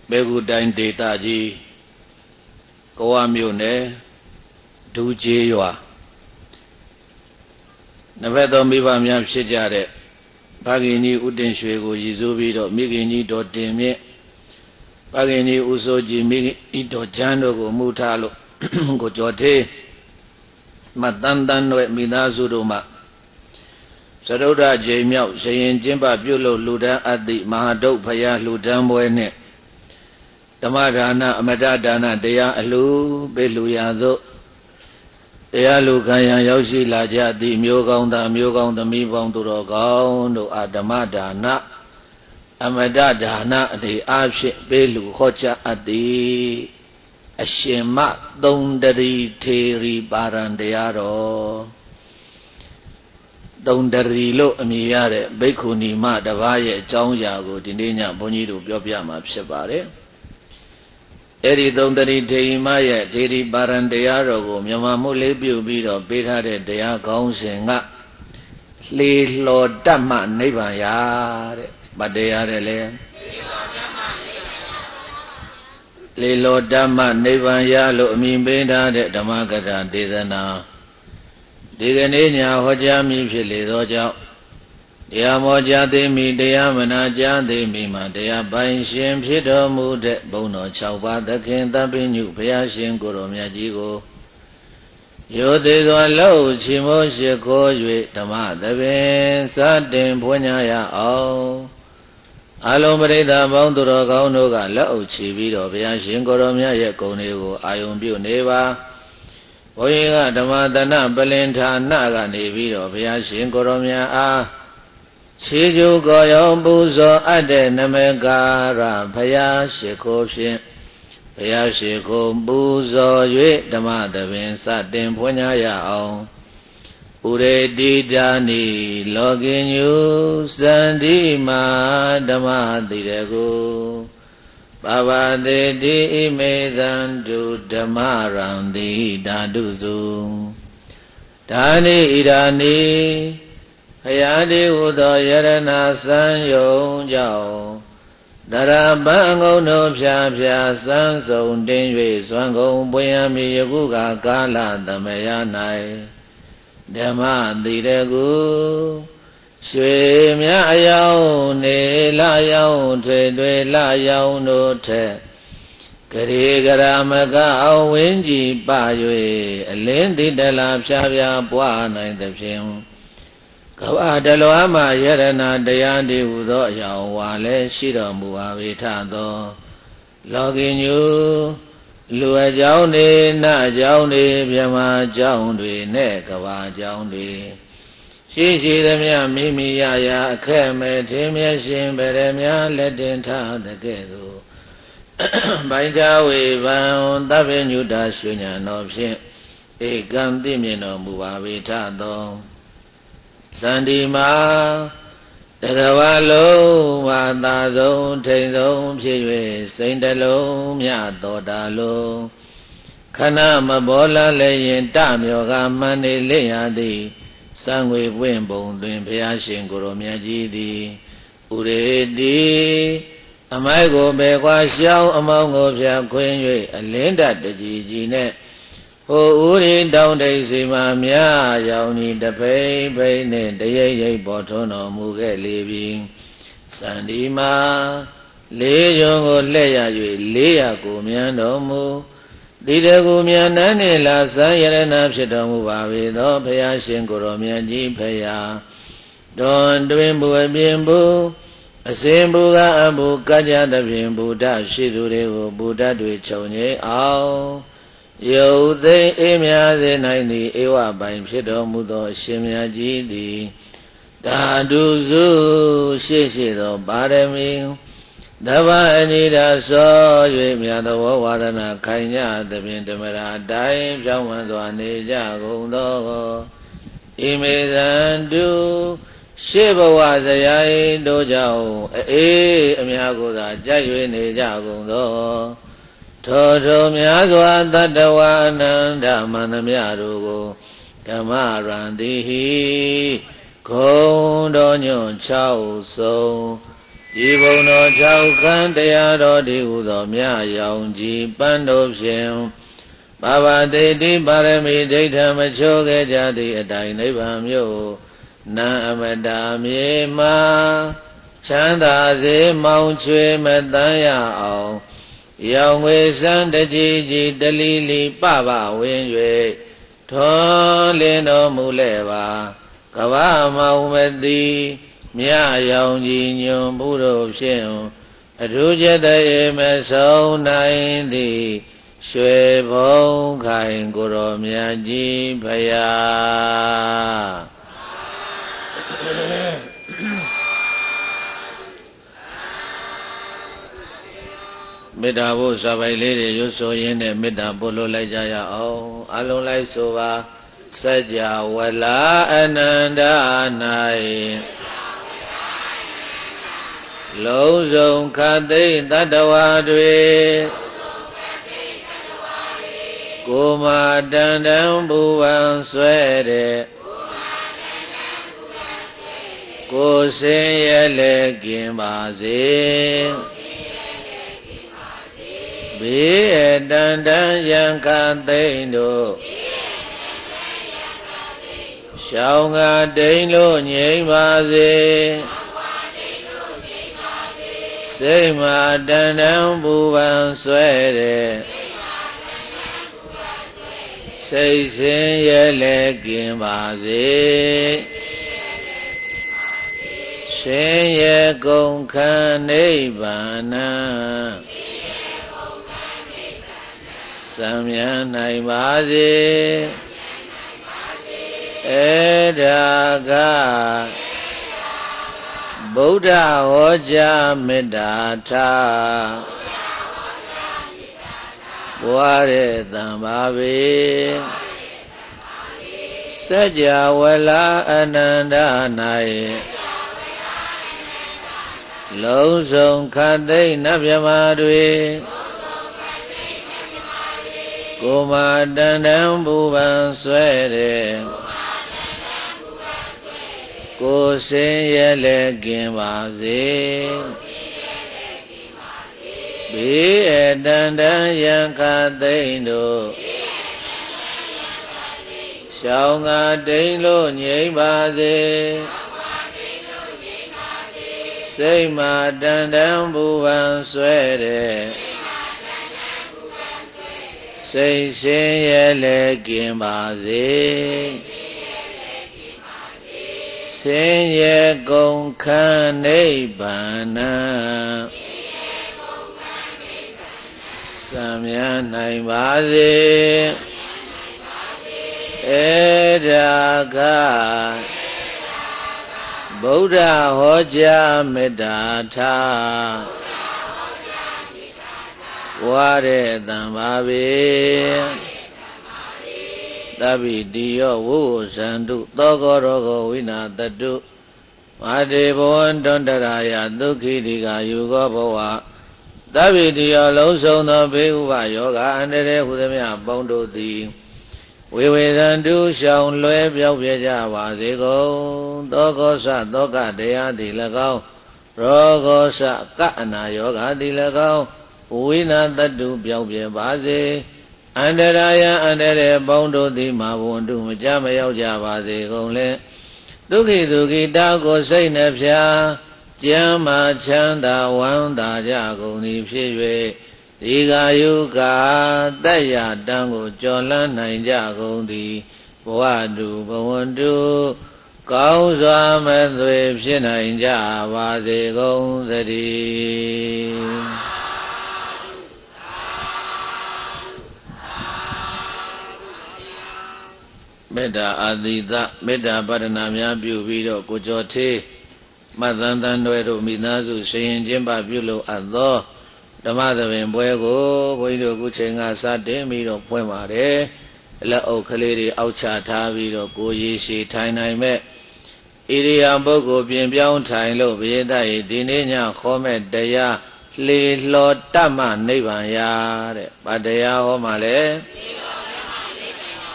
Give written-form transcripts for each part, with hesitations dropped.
ဘေကုတိုင်းဒေသကြီးကောဝမြို့နယ်ဒူးကျေးရွာနှစ်ဖက်သောမိဘများဖြစ်ကြတဲ့ဖခင်ကြီးဦးတင်ရွှေကိုရည်စူးပြီးတော့မိခင်ကြီးတော်တင်မြင့်ဖခင်ကြီးဦးစိုးကြည်မိခင်တော်ချမ်းတို့ကိုမှုထားလို့ကိုကျော်သေးမတန်တန်တို့မိသားစုတို့မှသရုဒ္ဓကြိမ်မြောက်ရှင်ရင်ကျင်းပပြုလုပ်လူဒန်းအပ်သည့်မဟာဒုတ်ဖရာလူဒန်းပွဲနှင့်ဓမ္မဒါနအမတဒါနတရားအလှပေးလူရာသို့တရားလူခံရန်ရောက်ရှိလာကြသည့်မျိုးကောင်းသားမျိုးကောင်းသမီးပေါင်းသူတော်ကောင်းတို့အားဓမ္မဒါနအမတဒါနအနေအားဖြင့်ပေးလူဟောကြားအပ်သည်အရှင်မသုံးတရီထေရီပါရံတရားတော်သုံးတရီလို့အမည်ရတဲ့ဘိက္ခုနီမတစ်ပါးရဲ့အကြောင်းအရာကိုဒီနေ့ညဘုန်းကြီးတို့ပြောပြမှာဖြစ်ပါတယ်အဲ့ဒီသုံးတရီထေရီမရဲ့ထေရီပါရံတရားတော်ကိုမြန်မာမှုလေးပြုပြီးတော့ပေးထားတဲ့တရားကောင်းစဉ်ကလေလှော်တတ်မှနိဗ္ဗာန်ရာတဲ့ဗတ်တရားတဲ့လေလေလောဓမ္မနိဗ္ဗာန်ရလို့အမည်ပေးထားတဲ့ဓမ္မကထာဒေသနာဒီကနေ့ညဟောကြားမိဖြစ်လေသောကြောင့်တရားမောကြားသိမိတရားမနာကြားသိမိမှာတရားပိုင်ရှင်ဖြစ်တော်မူတဲ့ဘုန်းတော်6ပါးသခင်သဗ္ဗညုဘုရားရှင်ကိုယ်တော်မြတ်ကြီးကိုယောသေးစွာလောက်ချီမိုးရှိခိုး၍ဓမ္မသဘင်စတင်ဖွင့်ညာရအောင်အလုံးပရိသတ်ပေါင်းသူတော်ကောင်းတို့ကလက်အုပ်ချီပြီးတော့ဘုရားရှင်ကိုယ်တော်မြတ်ရဲ့ဂုဏ်တွေကိုအာယုံပြုနေပါဘုန်းကြီးကဓမ္မတဏပလင်ဌာနကနေပြီးတော့ဘုရားရှင်ကိုယ်တော်မြတ်အားခြေကျူကိုရောပူဇော်အပ်တဲ့နမကာရဘုရားရှိခိုးဖြင့်ဘုရားရှိခိုးပူဇော်၍ဓမ္မသဘင်စတင်ဖွင့်ရအောင်ဥရေတိတာနိလောကိညုစန္တိမာဓမ္မတိရကိုပဝတေတိဣမေသံတုဓမ္မရံတိဓာတုစုဒါနိဣဒာနိဘုရားတိဟုသောယရဏစံယုံကြောင့်တရပံငုံတို့ဖြာဖြာစံစုံတင်း၍စွမ်းကုန်ပွင့်ရမည်ယခုကကာလသမယ၌ဓမ္မတိရကုရွှေမြအယောင်နေလယောင်ထွေထွေလယောင်တို့ထက်ဂရေဂရမကအောင်ဝင်းကြည်ပ၍အလင်းတိတလာဖြာဖြာပွားနိုင်သဖြင့်ကဝတလွားမှယရဏတရားတည်းဟူသောအယောင်ဝါလည်းရှိတော်မူပါဝေထသောလောကီညုလူအကြောင်းတွေနတ်အကြောင်းတွေမြမအကြောင်းတွေနဲ့ကဘာအကြောင်းတွေရှိရှိသမျှမိမိရရာအခက်မဲ့ထင်းမြရှင်ဗရမလက်တင်ထားတဲ့ကဲ့သို့ပိုင်ချဝေဗံသဗ္ဗညုတာရွှေညာတော်ဖြင့်ဧကံသိမြင်တော်မူပါဝေထသောစန္ဒီမာတကဘာလုံးဝါသာဆုံးထိန်ဆုံးဖြစ်၍စိတ်တလုံးမြတော်တာလုံးခဏမဘောလာလည်းရင်တမြောကမှန်နေလိမ့်ရသည်စံငွေပွင့်ပုံတွင်ဘုရားရှင်ကိုယ်တော်မြတ်ကြီးသည်ဥရေတိအမိုက်ကိုပဲကွာရှောင်းအမောင်းကိုဖြာခွင်း၍အလင်းတတကြီးကြီးနဲ့ဟိုဥရိတောင်းတိတ်စီမှာမြာရောင်ကြီးတပိပိနဲ့တရိပ်ရိပ်ပေါ်ထွန်းတော်မူခဲ့လေပြီစန္ဒီမှာလေးယုံကိုလှည့်ရ၍400ကိုမြန်တော်မူဒီတကူမြန်နန်းနှင့်လာစံရဏဖြစ်တော်မူပါပေသောဘုရားရှင်ကိုယ်တော်မြတ်ကြီးဖရာတော်တွင်ဘူအပြင်ဘူအစဉ်ဘူကအဘူကကြသဖြင့်ဘုဒ္ဓရှိသူတွေကိုဘုဒ္ဓတွေခြုံငိအောင်ယုတ်သိအေးမြစေနိုင်သည်ဧဝပိုင်ဖြစ်တော်မူသောအရှင်မြတ်ကြီးသည်ဓာတုစုရှိသောပါရမီတဗ္ဗအနိဒာသော၍မြတ်သောဝါဒနာခိုင်ကြသဖြင့်ဓမ္မရာတိုင်းပြောင်းမှန်စွာနေကြကုန်သောဣမေသံတုရှေးဘဝဇယာယိတို့ကြောင့်အေးအများကိုသာကြိုက်၍နေကြကုန်သောထိုများစွာတတ္တဝါအနန္တမန္တမြတို့ကိုဓမ္မရံတိဟိဂုံတော်ညွန့်6ဆုံးဤဘုံတော်၆ခန်းတရားတော်ဒီဟုသောမြတ်ရောင်ကြီးပန်းတို့ဖြင့်ဘာဝတိတိပါရမီဒိဋ္ဌမချိုးခဲ့ကြသည့်အတိုင်းနိဗ္ဗာန်မြို့နာအမတာမြေမှာချမ်းသာစေမောင်ချွေမတန်းရအောင်ရောင်ဝေစံတကြီးကြီးတလီလီပပဝင်း၍ထွန်းလင်းတော်မူလဲပါကဗ္ဗမောင်မတိမြရောင်ကြီးညွန်မှုတို့ဖြင့်အထူးကျက်တဲ့မဆုံးနိုင်သည်ရွှေဘုံခိုင်ကိုတော်မြတ်ကြီးဖယားမေတ္တာဘုစာပိုင်လေးတွေရွတ်ဆိုရင်းနဲ့မေတ္တာပို့လို့လိုက်ကြရအောင်အလုံးလိုက်ဆိုပါစัจ java လာအနန္တ၌လုံးစုံခတ်သိမ့်တတ္တဝါတွေကိုမာတန်တန်ဘူဝံဆွဲတဲ့ကိုစင်ရဲ့လက်ကျင်ပါစေဘေးအတန်တန်ရန်ခတ်သိမ့်တို့ရှောင်းကတိန်လို့ငြိမ်ပါစေစိတ်မှာတန်တန်ပူပန်ဆွဲတဲ့စိတ်စင်ရဲ့လည်းကင်းပါစေရှင်ရဲ့ကုန်ခန်းနိဗ္ဗာန်စံမြန်းနိုင်ပါစေအဲ့ဒါကဗုဒ္ဓဟောကြားမေတ္တာထားဘွားတဲ့သံပါပေစัจ java လာအနန္တ၌လုံးစုံခတ်သိမ့်နတ်မြမာတွေကိုမာတန်တန်ဘူပန်ဆွဲတဲ့ကိုစင်ရဲ့လည်းကင်းပါစေဘေးအတန်တန်ရန်ခတ်သိမ့်တို့ရှောင်းကတိန်လို့ငြိမ်ပါစေစိတ်မှာတန်တန်ဘူပန်ဆွဲတဲ့စိတ်ရှင်ရဲ့လည်းကင်းပါစေဆင်းရဲကုန်ခန်းနိဗ္ဗာန်စံမြန်းနိုင်ပါစေအဲ့ဒါကဗုဒ္ဓဟောကြားမေတ္တာထားဝါတဲ့သံပါပေသဗ္ဗိတိယောဝုဇန္တုသောကောရောဂဝိနာတတုမာတေဘဝန္တန္တရာယဒုက္ခိတိကာယုကောဘဝသဗ္ဗိတိယောလုံးစုံသောဘေးဥပယောဂအန္တရေဟုသမျှပေါင်းတို့သည်ဝေဝေဇန္တုရှောင်လွဲပြောက်ပြကြပါစေကုန်သောကောသသောကတရားသည်၎င်းရောဂောသကအနာယောဂသည်၎င်းဝိနာတတုပြောက်ပြပါစေအန္တရာယအန္တရေပေါင်းတို့သည်မာဘဝန္တုမကြမရောက်ကြပါစေကုန်လေဒုက္ခိဒုက္ခိတာကိုစိတ်နှဖျားကျမ်းမာချမ်းသာဝမ်းသာကြကုန်သည်ဖြစ်၍ဒီကာယုကာတက်ရတံကိုကြော်လန်းနိုင်ကြကုန်သည်ဘဝတုဘဝန္တုကောင်းစွာမသွေဖြစ်နိုင်ကြပါစေကုန်သတည်းမေတ္တာအာသီသမေတ္တာပတ္တနာများပြုပြီးတော့ကိုကျော်သေးမသန်တန်တွေတို့မိသားစုရှင်ရင်ကျင်းပပြုလို့အပ်သောဓမ္မသဘင်ပွဲကိုဘုန်းကြီးတို့ခုချိန်ကစတင်ပြီးတော့ဖွင့်ပါတယ်လက်အုပ်ကလေးတွေအောက်ချထားပြီးတော့ကိုရေရှည်ထိုင်နိုင်မဲ့ဣရိယာပုဂ္ဂိုလ်ပြင်ပြောင်းထိုင်လို့ဘုရားရဲ့ဒီနေ့ညခေါ်မဲ့တရားလေလှော်တတ်မှနိဗ္ဗာန်ရတဲ့ဗာတရားဟောမှလဲ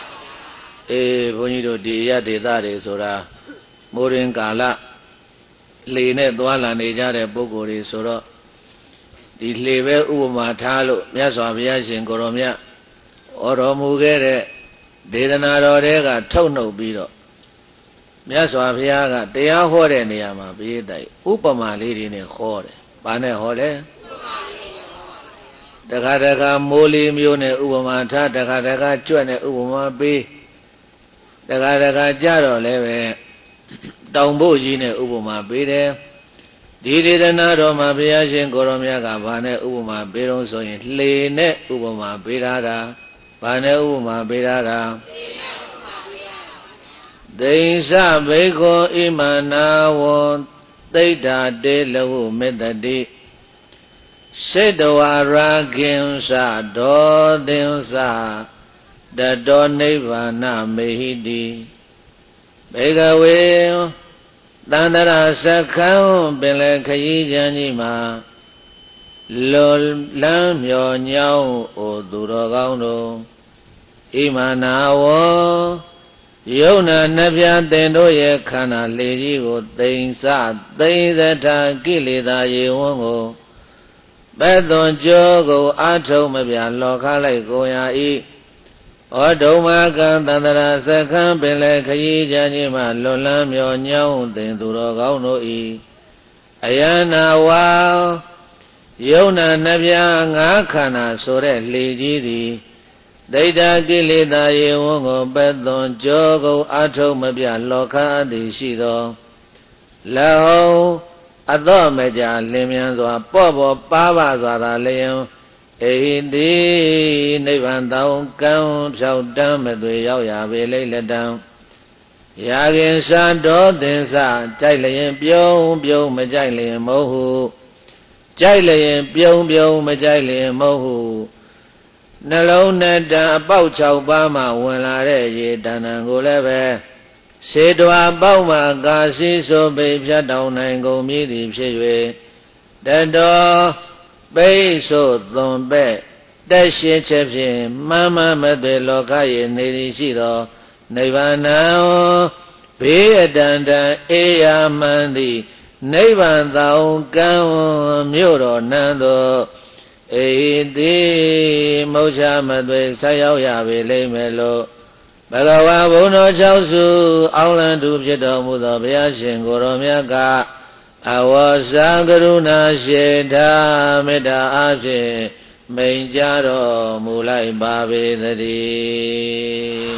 ဘုန်းကြီးတို့ဒီရဒေသတွေဆိုတာမိုးရင်ကာလလေနဲ့သွားလာနေကြတဲ့ပုဂ္ဂိုလ်တွေဆိုတော့ဒီလေပဲဥပမာထားလို့မြတ်စွာဘုရားရှင်ကိုရောမြတ်ဩတော်မူခဲ့တဲ့ဒေသနာတော်တွေကထုတ်နှုတ်ပြီးတော့မြတ်စွာဘုရားကတရားဟောတဲ့နေရာမှာဘိယတိုက်ဥပမာလေးတွေနဲ့ဟောတယ်။ဘာနဲ့ဟောလဲ။တခါတခါမိုးလေးမျိုးနဲ့ဥပမာထားတခါတခါကြွက်နဲ့ဥပမာပေးတခါတခါကြတော့လည်းပဲတောင်ဖို့ကြီးနဲ့ဥပမာပေးတယ်။ဒီဒေသနာတော်မှာဘုရားရှင်ကိုရောမြတ်ကဘာနဲ့ဥပမာပေးတော့ဆိုရင်လှေနဲ့ဥပမာပေးထားတာဘာနဲ့ဥပမာပေးထားတာဒိဉ္စဘိက္ခောဣမနာဝံသိတ္တာတေလဟုမေတ္တိစေတဝါရာကိဉ္စဒောသင်္စတတောနိဗ္ဗာနမေဟိတိဘေကဝေတန္တရာစခံပင်လေခရီးချမ်းကြီးမှာလောလမ်းမြော်ညောင်းအိုသူတော်ကောင်းတို့ဣမနာဝံယုံနာနှပြတင်တို့ရဲ့ခန္ဓာလေကြီးကိုသိဉ္စသိသထာကိလေသာရေဝန်းကိုဘက်သွန်ကြောကိုအာထုံမပြလောခလိုက်ကိုရာဤဩဒုမကံတန္တရာစခံပင်လေခရီးချမ်းကြီးမှလွန်လန်းမြော်ညောင်းတင်သူတော်ကောင်းတို့ဤအယနာဝါယုံနာနှပြငါးခန္ဓာဆိုတဲ့လေကြီးသည်ဒိဋ္ဌကိလေသာယေဝံကိုပက်သွန်ကြောကိုအာထုံမပြလောကသည်ရှိသောလောအသောမကြလင်းမြန်စွာပေါ့ပေါ့ပါးပါစွာသာလျင်အိတိနိဗ္ဗာန်တောင်ကံဖြောက်တမ်းမသွေရောက်ရပေလိမ့်လက်တံရာခင်ရှာတော်သင်္စကြိုက်လျင်ပြုံးပြုံးမကြိုက်လျင်မဟုတ်ဟုကြိုက်လျင်ပြုံးပြုံးမကြိုက်လျင်မဟုတ်ဟုနှလုံးနဲ့တံအပေါက်6ပါးမှဝင်လာတဲ့ရေတဏ္ဍံကိုလည်းပဲစေတဝါပေါက်မှကာစီဆိုပိဖြတ်တောင်းနိုင်ကုန်မည်သည်ဖြစ်၍တတော်ပိဆိုသွန်ပဲ့တက်ရှိချက်ဖြင့်မှန်မှန်မသွေလောကရဲ့နေသည်ရှိသောနိဗ္ဗာန်ဘေးအတန္တအေယာမှန်သည်နိဗ္ဗာန်တောင်ကံမြို့တော်နန်းသောအိတိမௌချမသွေဆက်ရောက်ရပေလိမ့်မယ်လို့ဘဂဝါဘုံတော်6စုအောင်းလန်သူဖြစ်တော်မူသောဘုရားရှင်ကိုရောမြတ်ကအဝါစာကရုဏာရှိတာမေတ္တာအဖြင့်မိန်ကြတော်မူလိုက်ပါပေသတည်း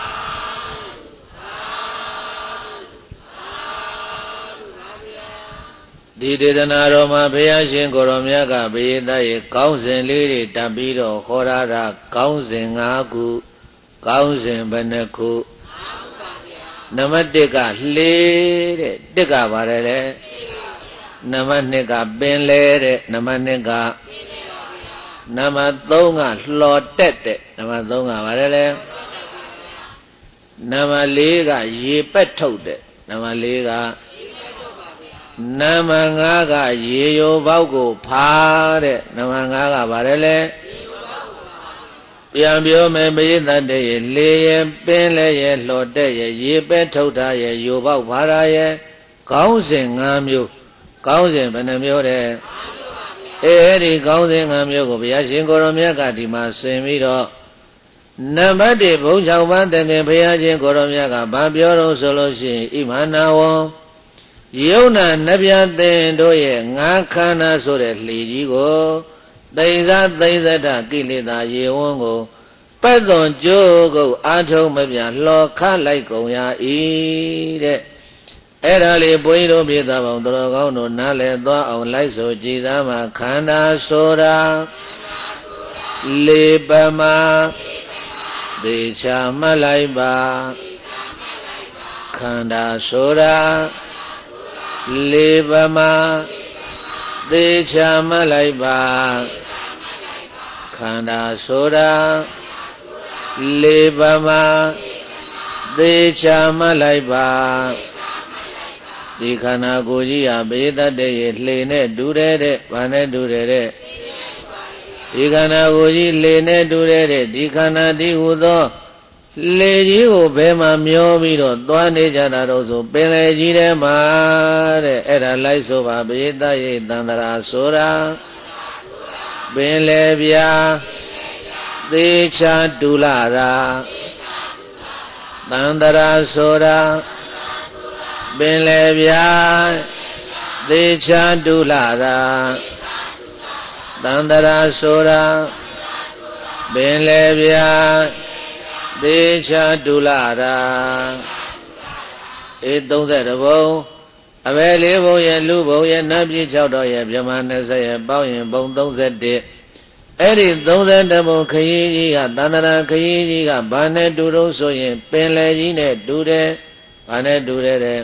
ဒီဒေသနာတော်မှာဘုရားရှင်ကိုရောမြတ်ကဘိယတရဲ့ကောင်းစဉ်လေးတွေတပ်ပြီးတော့ဟောရတာကောင်းစဉ်5ခုကောင်းစဉ်ဘယ်နှခုနံပါတ်1ကလှေတဲ့1ကပါတယ်လေနံပါတ်2ကပင်လဲတဲ့နံပါတ်2ကနံပါတ်3ကလှော်တက်တဲ့နံပါတ်3ကပါတယ်လေနံပါတ်4ကရေပက်ထုတ်တဲ့နံပါတ်4ကနံပါတ်5ကရေရိုပေါက်ကိုဖားတဲ့နံပါတ်5ကပါတယ်လေပြန်ပြောမယ်ပရိသတ်တဲ့ရေလေရဲ့ပင်လဲရဲ့လှော်တက်ရဲ့ရေပဲထုတ်တာရဲ့ရိုပေါက်ဖားတာရဲ့ကောင်းစဉ်5မျိုးကောင်းစဉ်ဘယ်နှမျိုးတဲ့အဲ့ဒီကောင်းစဉ်5မျိုးကိုဘုရားရှင်ကိုရောမြတ်ကဒီမှာဆင်ပြီးတော့နံပါတ်1ဘုံ6ပါးတကယ်ဘုရားရှင်ကိုရောမြတ်ကဗာပြောတော့ဆိုလို့ရှိရင်ဣမနာဝံယုံနာနှပြသင်တို့ရဲ့ငါးခန္ဓာဆိုတဲ့လှေကြီးကိုသိဉ္စသိသတကိလေသာရေဝန်းကိုပက်သွန်ကြိုးကိုအာထုံမပြလှော်ခလိုက်ကုန်ရ၏တဲ့အဲ့ဒါလေးဘုန်းကြီးတို့ပြည်သားပေါင်းတော်ကောင်းတို့နားလည်သွားအောင်လိုက်ဆိုကြည်သားမှာခန္ဓာဆိုတာလေပမာသေချာမှတ်လိုက်ပါခန္ဓာဆိုတာလေပမာသေချာမှတ်လိုက်ပါခန္ဓာဆိုတာလေပမာသေချာမှတ်လိုက်ပါဒီခန္ဓာကိုယ်ကြီးဟာဘေးတတ်တဲ့ရေလှေနဲ့တူတဲ့ဘာနဲ့တူတဲ့ဒီခန္ဓာကိုယ်ကြီးလှေနဲ့တူတဲ့ဒီခန္ဓာတည်းဟူသောလေကြီးကိုဘယ်မှာမျောပြီးတော့သွားနေကြတာတော့ဆိုပင်လေကြီးထဲမှာတဲ့အဲ့ဒါလိုက်ဆိုပါပရိသတ်ရိတ်သန္တရာဆိုတာပင်လေဗျာသေချာတူလာတာသန္တရာဆိုတာပင်လေဗျာသေချာတူလာတာသန္တရာဆိုတာပင်လေဗျာသေချာတူလာတာ30ဘုံအဘယ်လေးဘုံရဲ့လူဘုံရဲ့နတ်ပြည်6တော်ရဲ့မြမ20ရဲ့ပေါင်းရင်ဘုံ31အဲ့ဒီ32ဘုံခရီးကြီးကသန္တရာခရီးကြီးကဘာနဲ့တူတော့ဆိုရင်ပင်လေကြီးနဲ့တူတယ်ဘာနဲ့တူတယ်တဲ့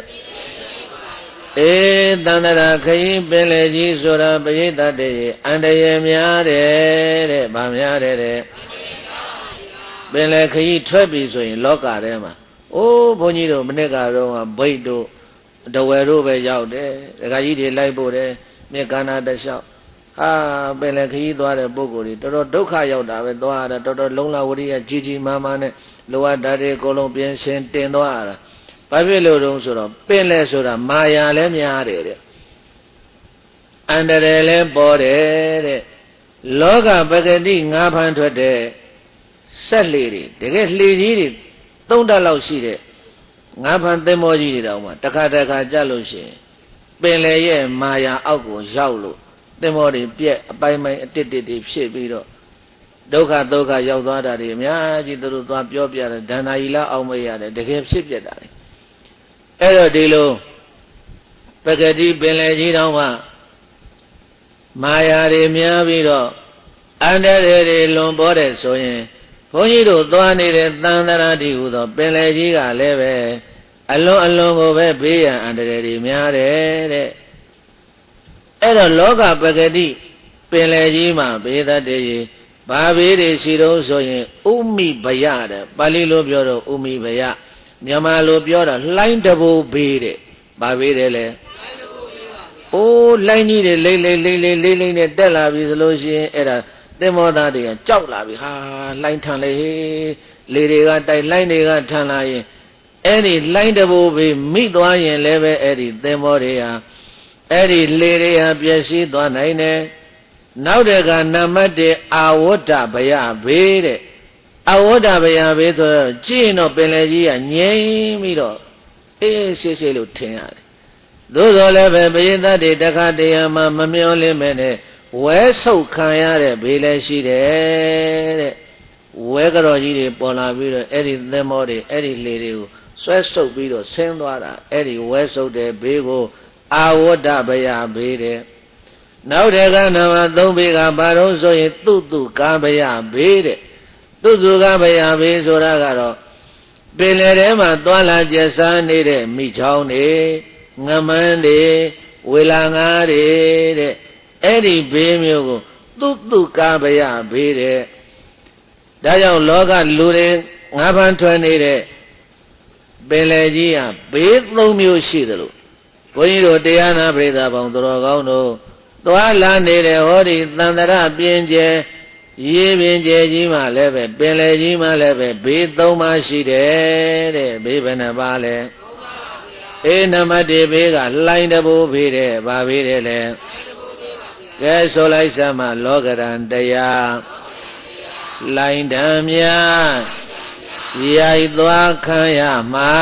သန္တရာခရီးပင်လေကြီးဆိုတာပရိသတ်တွေအန္တရာယ်များတယ်တဲ့ဗာများတယ်တဲ့ပင်လေခရီးထွက်ပြီဆိုရင်လောကထဲမှာဘုန်းကြီးတို့မနေ့ကတော့ဗိတ်တို့တဝယ်တို့ပဲရောက်တယ်ဒကာကြီးတွေလိုက်ဖို့တယ်မြစ်ကန္နာတလျှောက်ပင်လေခရီးသွားတဲ့ပုဂ္ဂိုလ်တွေတော်တော်ဒုက္ခရောက်တာပဲသွားရတာတော်တော်လုံးလာဝရိယကြီးကြီးမားမားနဲ့လိုအပ်တာတွေအကုန်လုံးပြင်ဆင်တင်သွားရတာဘာဖြစ်လို့တုံးဆိုတော့ပင်လေဆိုတာမာယာလည်းများတယ်တဲ့အန္တရာယ်လည်းပေါ်တယ်တဲ့လောကပဂတိငါးဖန်ထွက်တဲ့ဆက်လေတွေတကယ်လှေကြီးတွေ3တက်လောက်ရှိတဲ့ငါးဖန်သင်္ဘောကြီးတွေတောင်မှတစ်ခါကြလို့ရှိရင်ပင်လေရဲ့မာယာအောက်ကိုရောက်လို့သင်္ဘောတွေပြက်အပိုင်းပိုင်းအတစ်တွေဖြစ်ပြီးတော့ဒုက္ခရောက်သွားတာတွေအများကြီးသူတို့သွားပြောပြတယ်ဒန္နာယီလာအောင်မရတယ်တကယ်ဖြစ်ပြတာလေအဲ့တော့ဒီလိုပဂတိပင်လေကြီးတောင်မှမာယာတွေများပြီးတော့အန္တရာယ်တွေလွန်ပေါ်တယ်ဆိုရင်ဘုန်းကြီးတို့သွားနေတဲ့သန္တရာတိဟူသောပင်လေကြီးကလည်းပဲအလွန်ကိုပဲဘေးရန်အန္တရာယ်တွေများတယ်တဲ့အဲ့တော့လောကပဂတိပင်လေကြီးမှာဘေးသတ္တေဘာဘေးတွေရှိတော့ဆိုရင်ဥမိဘယတဲ့ပါဠိလိုပြောတော့ဥမိဘယမြန်မာလိုပြောတော့လှိုင်းတဘိုးဘေးတဲ့ဘာဘေးတယ်လဲလှိုင်းကြီးတွေလိမ့်နဲ့တက်လာပြီဆိုလို့ရှိရင်အဲ့ဒါသင်္ဘောသားတွေကကြောက်လာပြီလှိုင်းထန်လေလေတွေကတိုက်လှိုင်းတွေကထန်လာရင်အဲ့ဒီလှိုင်းတဘိုးဘေးမိသွားရင်လည်းပဲအဲ့ဒီသင်္ဘောတွေဟာအဲ့ဒီလေတွေဟာပျက်စီးသွားနိုင်တယ်နောက်တကနံပါတ်1အာဝတ္တဘယဘေးတဲ့အဝတ္တဘယဘေးဆိုတော့ကြည့်ရင်တော့ပင်လေကြီးကငြိမ်ပြီးတော့ရှေ့လို့ထင်ရတယ်သို့သော်လည်းပဲပရိသတ်တွေတခါတရံမှာမမျောလင်းမဲ့နဲ့ဝဲဆုပ်ခံရတဲ့ဘေးလည်းရှိတယ်တဲ့ဝဲကြော်ကြီးတွေပေါ်လာပြီးတော့အဲ့ဒီသင်္ဘောတွေအဲ့ဒီလေတွေကိုဆွဲဆုပ်ပြီးတော့ဆင်းသွားတာအဲ့ဒီဝဲဆုပ်တဲ့ဘေးကိုအာဝတ္တဘယဘေးတဲ့နောက်တကနံပါတ်3ဘေးကဘာလို့ဆိုရင်သူကာဘယဘေးတဲ့သူကာဘယဘေးဆိုတာကတော့ပင်လယ်ထဲမှာသွားလာကျက်စားနေတဲ့မိချောင်းတွေငမန်းတွေဝေလာငါးတွေတဲ့အဲ့ဒီဘေးမျိုးကိုသူကာဘယဘေးတဲ့ဒါကြောင့်လောကလူတွေငါးဖန်ထွက်နေတဲ့ပင်လယ်ကြီးဟာဘေး3မျိုးရှိတယ်လို့ဘုန်းကြီးတို့တရားနာပရိသတ်ပေါင်းတော်ကောင်းတို့သွားလာနေတဲ့ဟောဒီသန္တရပြင်းကျဲရေပြင်းကျဲကြီးမှလည်းပဲပင်လယ်ကြီးမှလည်းပဲဘေး3ပါးရှိတယ်တဲ့ဘေးဘယ်နှပါလဲနံပါတ်1ဘေးကလှိုင်းတဘိုးဘေးတဲ့ဗာဘေးတဲ့လေကဲဆိုလိုက်စမ်းမလောကရန်တရားလှိုင်းတံများရိုက်သွားခံရမှာ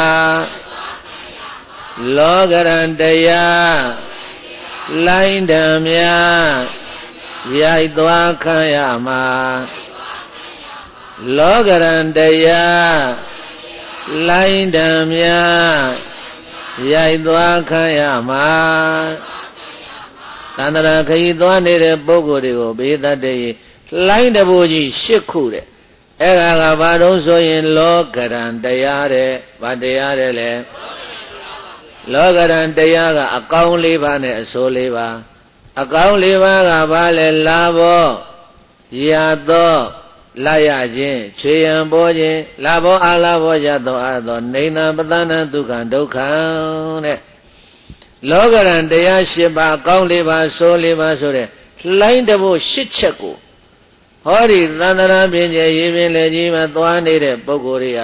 လောကရန်တရားလှိုင်းတံများရိုက်သွားခံရမှာလောကရန်တရားလှိုင်းတံများရိုက်သွားခံရမှာသန္တရာခရီးသွားနေတဲ့ပုဂ္ဂိုလ်တွေကိုဘေးသတ္တေလှိုင်းတဘိုးကြီး8ခုတဲ့အဲ့ဒါကဘာလို့ဆိုရင်လောကရန်တရားတဲ့ဘာတရားတဲ့လဲလောကရန်တရားကအကောင်း4ပါးနဲ့အဆိုး4ပါးအကောင်း4ပါးကဘာလဲလာဘောရသောလာရခြင်းချွေရန်ပေါ်ခြင်းလာဘောအာလာဘောရသောအာသောနေနာပသနာဒုက္ခဒုက္ခတဲ့လောကရန်တရား8ပါးအကောင်း4ပါးဆိုး4ပါးဆိုတဲ့လှိုင်းတဘို့8ချက်ကိုဟောဒီသန္တရာပင်ကျရေပင်လေကြီးမှာသွားနေတဲ့ပုဂ္ဂိုလ်တွေဟာ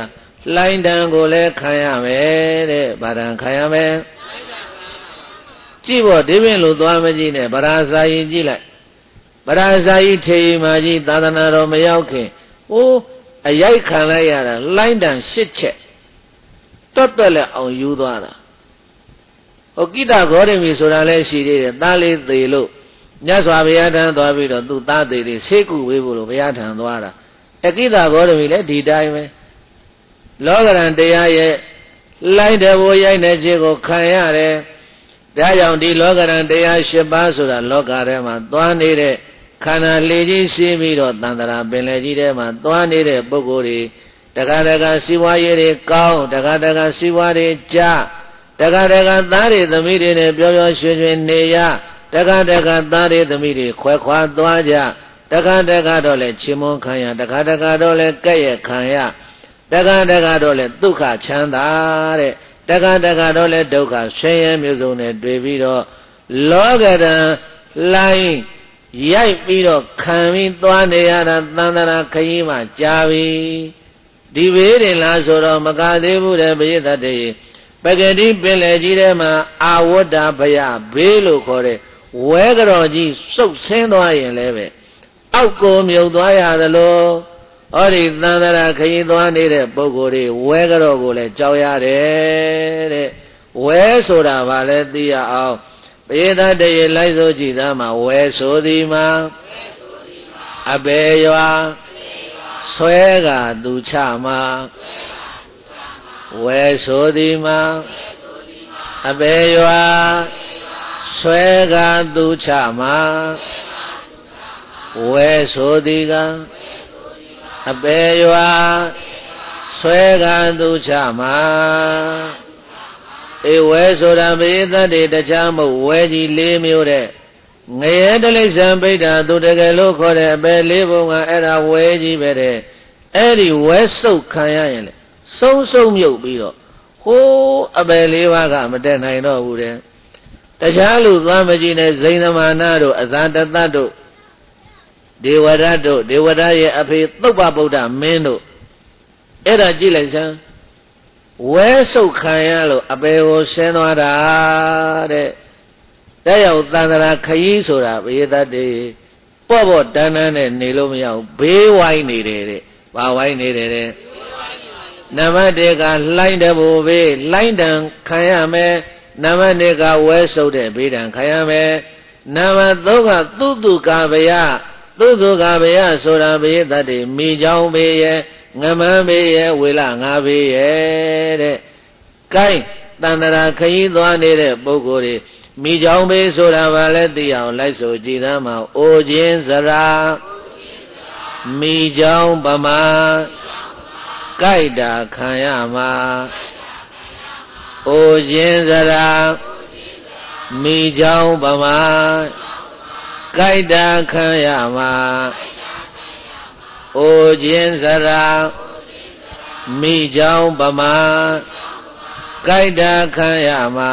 လိုင်းတန်ကိုလည်းခံရမယ်တဲ့ဗဒံခံရမယ်ကြည့်ဖို့ဒီပင်လို့သွားမကြည့်နဲ့ဗရာစာရင်ကြည့်လိုက်ဗရာစာရင်ထေရီမာကြီးသာသနာတော်မရောက်ခင်ဟိုးအရိုက်ခံလိုက်ရတာလိုင်းတန်၈ချက်တွတ်တွက်လက်အောင်ယူသွားတာဟိုကိတဂေါရမီဆိုတာလည်းရှိသေးတယ်သားလေးသေးလို့မြတ်စွာဘုရားထံသွားပြီးတော့သူ့သားသေးလေးဆေးကုဝေးဖို့လို့ဘုရားထံသွားတာအကိတဂေါရမီလည်းဒီတိုင်းပဲလောကရန်တရားရဲ့လိုက်တဲ့ဘိုးရိုက်တဲ့ခြေကိုခံရတယ်ဒါကြောင့်ဒီလောကရန်တရား၈ပါးဆိုတာလောကထဲမှာသွားနေတဲ့ခန္ဓာလေးကြီးရှိပြီးတော့တန်တရာပင်လေကြီးထဲမှာသွားနေတဲ့ပုဂ္ဂိုလ်တွေတခါတခါစီးပွားရေးတွေကောင်းတခါတခါစီးပွားတွေကျတခါတခါသားတွေသမီးတွေနဲ့ပျော်ပျော်ရွှင်ရွှင်နေရတခါတခါသားတွေသမီးတွေခွဲခွာသွားကြတခါတခါတော့လဲချီးမွမ်းခံရတခါတခါတော့လဲကဲ့ရဲ့ခံရတခါတခါတော့လဲဒုက္ခချမ်းသာတဲ့တခါတခါတော့လဲဒုက္ခဆင်းရဲမျိုးစုံနဲ့တွေ့ပြီးတော့လောကရန်လိုင်းရိုက်ပြီးတော့ခံပြီးသွားနေရတာသန္တရာခရီးမှကြာပြီဒီဘေးရင်လားဆိုတော့မကသေးဘူးတဲ့ပရိသတ်တွေပဂတိပင်လေကြီးထဲမှာအာဝတ္တဘယဘေးလို့ခေါ်တဲ့ဝဲကြော်ကြီးစုပ်ဆင်းသွားရင်လည်းပဲအောက်ကိုမြုပ်သွားရသလိုဟောဒီသန္တရာခရီးသွားနေတဲ့ပုဂ္ဂိုလ်တွေဝဲကြော်ကိုလည်းကြောက်ရတယ်တဲ့ဝဲဆိုတာဗာလဲသိရအောင်ပရိသတ်တွေလိုက်ဆိုကြည့်သားမှာဝဲဆိုသည်မှာအဘေရွာဆွဲကသူချမှာဝဲဆိုသည်မှာအဘေရွာဆွဲကသူချမှာဝဲဆိုသည်ကအဘေရွာဆွဲကသူချမှာအေဝဲဆိုတာပရိသတ်တွေတခြားမဟုတ်ဝဲကြီး၄မျိုးတဲ့ငရဲတလိษံပိဋ္ဌာသူတကယ်လို့ခေါ်တဲ့အပေ၄ဘုံကအဲ့ဒါဝဲကြီးပဲတဲ့အဲ့ဒီဝဲစုပ်ခံရရင်လေစုံမြုပ်ပြီးတော့ဟိုးအပေ၄ပါးကမတက်နိုင်တော့ဘူးတဲ့တခြားလူသွားမကြည့်နဲ့ဇိန်သမာနတို့အဇာတတတို့ဒေဝရတ်တို့ဒေဝရရဲ့အဖေသုပ္ပဗုဒ္ဓမင်းတို့အဲ့ဒါကြည့်လိုက်စမ်းဝဲစုပ်ခံရလို့အပေကိုဆင်းသွားတာတဲ့ဒါရောက်သန္တရာခရီးဆိုတာဘယသတ္တေပေါ့တန်းနဲ့နေလို့မရဘူးဘေးဝိုင်းနေတယ်တဲ့ဘာဝိုင်းနေတယ်တဲ့နံပါတ်1ကလှိုင်းတဲ့ဘူဘေးလှိုင်းတံခံရမယ်နံပါတ်2ကဝဲစုပ်တဲ့ဘေးတံခံရမယ်နံပါတ်3ကသုတုကာဘယဆိုတာဘယသတ္တေမိချောင်းဘေးရဲ့ငမန်းဘေးရဲ့ဝေလငါဘေးရဲ့တဲ့ကိုင်းတန္တရာခရီးသွားနေတဲ့ပုဂ္ဂိုလ်တွေမိချောင်းဘေးဆိုတာဘာလဲသိအောင်လိုက်ဆိုကြည်သားမှာအိုခြင်းစရာမိချောင်းပမာကြိုက်တာခံရမှာအိုခြင်းစရာမိချောင်းပမာကြိုက်တာခံရမှာအိုခြင်းစရာမိချောင်းပမာကြိုက်တာခံရမှာ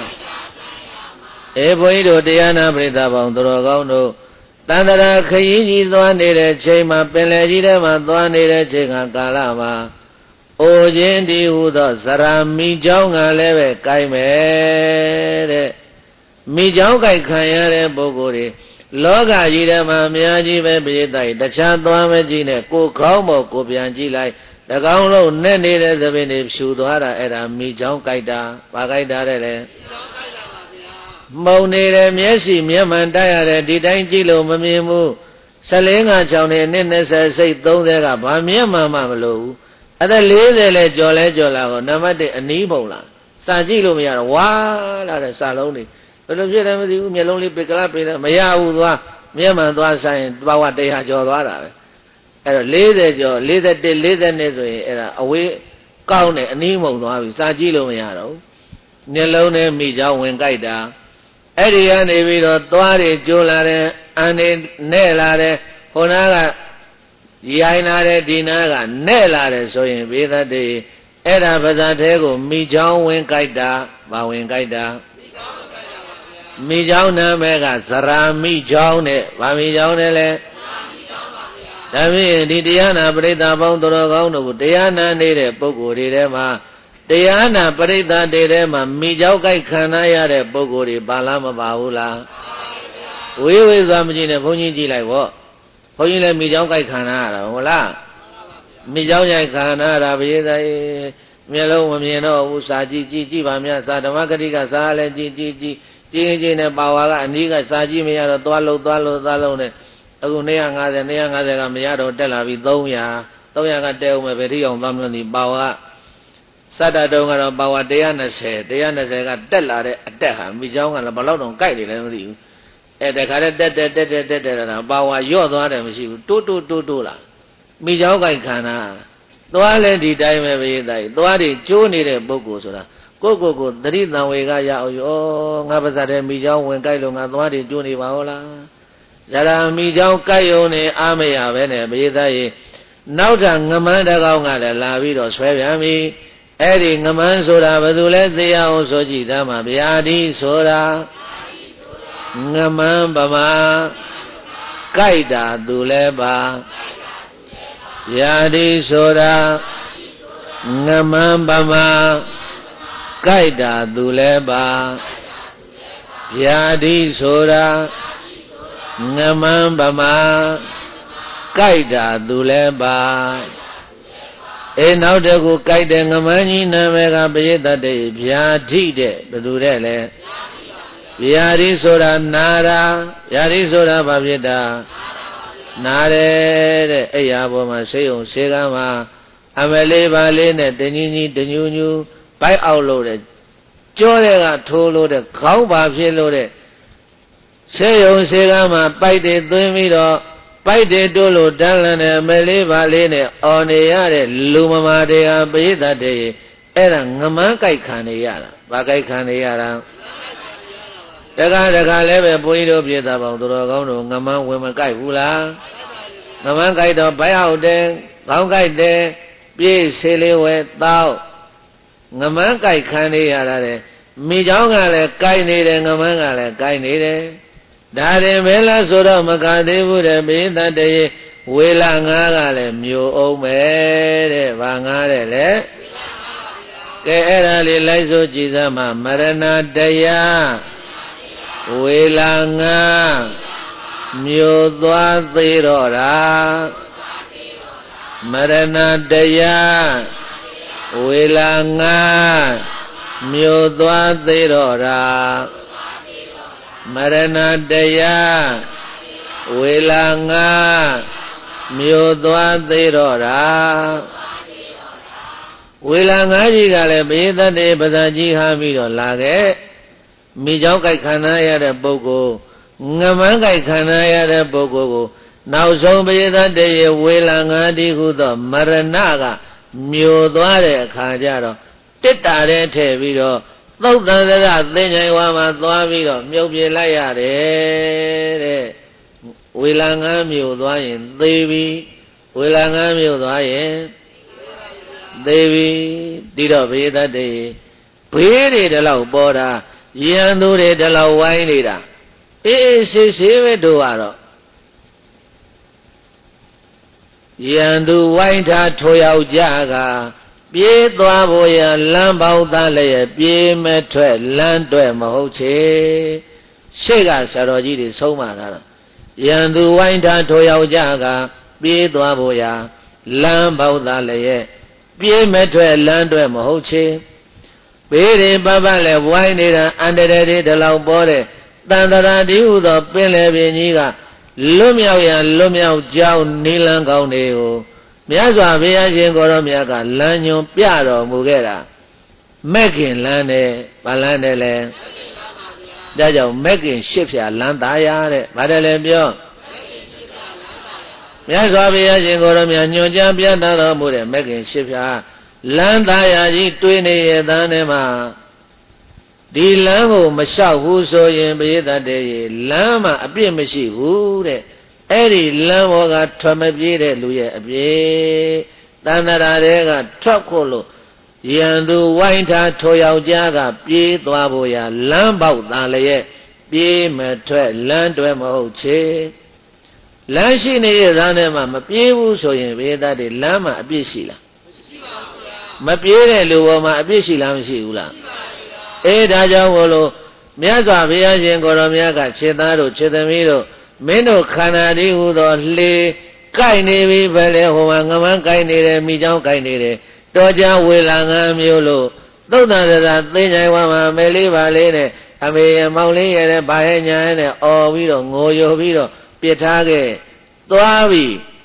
အေဘုန်းကြီးတို့တရားနာပရိသတ်ပေါင်းသူတော်ကောင်းတို့တန္တရာခရီးကြီးသွားနေတဲ့ချိန်မှာပင်လယ်ကြီးထဲမှာသွားနေတဲ့ချိန်ကကာလမှာအိုခြင်းဒီဟုသောဇရာမိချောင်းကလည်းပဲကြိုက်မယ်တဲ့မိချောင်းကြိုက်ခံရတဲ့ပုဂ္ဂိုလ်တွေလောကကြီးထဲမှာအများကြီးပဲပြည့်တိုက်တခြားသွားမကြည့်နဲ့ကိုယ်ကောင်းဖို့ကိုပြန်ကြည့်လိုက်တကောင်လုံးနဲ့နေတဲ့သပင်တွေဖြူသွားတာအဲ့ဒါမိချောင်းကြိုက်တာဘာကြိုက်တာတဲ့လဲမုံနေတဲ့မျက်စိမျက်မှန်တိုက်ရတဲ့ဒီတိုင်းကြည့်လို့မမြင်ဘူး14-6နဲ့နှစ်20စိတ်30ကဘာမျက်မှန်မှမလို့ဘူးအဲ့ဒါ40လဲကြော်လာတော့နံပါတ်1အနီးပုံလားစာကြည့်လို့မရတော့ဝါလာတဲ့စာလုံးတွေဘယ်လိုဖြစ်တယ်မသိဘူးမျက်လုံးလေးပိကလပိတယ်မရဘူးသွားမျက်မှန်သွားဆိုင်ဘာဝ100ကျော်သွားတာပဲအဲ့တော့40ကျော်41 42ဆိုရင်အဲ့ဒါအဝေးကောင်းတယ်အနီးမုံသွားပြီစာကြည့်လို့မရတော့ဘူးမျက်လုံးနဲ့မိချောင်းဝင်ကြိုက်တာအဲ့ဒီကနေပြီးတော့သွားတွေကျိုးလာတယ်အန်တွေနဲ့လာတယ်ဟိုနာကရိုင်းလာတယ်ဒီနာကနဲ့လာတယ်ဆိုရင်ဘေသတ္တေအဲ့ဒါပါဇာသေးကိုမိချောင်းဝင်ကြိုက်တာဘာဝင်ကြိုက်တာမိချောင်းနာမည်ကဇရာမိချောင်းနဲ့ဗာမိချောင်းနဲ့လဲဒါဖြင့်ဒီတရားနာပရိသတ်ပေါင်းတော်ကောင်းတို့ကိုတရားနာနေတဲ့ပုဂ္ဂိုလ်တွေထဲမှာတရားနာပရိသတ်တွေထဲမှာမိကြောက်ကြိုက်ခံရတဲ့ပုဂ္ဂိုလ်တွေပါလားမပါဘူးလားဝေးဝေးစွာမကြည့်နဲ့ဘုန်းကြီးကြည့်လိုက်ပေါ့ဘုန်းကြီးလည်းမိကြောက်ကြိုက်ခံရတာဟုတ်လားမိကြောက်ကြိုက်ခံရတာဘုရားသားမျက်လုံးမမြင်တော့ဘူးစာကြည့်ကြည့်ပါများစာဓမ္မဂတိကစာလည်းကြည့်နဲ့ပါဝါကအနည်းကစာကြည့်မရတော့သွားလုံးနဲ့အခု250ကမရတော့တက်လာပြီ300ကတက်အောင်ပဲဗေဒိအောင်သွားမလို့ဒီပါဝါစတ္တတုံးကတော့ပါဝါ120ကတက်လာတဲ့အတက်ဟာမိเจ้าကလည်းဘယ်လောက်တောင်ကြိုက်နေလဲမသိဘူးတခါတည်းတက်တာပါဝါရော့သွားတယ်မရှိဘူးတိုးလာမိเจ้าကြိုက်ခံတာသွားလဲဒီတိုင်းပဲဘေးသားကြီးသွားတွေကျိုးနေတဲ့ပုဂ္ဂိုလ်ဆိုတာကိုသတိတံဝေကရအောင်ရောငါပါစတဲ့မိเจ้าဝင်ကြိုက်လို့ငါသွားတွေကျိုးနေပါဟုတ်လားဇရာမိเจ้าကြိုက်ရုံနဲ့အားမရပဲနဲ့ဘေးသားကြီးနောက်ထပ်ငမန်းတကောင်းကလည်းလာပြီးတော့ဆွဲပြန်ပြီအဲ့ဒီငမန်းဆိုတာဘယ်သူလဲသိရအောင်ဆိုကြည့်သားမှာဗျာတိဆိုတာငမန်းပမာကြိုက်တာသူလဲပါဗျာတိဆိုတာငမန်းပမာကြိုက်တာသူလဲပါဗျာတိဆိုတာငမန်းပမာကြိုက်တာသူလဲပါနောက်တကူကြိုက်တဲ့ငမန်းကြီးနာမည်ကပရိသတ်တေဗျာတိတဲ့ဘယ်သူတဲ့လဲဗျာတိဆိုတာနာရာဗျာတိဆိုတာဘာဖြစ်တာနာတယ်တဲ့အဲ့ရပေါ်မှာဆေးုံဆေးကမ်းမှာအမလေးပါလေးနဲ့တညီညီတညူညူဘိုက်အောက်လို့တဲ့ကြောတဲ့ကထိုးလို့တဲ့ခေါင်းပါဖြစ်လို့တဲ့ဆေးုံဆေးကမ်းမှာပိုက်တွေသွင်းပြီးတော့ပိုက်တွေတိုးလို့တန်းလန်းတဲ့အမလေးပါလေးနဲ့အော်နေရတဲ့လူမမာတွေဟာပရိသတ်တွေအဲ့ဒါငမန်းကြိုက်ခံနေရတာဘာကြိုက်ခံနေရတာတခါလည်းပဲဘုန်းကြီးတို့ပြည်သားပေါင်းတော်ကောင်းတို့ငမန်းဝင်မကြိုက်ဘူးလားငမန်းကြိုက်တော့ဘိုက်အောင်တယ်ခေါင်းကြိုက်တယ်ပြေးဆေးလေးဝဲတောက်ငမန်းကြိုက်ခံနေရတာတဲ့မိเจ้าကလည်းကြိုက်နေတယ်ငမန်းကလည်းကြိုက်နေတယ်ဒါရင်မဲလားဆိုတော့မကသေးဘူးတဲ့ဘိသတ္တရေဝေလာငါးကလည်းမျိုးအောင်ပဲတဲ့ဗာငါးတဲ့လေကဲအဲ့ဒါလေးလိုက်ဆိုကြည်စမ်းမှာမရဏတရားဝေလာငါးမျိုးသွားသေးတော့တာမရဏတရားဝေလာငါးမျိုးသွားသေးတော့တာမရဏတရားဝေလာငါမြို့သွားသေးတော့တာဝေလာငါကြီးကလည်းဘေးသတ္တေပဇာကြီးဟာပြီးတော့လာခဲ့မိเจ้าကြိုက်ခံရတဲ့ပုဂ္ဂိုလ်ငမန်းကြိုက်ခံရတဲ့ပုဂ္ဂိုလ်ကိုနောက်ဆုံးဘေးသတ္တေရဲ့ဝေလာငါတိဟုသောမရဏကမြို့သွားတဲ့အခါကျတော့တစ်တာတဲ့ထည့်ပြီးတော့သုတ်တန်စကသင်္ချိုင်ဝါမှာသွားပြီးတော့မြုပ်ပြလိုက်ရတယ်တဲ့ဝေလာငန်းမြို့သွားရင်သေပြီဝေလာငန်းမြို့သွားရင်သေပြီဒီတော့ဘေးသတ္တေဘေးတွေတလောက်ပေါ်တာရန်သူတွေတလောက်ဝိုင်းနေတာအေးဆေးပဲတို့ကတော့ရန်သူဝိုင်းထားထိုယောက်ကြကပြေးသွားဖို့ရလမ်းပေါက်သားလည်းပြေးမထွက်လမ်းတွဲမဟုတ်ချေရှေ့ကဆရာတော်ကြီးတွေဆုံးမတာရန်သူဝိုင်းထားထိုယောက်ျားကပြေးသွားဖို့ရလမ်းပေါက်သားလည်းပြေးမထွက်လမ်းတွဲမဟုတ်ချေဘေးရင်ပပလည်းဝိုင်းနေတာအန္တရာယ်တွေဒီလောက်ပေါ်တဲ့တန်တရာတိဟုသောပင်လယ်ပြင်ကြီးကလွတ်မြောက်ရန်လွတ်မြောက်ကြောင်းနေလန်းကောင်းတွေကိုမြတ်စွာဘုရားရှင်ကိုရောမြတ်ကလမ်းညွန်ပြတော်မူခဲ့တာမက်ခင်လမ်းနဲ့ဗလမ်းနဲ့လဲဒါကြောင့်မက်ခင်ရှစ်ဖြာလမ်းသားရတဲ့ဗါတယ်လဲပြောမြတ်စွာဘုရားရှင်ကိုရောမြတ်ညွန်ကြားပြသတော်မူတဲ့မက်ခင်ရှစ်ဖြာလမ်းသားရကြီးတွေးနေရတဲ့နဲ့မှာဒီလမ်းကိုမလျှောက်ဘူးဆိုရင်ပရိသတ်တွေလမ်းမှာအပြစ်မရှိဘူးတဲ့အဲ့ဒီလမ်းဘောကထွက်မပြေးတဲ့လူရဲ့အပြေးတဏ္ဍရာတွေကထွက်ဖို့လို့ရန်သူဝိုင်းထားထိုယောက်ျားကပြေးသွားဖို့ရလမ်းပေါက်သားလည်းပြေးမထွက်လမ်းတွဲမဟုတ်ချေလမ်းရှိနေတဲ့သားနဲ့မှမပြေးဘူးဆိုရင်ဘေးသားတွေလမ်းမှာအပြစ်ရှိလားမရှိပါဘူးဗျာမပြေးတဲ့လူပေါ်မှာအပြစ်ရှိလားမရှိဘူးလားရှိပါဘူးဗျာဒါကြောင့်မို့လို့မြတ်စွာဘုရားရှင်ကိုရောမြတ်ကခြေသားတို့ခြေသမီးတို့မင်းတို့ခန္ဓာဒီဟူသောလေကိုက်နေပြီပဲလေဟိုမှာငမန်းကိုက်နေတယ်မိချောင်းကိုက်နေတယ်တော်ကြဝေလာငန်းမျိုးလို့သုတ်တန်စရာသိဉ္ဇိုင်ဝါမှာမဲလေးပါလေးနဲ့အမေရမောင်လေးရတဲ့ဘာရဲ့ညာရဲ့နဲ့အော်ပြီးတော့ငိုယိုပြီးတော့ပြစ်ထားခဲ့သွားပြီ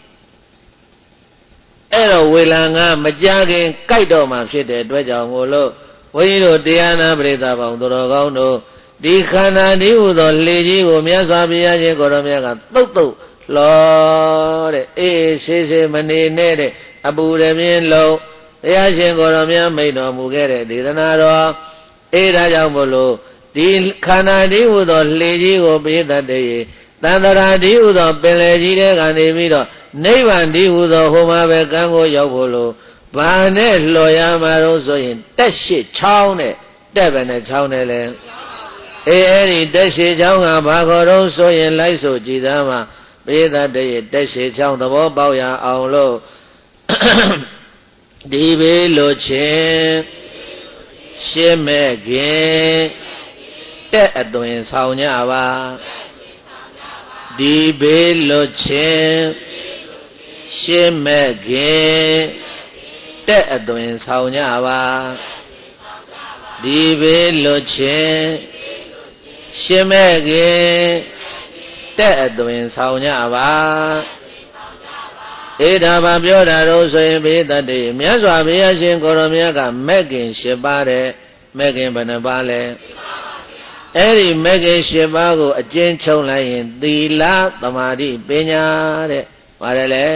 အဲ့တော့ဝေလာငါမကြခင်ကြိုက်တော့မှဖြစ်တဲ့အတွက်ကြောင့်မို့လို့ဘုန်းကြီးတို့တရားနာပရိသတ်ပေါင်းသူတော်ကောင်းတို့ဒီခန္ဓာဒီဟုသောလေကြီးကိုမြတ်စွာဘုရားရှင်ကိုရောမြတ်ကသုတ်သုတ်လောတဲ့အေးဆေးဆေးမနေနဲ့တဲ့အပူရမြင်းလုံးဘုရားရှင်ကိုရောမြတ်မိန့်တော်မူခဲ့တဲ့ဒေသနာတော်ဒါကြောင့်မို့လို့ဒီခန္ဓာဒီဟုသောလေကြီးကိုပြည့်တတ်တဲ့တန္တရာဒီဟုသောပင်လေကြီးတဲ့ကနေပြီးတော့နိဗ္ဗာန်ဒီဟုသောဟိုမှာပဲကံကိုရောက်ဖို့လို့ဘာနဲ့လှော်ရမှာတော့ဆိုရင်တက်ရှိချောင်းနဲ့တက်ပဲနဲ့ချောင်းနဲ့လဲအဲ့ဒီတက်ရှိချောင်းကဘာခေါ်တော့ဆိုရင်လိုက်ဆိုကြည်သားမှာပိသတ်တဲ့တက်ရှိချောင်းသဘောပေါက်ရအောင်လို့ဒီဘေးလိုချင်းရှင်းမဲ့ခင်တက်အသွင်ဆောင်ကြပါဒီဘေးလွတ်ခြင်းရှင်းမဲ့ခင်တက်အသွင်ဆောင်ကြပါဒီဘေးလွတ်ခြင်းရှင်းမဲ့ခင်တက်အသွင်ဆောင်ကြပါဒါဘာပြောတာတော့ဆိုရင်ဘေးတတ်တယ်မြတ်စွာဘုရားရှင်ကိုရောမြတ်ကမဲ့ခင်၈ပါးတဲ့မဲ့ခင်ဘယ်နှပါးလဲအဲ့ဒီမဲ့ခင်၈ပါးကိုအကျဉ်းချုပ်လိုက်ရင်သီလသမာဓိပညာတဲ့ပါတယ်လေ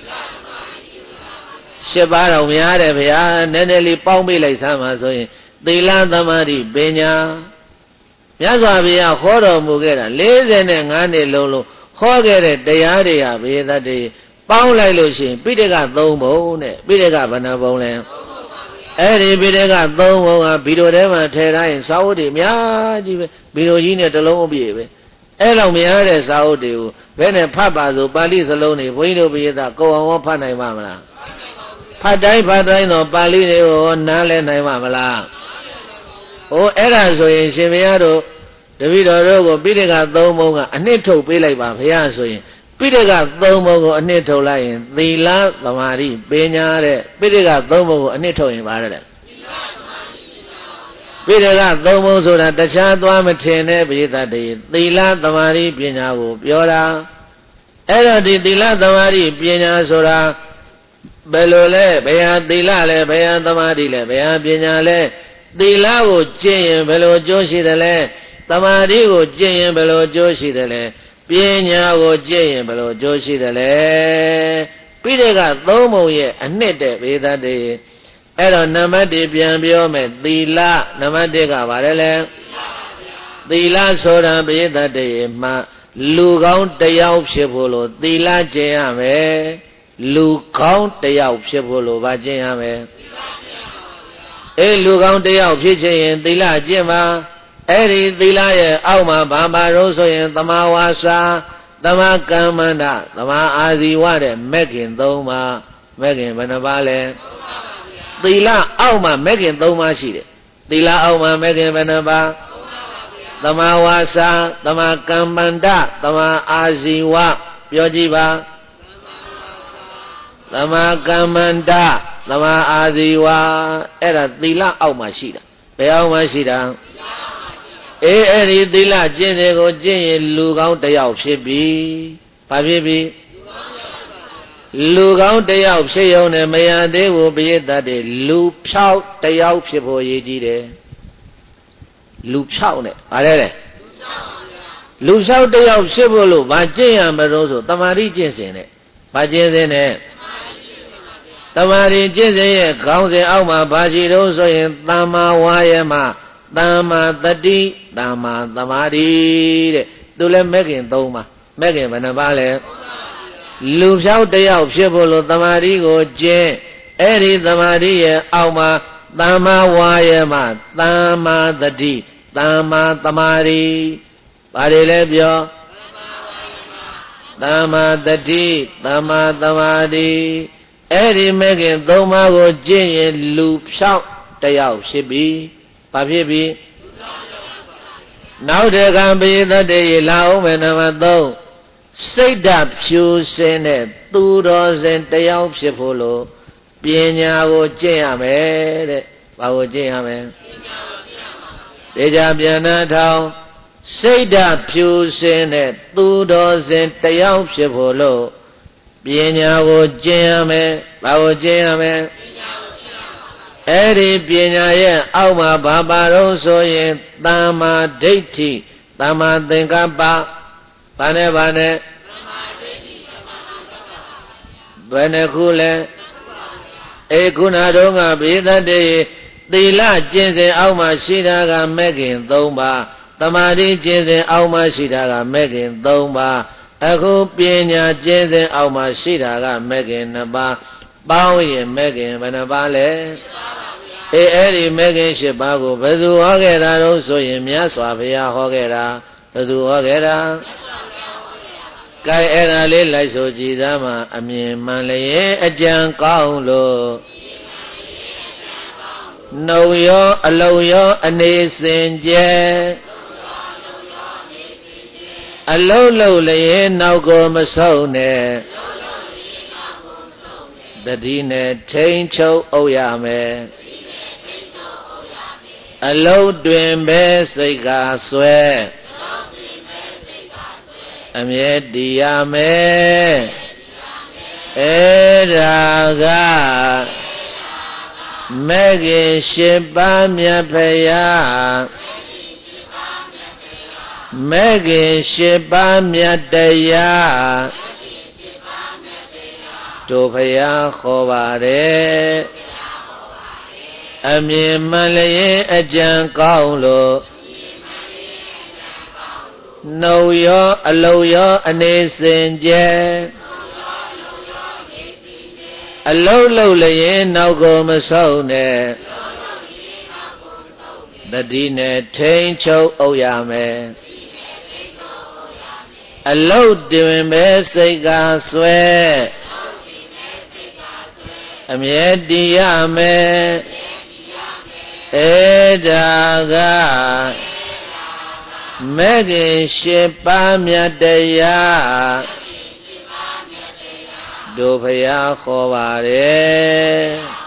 ၈ပါးတော့များတယ်ဗျာနည်းနည်းလေးပေါင်းပေးလိုက်စမ်းပါဆိုရင်သီလသမာဓိပညာမြတ်စွာဘုရားဟောတော်မူခဲ့တာ45နှစ်လုံးလုံးဟောခဲ့တဲ့တရားတွေဟာဘေးသတ်တွေပေါင်းလိုက်လို့ရှိရင်ပိဋက3ဘုံနဲ့ပိဋကဘယ်နှဘုံလဲအဲ့ဒီပိဋက3ဘုံကဗီဒီယိုထဲမှာထည့်ထားရင်စာအုပ်တွေအများကြီးပဲဗီဒီယိုကြီးနဲ့တစ်လုံးအပြည့်ပဲအဲ့လောက်များတဲ့စာအုပ်တွေကိုဘယ်နဲ့ဖတ်ပါဆိုပါဠိစလုံးတွေဘုန်းကြီးတို့ပိဋကကိုယ်အောင်ဖတ်နိုင်ပါမလားဖတ်တိုင်းတော့ပါဠိတွေကိုနားလည်နိုင်ပါမလားအဲ့ဒါဆိုရင်ရှင်ဘုရားတို့တပည့်တော်တို့ကိုပိဋက3ဘုံကအနှစ်ထုတ်ပေးလိုက်ပါဘုရားဆိုရင်ပိဋက3ဘုံကိုအနှစ်ထုတ်လိုက်ရင်သီလသမာဓိပညာတဲ့ပိဋက3ဘုံကိုအနှစ်ထုတ်ရင်ပါတယ်တဲ့ပိဋက3ဘုံဆိုတာတခြားသွားမထင်တဲ့ပိဋကတည်းသီလသမာဓိပညာကိုပြောတာအဲ့တော့ဒီသီလသမာဓိပညာဆိုတာဘယ်လိုလဲဘယ်ဟာသီလလဲဘယ်ဟာသမာဓိလဲဘယ်ဟာပညာလဲသီလကိုကျင့်ရင်ဘယ်လိုကျိုးရှိတယ်လဲသမာဓိကိုကျင့်ရင်ဘယ်လိုကျိုးရှိတယ်လဲပညာကိုကျင့်ရင်ဘယ်လိုကျိုးရှိတယ်လဲပိဋက3ဘုံရဲ့အနှစ်တဲ့ဘေဒတ်တွေအဲ့တော့နံပါတ်1ပြန်ပြောမယ်သီလနံပါတ်1ကဘာလဲလဲသီလဆိုတာဘေဒတ်တွေမှာလူကောင်းတယောက်ဖြစ်ဖို့လို့သီလကျင့်ရမယ်လူကောင်းတယောက်ဖြစ်ဖို့လို့ဗာကျင့်ရမယ်လူကောင်းတယောက်ဖြစ်ချင်ရင်သီလကျင့်ပါအဲ့ဒီသီလရဲ့အောက်မှာဘာပါတော့ဆိုရင်သမာဝါစာသမာကမ္မန္တသမာအာဇီဝတဲ့မဲ့ခင်3ပါးမဲ့ခင်ဘယ်နှပါးလဲသီလအောက်မှာမဲ့ခင်3ပါးရှိတယ်သီလအောက်မှာမဲ့ခင်ဘယ်နှပါးသမာဝါစာသမာကမ္မန္တသမာအာဇီဝပြောကြည့်ပါသမာကမ္မန္တသမာအာဇီဝအဲ့ဒါသီလအောက်မှာရှိတာဘယ်အောက်မှာရှိတာအဲ့ဒီသီလကျင့်တယ်ကိုကျင့်ရင်လူကောင်းတယောက်ဖြစ်ပြီ။ဘာဖြစ်ပြီ။လူကောင်းတယောက်ဖြစ်ရုံနဲ့မရသေးဘူးပိဋကတ်တွေလူဖြောက်တယောက်ဖြစ်ဖို့ရည်ကြီးတယ်။လူဖြောက်နဲ့ဗါလဲလူဖြောက်တယောက်ဖြစ်ဖို့လို့ဗာကျင့်ရမလို့ဆိုတမာတိကျင့်စဉ်နဲ့ဗာကျင့်စဉ်နဲ့တမာတိကျင့်စဉ်ရဲ့ခေါင်းစဉ်အောက်မှာဗာရှိတော့ဆိုရင်သမ္မာဝါယမသမ္မာတတိသမ္မာသမာဓိတဲ့သူလည်းမဲ့ခင်3ပါမဲ့ခင်ဘယ်နှပါလဲလူဖြောက်တယောက်ဖြစ်ဖို့လို့သမာဓိကိုကျင့်အဲ့ဒီသမာဓိရဲ့အောက်မှာသမ္မာဝါယမသမ္မာတတိသမ္မာသမာဓိဘာတွေလဲပြောသမ္မာတတိသမ္မာသမာဓိအဲ့ဒီမဲ့ခင်သုံးပါးကိုကျင့်ရင်လူဖြောက်တယောက်ဖြစ်ပြီဘာဖြစ်ပြီနောက်တကံပိသတ္တေလာအောင်မယ်နံပါတ်3စိတ်ဓာတ်ဖြူစင်တဲ့သူတော်စင်တယောက်ဖြစ်ဖို့လို့ပညာကိုကျင့်ရမယ်တဲ့ဘာကိုကျင့်ရမလဲတေချာပြန်နှထောင်စိတ်ဓာတ်ဖြူစင်တဲ့သူတော်စင်တယောက်ဖြစ်ဖို့လို့ပညာကိုကျင့်ရမယ်ဘာကိုကျင့်ရမလဲအဲ့ဒီပညာရဲ့အောက်မှာဘာပါတော့ဆိုရင်သမ္မာဒိဋ္ဌိသမ္မာသင်္ကပ္ပဘာနဲ့ဘာနဲ့ဘယ်နှခုလဲခုနတော့ကဘေသတ္တေသီလကျင့်စဉ်အောက်မှာရှိတာကမဲ့ခင်3ပါးသမာဓိကျင့်စဉ်အောက်မှာရှိတာကမဲ့ခင်3ပါးအခုပညာကျင့်စဉ်အောက်မှာရှိတာကမဲ့ခင်2ပါးပေါင်းရင်မဲ့ခင်ဘယ်နှပါးလဲအဲ့ဒီမဲ့ခင်7ပါးကိုဘယ်သူဟောခဲ့တာတော့ဆိုရင်မြတ်စွာဘုရားဟောခဲ့တာဘယ်သူဟောခဲ့တာကဲအဲ့ဒါလေးလိုက်ဆိုကြည်သားမှာအမြင်မှန်လျင်အကြံကောင်းလို့နှုတ်ရောအလုံးရောအနေစင်ကြဲအလုံးလုံးလျင်နောက်ကိုမဆုံးနဲ့တတိနဲ့ထိန်ချုပ်အုပ်ရမယ်အလုံးတွင်ပဲစိတ်ကဆွဲအမြဲတည်ရမယ်အဲ့ဒါကမဲ့ခင်7ပါးမြတ်ဖရာမဲ့ခင်7ပါးမြတ်တရားတို့ဖရာခေါ်ပါတယ်အမြင်မှန်လျင်အကြံကောင်းလို့နှုတ်ရောအလုံးရောအနေစင်ကြဲအလုံးလုံးလျင်နောက်ကိုမဆုံးနဲ့တတိနဲ့ထိန်ချုပ်အုပ်ရမယ်အလုံးတွင်ပဲစိတ်ကဆွဲအမြဲတည်ရမယ်အဲ့ဒါကမဲ့ခင်7ပါးမြတ်တရားတို့ဖရာခေါ်ပါတယ်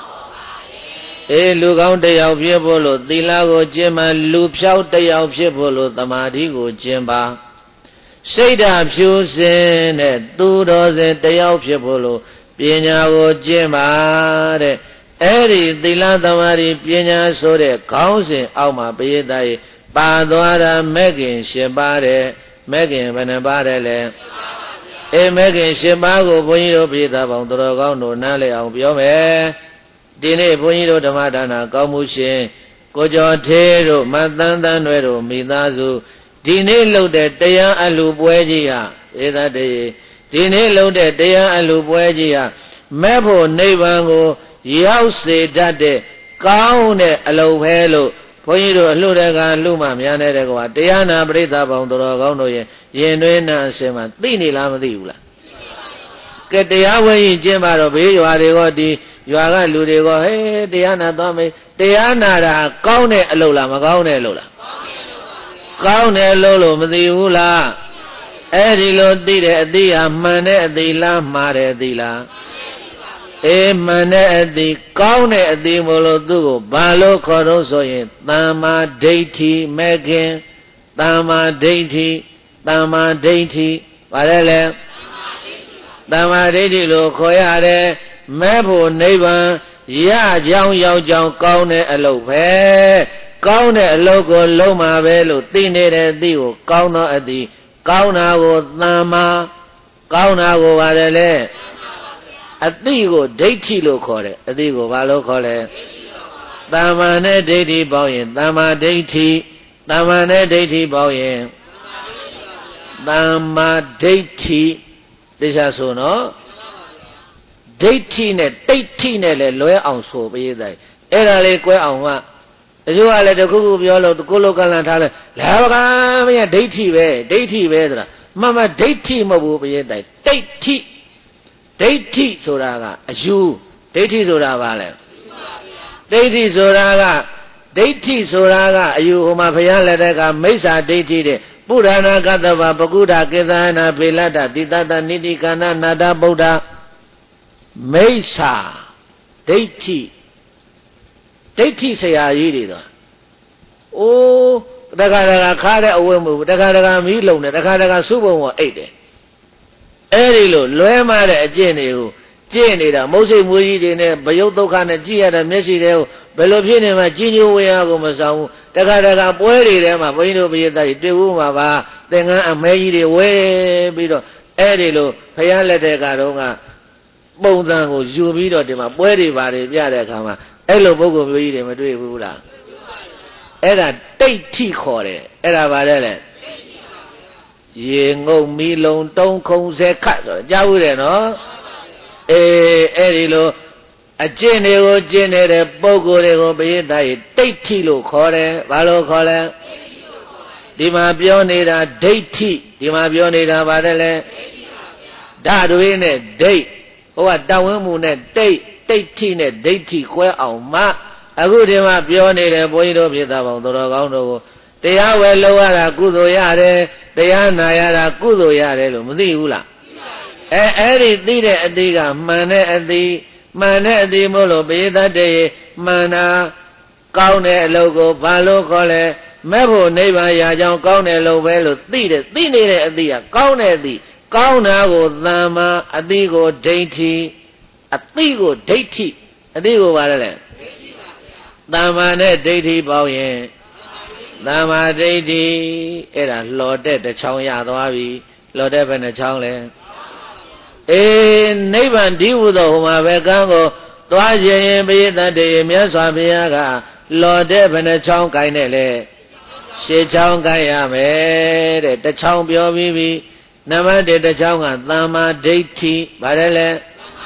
လူကောင်းတယောက်ဖြစ်ဖို့လို့သီလကိုကျင့်မှလူဖြောက်တယောက်ဖြစ်ဖို့လို့သမာဓိကိုကျင့်ပါစိတ်ဓာတ်ဖြူစင်တဲ့သူတော်စင်တယောက်ဖြစ်ဖို့လို့ပညာကိုကျင့်ပါတဲ့အဲ့ဒီသီလသမာဓိပညာဆိုတဲ့ခေါင်းစဉ်အောက်မှာပရိသတ်ရဲ့ပါသွားတာမဲ့ခင်7ပါးတဲ့မဲ့ခင်ဘယ်နှပါးတဲ့လဲမဲ့ခင်7ပါးကိုဘုန်းကြီးတို့ပြည်သားပေါင်းတော်ကောင်းတို့နားလည်အောင်ပြောမယ်ဒီနေ့ဘုန်းကြီးတို့ဓမ္မဒါနကောင်းမှုရှင်ကိုကျော်သေးတို့မသန်းသန်းတွေတို့မိသားစုဒီနေ့လုပ်တဲ့တရားအလှပွဲကြီးဟာဧသတေဒီနေ့လုပ်တဲ့တရားအလှပွဲကြီးဟာမဲ့ဖို့နိဗ္ဗာန်ကိုရောက်စေတတ်တဲ့ကောင်းတဲ့အလုပ်ပဲလို့ဘုန်းကြီးတို့အလှတဲ့ကလှမှများနေတဲ့ကွာတရားနာပရိသတ်ပေါင်းတော်ကောင်းတို့ရဲ့ရင်တွင်းနာအစင်မှာသိနေလားမသိဘူးလားကဲတရားဝဲရင်ကျင့်ပါတော့ဘေးရွာတွေကဒီရွာကလူတွေကဟဲ့တရားနာသွားမေးတရားနာတာကောင်းတဲ့အလုပ်လားမကောင်းတဲ့အလုပ်လားကောင်းတဲ့အလုပ်လို့မသိဘူးလားအဲ့ဒီလိုသိတဲ့အသိဟာမှန်တဲ့အသိလားမှားတဲ့အသိလားမှန်တဲ့အသိကောင်းတဲ့အသိမို့လို့သူ့ကိုဘာလို့ခေါ်တော့ဆိုရင်သမ္မာဒိဋ္ဌိမဲ့ခင်သမ္မာဒိဋ္ဌိသမ္မာဒိဋ္ဌိဘာလဲလဲသမ္မာဒိဋ္ဌိလို့ခေါ်ရတယ်မဲ့ဖို့နိဗ္ဗာန်ရကြောင်းရောက်ကြောင်းကောင်းတဲ့အလုပ်ပဲကောင်းတဲ့အလုပ်ကိုလုံးမှာပဲလို့သိနေတဲ့အသိကိုကောင်းသောအသိကောင်းတာကိုသမ္မာကောင်းတာကိုပါတယ်လေအသိကိုဒိဋ္ဌိလို့ခေါ်တယ်အသိကိုဘာလို့ခေါ်လဲသမ္မာနဲ့ဒိဋ္ဌိပေါင်းရင်သမ္မာဒိဋ္ဌိသမ္မာနဲ့ဒိဋ္ဌိပေါင်းရင်သမ္မာဒိဋ္ဌိတရားဆိုနော်ဒိဋ္ဌိနဲ့တိဋ္ဌိနဲ့လည်းလွဲအောင်ဆိုပေးတယ်အဲ့ဒါလေးကွဲအောင်ကတချို့ကလည်းတခုခုပြောလို့ကိုလိုကလန်ထားလဲလာကမင်းဒိဋ္ဌိပဲဆိုတာ mama deity mabu payeta deity soraga ayu deity sora vale deity soraga ayu homa phaya ledeka maisa deity de Purana Katava Pakuda Kedana Pilata Titata Nitikana Nada Buddha Mesa Deity say I Oh Dagadaga Kada Awemu, Dagadaga Milon, Dagadaga Subo ate. Erilo, Loema Jenny, Jenny, Mose Mujine, Bayoto Kana Gia, the Messi, Belopina, Genio Weagomasau, Dagadaga Pueri, Rema, Vino Bieta, Deuma, Tenga, and made it way below. Erilo, Payala de Garonga, Bondango, Jubido, Dema, Pueri, Vare, Yada Kama, Elo Bogo, Madrid. Era deity kore era varele yengo milon tong kong se kat jau de no eri lo ajin de ko jin de poggo de ko payita yi deity lo khore ba lo khore di ma pyo neda deity di ma pyo neda varele da dwe ne date ho wa tawin mu ne deity ne deity khwe aung ma Aku dema pyo nede boyido phita bang toro kaung do Teya we lo yara kudo yare Teya na yara kudo yare lo mthi hu la Eri thi de ati ka man de ati mo lo payita de mana kaung de alo ko ba lo kho le met pho nibbana ya jaung kaung de lo be lo thi nede ati ka kaung de ati kaung na ko thamma ati ko deity ati ko deity ati ko ba le Tama ne deity bao yin Tama deity Era lo de chong ya dwa bi Lo de bene chong le Nibbana di hu do huma be kang ko Twa jin yin payita de Myat Swa Bhuya ka Lo de bene chong kai ne le She chong kai ya me de ta chong pyo bi Nama de ta chong ka Tama deity Ba de le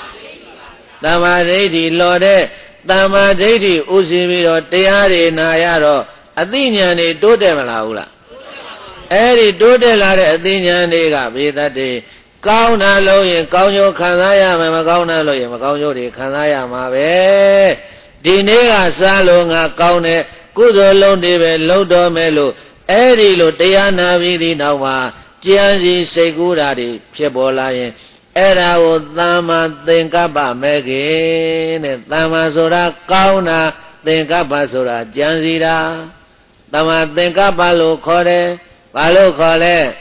Tama deity lo de Tama deity usi biro teyari na yaro Atinyani tote malahula Eri tote lare atinyani ka Bidati Kaung na lo yin kaung yo khansaya ma kaung na lo yin ma kaung yo di khansaya ma be Di ne ka sa lo nga kaung ne Kudo long di be long do me lo Eri lo teyana bidi na wa Jiansi sekura di Phebola yin Era o Tama Thenkappa Megin Tama Sora Kauna Thenkappa Sora Jansira Tama Thenkappa lo khore Balo khore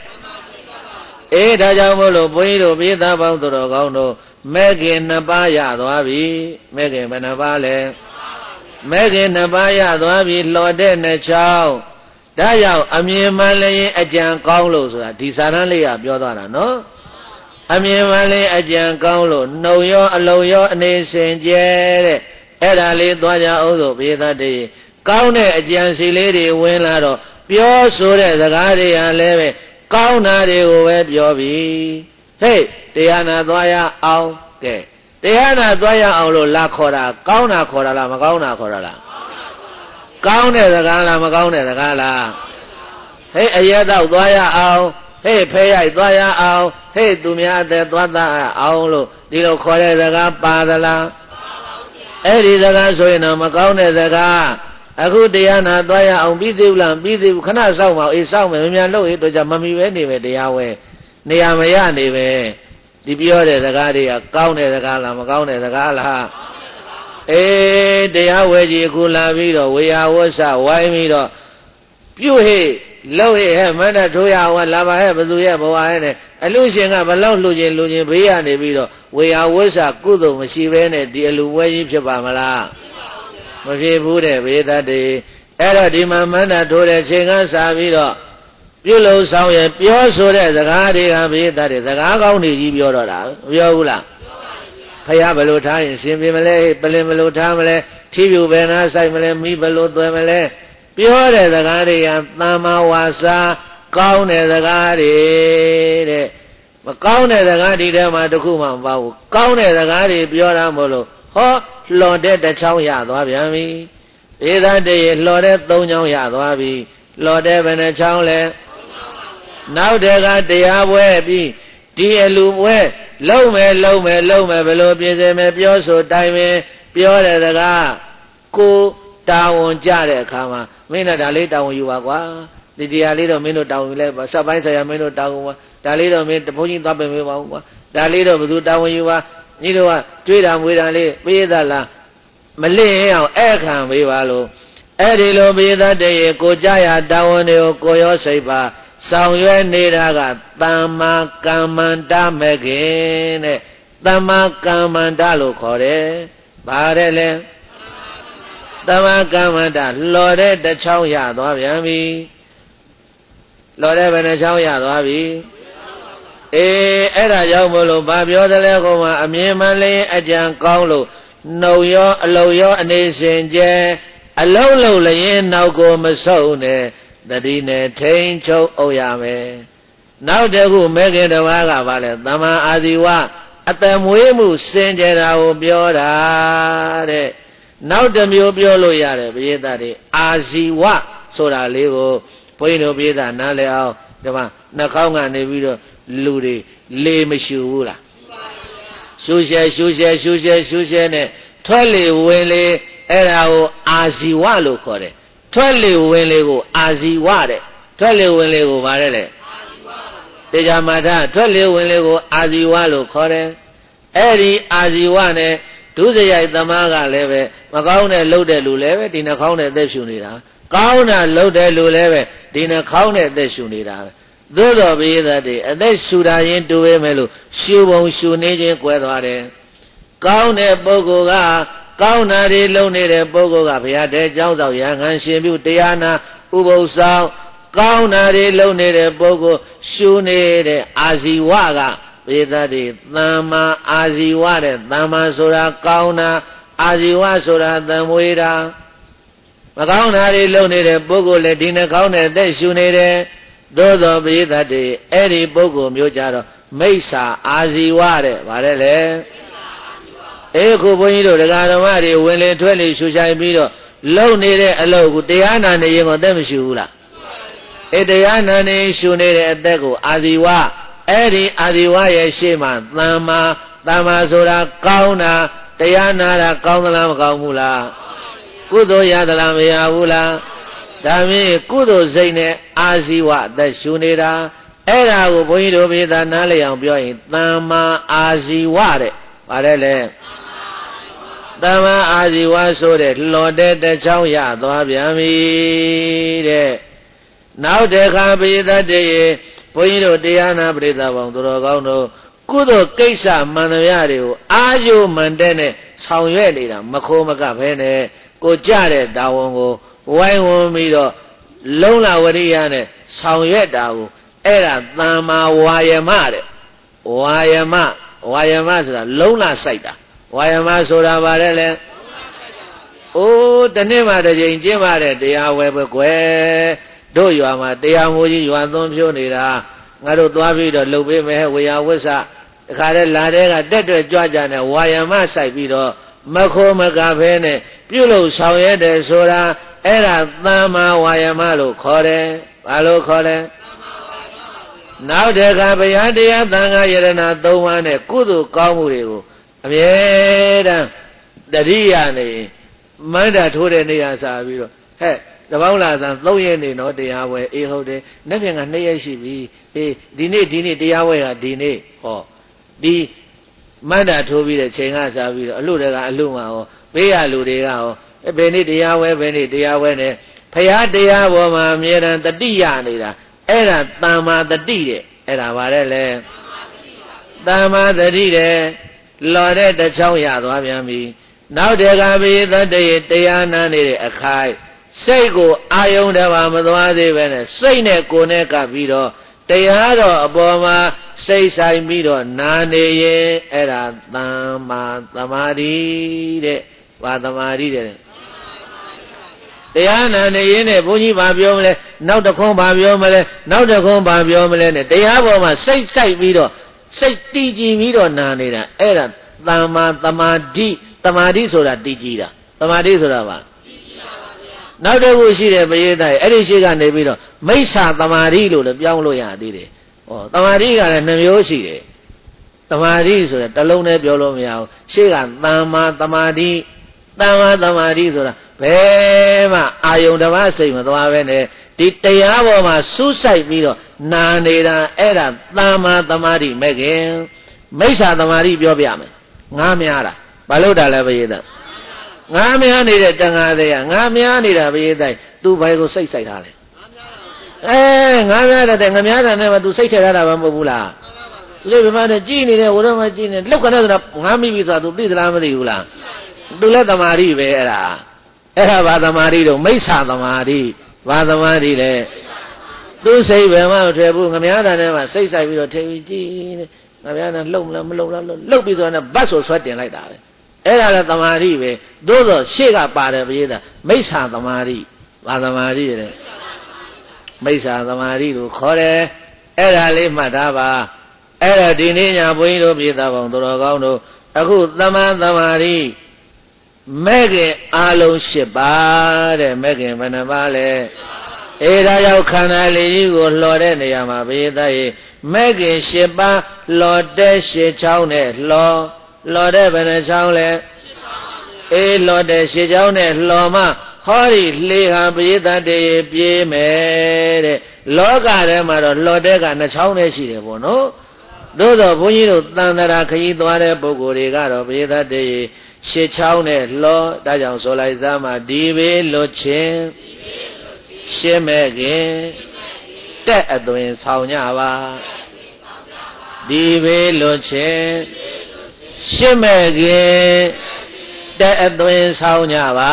Da jaung mo lo Bhuyido Phita bang toro kaung do Megin napa ya dwa bi Megin bana pa le Megin napa ya dwa bi lo de ne chao Da jaung amyin man le yin ajan kaung lo soda Di saran le ya pyo twa da no Amyamale ajan kaung lo no yo alo yo ane sin je de Era le twa ja aung so payita de Kaung de ajan si le de win la do Pyo so de saka de ya le be Kaung na de ko be pyo bi Hey teya na twa ya aung ke Teya na twa ya aung lo la khora Kaung na khora la ma kaung na khora la Kaung de saka la ma kaung de saka la Hey ayat tauk twa ya aung Hey payai twa ya aung Hey tu mya de twa ta aung lo Di lo khore saka pa da la Eri saka so yin ma kaung de saka Aku teya na twa ya aung pi thiu la pi thiu khana sauk ma sauk me myan lo to ja mami be ni be teya we Neya ma ya ni be Di pyo de saka de ya kaung de saka la ma kaung de saka la Teya we ji ku la bi do we ya wasa wai mi do Pyu he Lo he mana thoya wa la ba he batu ye bwa he ne alu shin ka balaw lu chin beyi ya ne bi do we ya wasa kudo ma shi be ne di alu we ji phit ba ma la Ma phit bu de payita de Ero di ma mana tho de chin ka sa bi do Pyu lo saung ye pyo so de saka de ka payita de saka kaung de ji pyo do da pyo hu la Phaya ba lo tha yin sin pi ma le Palin ba lo tha ma le Thi pyu be na sai ma le mi ba lo twai ma le Pyo de saka de ya Tama wasa Kaung de saka de Ma kaung de saka di de ma takku ma ba hu Kaung de saka de pyo da mo lo Ho lo de ta chong ya twa pyan bi Payita de lo de 3 chong ya twa bi Lo de bene chong le နောက်တကတရားပွဲပြီးဒီအလူပွဲလုံးမယ်ဘယ်လိုပြင်စေမယ်ပြောဆိုတိုင်းပဲပြောတဲ့စကားကိုတာဝန်ကြတဲ့အခါမှာမင်းတို့ဒါလေးတာဝန်ယူပါကွာဒီတရားလေးတော့မင်းတို့တာဝန်ယူလိုက်ပါစပ်ပိုင်းဆိုင်ရာမင်းတို့တာဝန်ပါဒါလေးတော့မင်းတဘုန်းကြီးသွားပင်ပေးပါဦးကွာဒါလေးတော့ဘယ်သူတာဝန်ယူပါညီတို့ကတွေးတာမွေးတာလေးပေးသလားမလင့်အောင်အဲ့ခံပေးပါလို့အဲ့ဒီလိုပေးတတ်တဲ့ကိုကြရတာဝန်တွေကိုကိုရောစိတ်ပါဆောင်ရွက်နေတာကသမ္မာကမ္မန္တမဲ့ခင်တဲ့သမ္မာကမ္မန္တလို့ခေါ်တယ်ဘာတဲ့လဲသမ္မာကမ္မန္တလော်တဲ့တစ်ချောင်းရသွားပြန်ပြီလော်တဲ့ဘယ်နှချောင်းရသွားပြီအဲ့ဒါကြောင့်မလို့ဘာပြောသလဲကောမှာအမြင်မှန်လင်းအကြံကောင်းလို့နှုတ်ရောအလုံရောအနေစင်ကျဲအလုံးလုံးလျင်နောက်ကိုမဆုပ်နဲ့တတိနဲ့ထိန်ချုပ်အုပ်ရမယ်နောက်တခုမဲခင်တစ်ပါးကဘာလဲသမ္မာအာဇီဝအတမွေးမှုစင်ကြယ်တာကိုပြောတာတဲ့နောက်တစ်မျိုးပြောလို့ရတယ်ပိဋကတွေအာဇီဝဆိုတာလေးကိုဘုန်းကြီးတို့ပိဋကနားလည်အောင်ဒီမှာနှာခေါင်းကနေပြီးတော့လူတွေလေမရှူဘူးလားရှူရှဲနဲ့ထွက်လေဝင်လေအဲ့ဒါကိုအာဇီဝလို့ခေါ်တယ်ထွက်လေဝင်လေကိုအာဇီဝတဲ့ထွက်လေဝင်လေကိုဗါတဲ့လေတရားမာထထွက်လေဝင်လေကိုအာဇီဝလို့ခေါ်တယ်အဲ့ဒီအာဇီဝနဲ့ဒုစရိုက်သမားကလည်းပဲမကောင်းတဲ့လှုပ်တဲ့လူလည်းပဲဒီနှာခေါင်းနဲ့အသက်ရှူနေတာကောင်းတာလှုပ်တဲ့လူလည်းပဲဒီနှာခေါင်းနဲ့အသက်ရှူနေတာပဲသို့တော်ပိသတ်တွေအသက်ရှူတာရင်တူပဲမဲ့လို့ရှူပုံရှူနေခြင်းကွဲသွားတယ်ကောင်းတဲ့ပုဂ္ဂိုလ်ကကောင်းတာတွေလုံနေတဲ့ပုဂ္ဂိုလ်ကဘုရားတဲ့เจ้าဆောင်ရဟန်းရှင်ပြုတရားနာဥပုသ်ဆောင်ကောင်းတာတွေလုံနေတဲ့ပုဂ္ဂိုလ်ရှုနေတဲ့အာဇီဝကပိသတ်တွေသမ္မာအာဇီဝတဲ့သမ္မာဆိုတာကောင်းတာအာဇီဝဆိုတာသံမွေးတာမကောင်းတာတွေလုံနေတဲ့ပုဂ္ဂိုလ်လည်းဒီနှကောင်းတဲ့အသက်ရှုနေတယ်သို့သောပိသတ်တွေအဲ့ဒီပုဂ္ဂိုလ်မျိုးကြတော့မိစ္ဆာအာဇီဝတဲ့ဗါတဲ့လေခုဘုန်းကြီးတို့တရားဓမ္မတွေဝင်လေထွက်လေရှူချိုင်ပြီးတော့လုံနေတဲ့အလုပ်ကိုတရားနာနေရင်ကိုအသက်မရှူဘူးလားတရားနာနေရှူနေတဲ့အသက်ကိုအာဇီဝအဲ့ဒီအာဇီဝရဲ့ရှေ့မှာသမ္မာဆိုတာကောင်းတာတရားနာတာကောင်းသလားမကောင်းဘူးလားကုသိုလ်ရသလားမရဘူးလားဒါမင်းကုသိုလ်စိတ်နဲ့အာဇီဝအသက်ရှူနေတာအဲ့ဒါကိုဘုန်းကြီးတို့ပြေသာနားလည်အောင်ပြောရင်သမ္မာအာဇီဝတဲ့ဗါတဲ့လေသမ္မာအာဇီဝဆိုတဲ့လော်တဲ့တစ်ချောင်းရသွားပြန်ပြီတဲ့နောက်တခါပိသတ်တွေဘုန်းကြီးတို့တရားနာပရိသတ်ပေါင်းသူတော်ကောင်းတို့ကုသိုလ်ကိစ္စမှန်သမျှတွေကိုအာယုမှန်တဲ့နဲ့ဆောင်ရွက်နေတာမခိုးမကဘဲနဲ့ကိုကြတဲ့တာဝန်ကိုဝိုင်းဝန်းပြီးတော့လုံလဝရိယနဲ့ဆောင်ရွက်တာကိုအဲ့ဒါသမ္မာဝါယမတဲ့ဝါယမဆိုတာလုံလစိုက်တာဝါယမဆိုတာဗါတဲ့လေတနေ့မှတစ်ချိန်ကျင့်ပါတဲ့တရားဝဲပဲကွယ်တို့ရွာမှာတရားမိုးကြီးရွာသွန်းဖြိုးနေတာငါတို့သွားပြီးတော့လှုပ်ပေးမယ်ဝေယဝိဆတခါတည်းလာတဲ့ကတက်တွက်ကြွကြနဲ့ဝါယမစိုက်ပြီးတော့မခိုးမကဖဲနဲ့ပြုလုပ်ဆောင်ရတဲ့ဆိုတာအဲ့ဒါသမ္မာဝါယမလို့ခေါ်တယ်ဘာလို့ခေါ်လဲနောက်တခါဘုရားတရားသံဃာယရဏ၃ပါးနဲ့ကုသိုလ်ကောင်းမှုတွေကိုအမြဲတမ်းတတိယနေမန္တထိုးတဲ့နေရာစားပြီးတော့တပေါင်းလာဆန်း3ရက်နေတော့တရားဝဲဟုတ်တယ်နေ့ပြန်က2ရက်ရှိပြီဒီနေ့တရားဝဲကဒီနေ့ဒီမန္တထိုးပြီးတဲ့ချိန်ကစားပြီးတော့အလို့တကအလို့မှာပေးရလူတွေကဘယ်နေ့တရားဝဲဘယ်နေ့တရားဝဲနဲ့ဖရာတရားပေါ်မှာအမြဲတမ်းတတိယနေတာအဲ့ဒါသမ္မာတတိတဲ့အဲ့ဒါဗါတဲ့လေသမ္မာတတိတဲ့လော်တဲ့တစ်ချောင်းရသွားပြန်ပြီနောက်တကပိသတ်တေတရားနာနေတဲ့အခိုက်စိတ်ကိုအာယုန်တပါမသွားသေးပဲနဲ့စိတ်နဲ့ကိုယ်နဲ့ကပ်ပြီးတော့တရားတော်အပေါ်မှာစိတ်ဆိုင်ပြီးတော့နာနေရင်အဲ့ဒါသမ္မာသမာဓိတဲ့။ဘာသမာဓိတဲ့တရားနာနေရင်နဲ့ဘုန်းကြီးဘာပြောမလဲနောက်တစ်ခွန်းဘာပြောမလဲနောက်တစ်ခွန်းဘာပြောမလဲနဲ့တရားပေါ်မှာစိတ်ဆိုင်ပြီးတော့စိတ်တည်ကြည်ပြီးတော့နာနေတာအဲ့ဒါသမ္မာသမာဓိဆိုတာတည်ကြည်တာသမာဓိဆိုတာဘာတည်ကြည်တာပါဗျာနောက်တစ်ခုရှိတယ်ပရိသတ်အဲ့ဒီရှိကနေပြီးတော့မိစ္ဆာသမာဓိလို့လည်းပြောင်းလို့ရသေးတယ်ဩသမာဓိကလည်း2မျိုးရှိတယ်သမာဓိဆိုတဲ့တစ်လုံးနဲ့ပြောလို့မရဘူးရှေ့ကသမ္မာသမာဓိသမ္မာသမာဓိဆိုတာဘယ်မှအာယုံတစ်ပါးစိတ်မသွားပဲနဲ့ဒီတရားပေါ်မှာစူးစိုက်ပြီးတော့နာနေတာအဲ့ဒါသမ္မာသမာဓိမဲ့ခင်မိစ္ဆာသမာဓိပြောပြမယ်ငါးများတာဘာလို့တာလဲပရိသတ်ငါးများနေတဲ့တန်ခါသေးကငါးများနေတာပရိသတ်သူဘယ်ကိုစိတ်ဆိုင်ထားလဲငါးများတဲ့ငါးများတာနဲ့မှသူစိတ်ထည့်ထားတာမဟုတ်ဘူးလားသူလည်းဘယ်မှနဲ့ကြည်နေတယ်ဝရမကြည်နေလောက်ကနေဆိုတာငါးမိပြီဆိုတာသူသိသလားမသိဘူးလားသူလည်းသမာဓိပဲအဲ့ဒါဘာသမာဓိတော့မိစ္ဆာသမာဓိဘာသမာဓိလဲသူစိတ်ဘယ်မှမထည့်ဘူးငါးများတာနဲ့မှစိတ်ဆိုင်ပြီးတော့ထည့်ပြီးကြည်နေငါးများတာလှုပ်မလားမလှုပ်လားလှုပ်ပြီးဆိုတော့ဘတ်ဆိုဆွဲတင်လိုက်တာပဲအဲ့ဒါလည်းသမာဓိပဲသို့သောရှေ့ကပါတယ်ပရိသတ်မိစ္ဆာသမာဓိဘာသမာဓိလဲမိစ္ဆာသမာဓိကိုခေါ်တယ်အဲ့ဒါလေးမှတ်ထားပါအဲ့ဒါဒီနေ့ညာဘုန်းကြီးတို့ပြည်သားပေါင်းတော်ကောင်းတို့အခုသမ္မာသမာဓိမဲ့ခင်အာလုံး8ပါးတဲ့မဲ့ခင်ဘယ်နှပါးလဲဒါရောက်ခန္ဓာလေးကြီးကိုလှော်တဲ့နေရာမှာပြည်သားရဲ့မဲ့ခင်8ပါးလှော်တဲ့8ချောင်းနဲ့လှော်တဲ့ဘယ်နှချောင်းလဲလှော်တဲ့8ချောင်းနဲ့လှော်မှဟောဒီလေဟာပရိသတ်တွေပြေးမယ်တဲ့လောကထဲမှာတော့လှော်တဲ့က2ချောင်းနဲ့ရှိတယ်ပေါ့နော်သို့တော့ဘုန်းကြီးတို့တန်တရာခရီးသွားတဲ့ပုဂ္ဂိုလ်တွေကတော့ပရိသတ်တွေ8ချောင်းနဲ့လှော်ဒါကြောင့်ဆိုလိုက်သားမှာဒီဘေးလွတ်ခြင်းရှင်းမဲ့ခင်တက်အသွင်ဆောင်ကြပါဒီဘေးလွတ်ခြင်းရှင်းမဲ့ခင်တက်အသွင်ဆောင်ကြပါ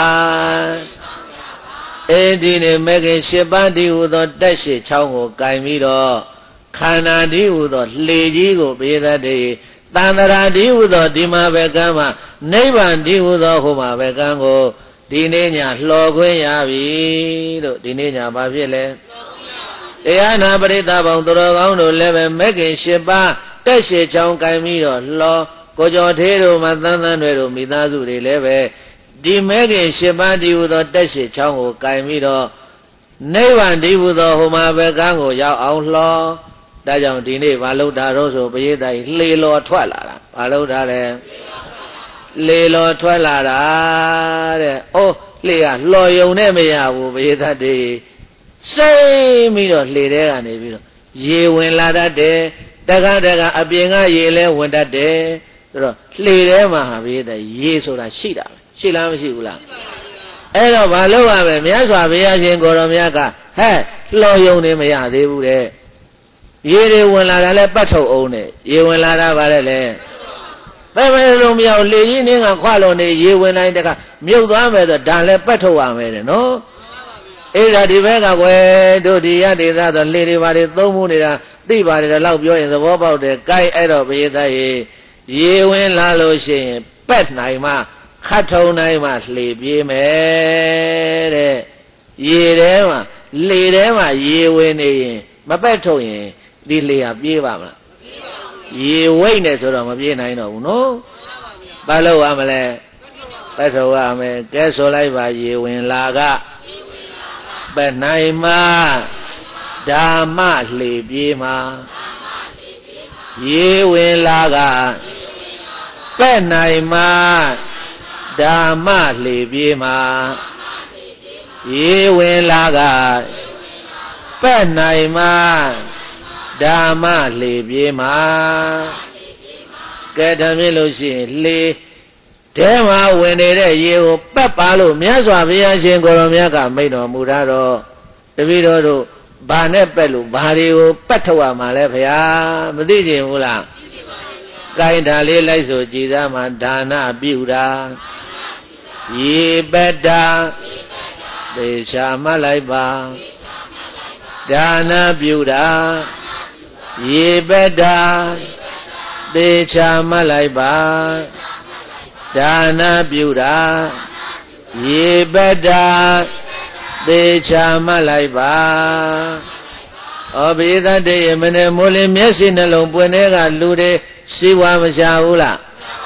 ဒီနေ့မဲ့ခင်8ပါးဒီဟူသောတက်8ချောင်းကိုကင်ပြီးတော့ခန္ဓာဒီဟူသောလှေကြီးကိုပြေးတတ်တယ်တန်တရာဒီဟူသောဒီမှာပဲကမ်းမှာနိဗ္ဗာန်ဒီဟူသောဟိုမှာပဲကမ်းကိုဒီနေ့ညလှော်ခွင့်ရပြီလို့ဒီနေ့ညဘာဖြစ်လဲတရားနာပရိသတ်ပေါင်းသူတော်ကောင်းတို့လည်းပဲမဲ့ခင်8ပါးတက်8ချောင်းကင်ပြီးတော့လှော်ကိုကျော်သေးတို့မှသန်းသန်းတွေတို့မိသားစုတွေလည်းပဲဒီမဲ့ခင်8ပါးဒီဟူသောတက်8ချောင်းကိုကင်ပြီးတော့နိဗ္ဗာန်ဒီဟူသောဟိုမှာပဲကမ်းကိုရောက်အောင်လှော်ဒါကြောင့်ဒီနေ့ဘာလို့တာတော့ဆိုပရိသတ်လှေလော်ထွက်လာတာဘာလို့တာလဲလေလော်ထွက်လာတာတဲ့လှေကလှော်ယုံနဲ့မရဘူးပရိသတ်တွေစိတ်ပြီးတော့လှေထဲကနေပြီးတော့ရေဝင်လာတတ်တယ်တကအပြင်ကရေလဲဝင်တတ်တယ်ဆိုတော့လှေထဲမှာဟာပရိသတ်ရေဆိုတာရှိတာပဲရှိလားမရှိဘူးလားအဲ့တော့ဘာလို့ရမလဲမြတ်စွာဘုရားရှင်ကိုရောမြတ်ကလှော်ယုံနေမရသေးဘူးတဲ့ရေတွေဝင်လာတာလဲပတ်ထုတ်အောင်နဲ့ရေဝင်လာတာဗါလဲဘယ်မလုံးမြောက်လေကြီးနင်းကခွလုံးနေရေဝင်တိုင်းတကမြုပ်သွားမယ်ဆိုဒါလဲပတ်ထုတ်ရမယ်တဲ့နော်အဲ့ဒါဒီဘက်ကကွယ်တို့ဒီရဒေသဆိုလေတွေဘာတွေသုံးမှုနေတာသိပါတယ်တော့ပြောရင်သဘောပေါက်တယ်ကြိုက်အဲ့တော့ဘုရားသားရေဝင်လာလို့ရှိရင်ပက်နိုင်မှခတ်ထုံနိုင်မှလှေပြေးမယ်တဲ့ရေထဲမှာလေထဲမှာရေဝင်နေရင်မပက်ထုတ်ရင်ဒီလေဟာပြေးပါမလားရေဝိတ်နေဆိုတော့မပြေးနိုင်တော့ဘူးနော်ဘာလို့ရမလဲပက်ထုတ်ရမယ်ကဲဆိုလိုက်ပါရေဝင်လာကပက်နိုင်မှဓမ္မလှေပြေးမှာရေဝင်လာကပက်နိုင်မှဓမ္မလှေပြေးမှာရေဝင်လာကပက်နိုင်မှဓမ္မလှေပြေးမှာကဲဒါဖြစ်လို့ရှိရင်လှေထဲမှာဝင်နေတဲ့ရေကိုပက်ပါလို့မြတ်စွာဘုရားရှင်ကိုရောမြတ်ကမိန့်တော်မူတာတော့တပည့်တော်တို့ဘာနဲ့ပက်လို့ဘာတွေကိုပက်ထုတ်ရမှာလဲဗျာမသိကြဘူးလားကိုင်းဒါလေးလိုက်ဆိုကြည်သားမှာဒါနပြုတာရေပက်တာသေချာမှတ်လိုက်ပါဒါနပြုတာရေပက်တာသေချာမှတ်လိုက်ပါဒါနပြုတာရေပက်တာသေချာမှတ်လိုက်ပါဩဘိသတ္တေမနေမိုးလင်းမျက်စိနှလုံးပွင့်တဲ့ကလူတွေစီဝါမချဘူးလား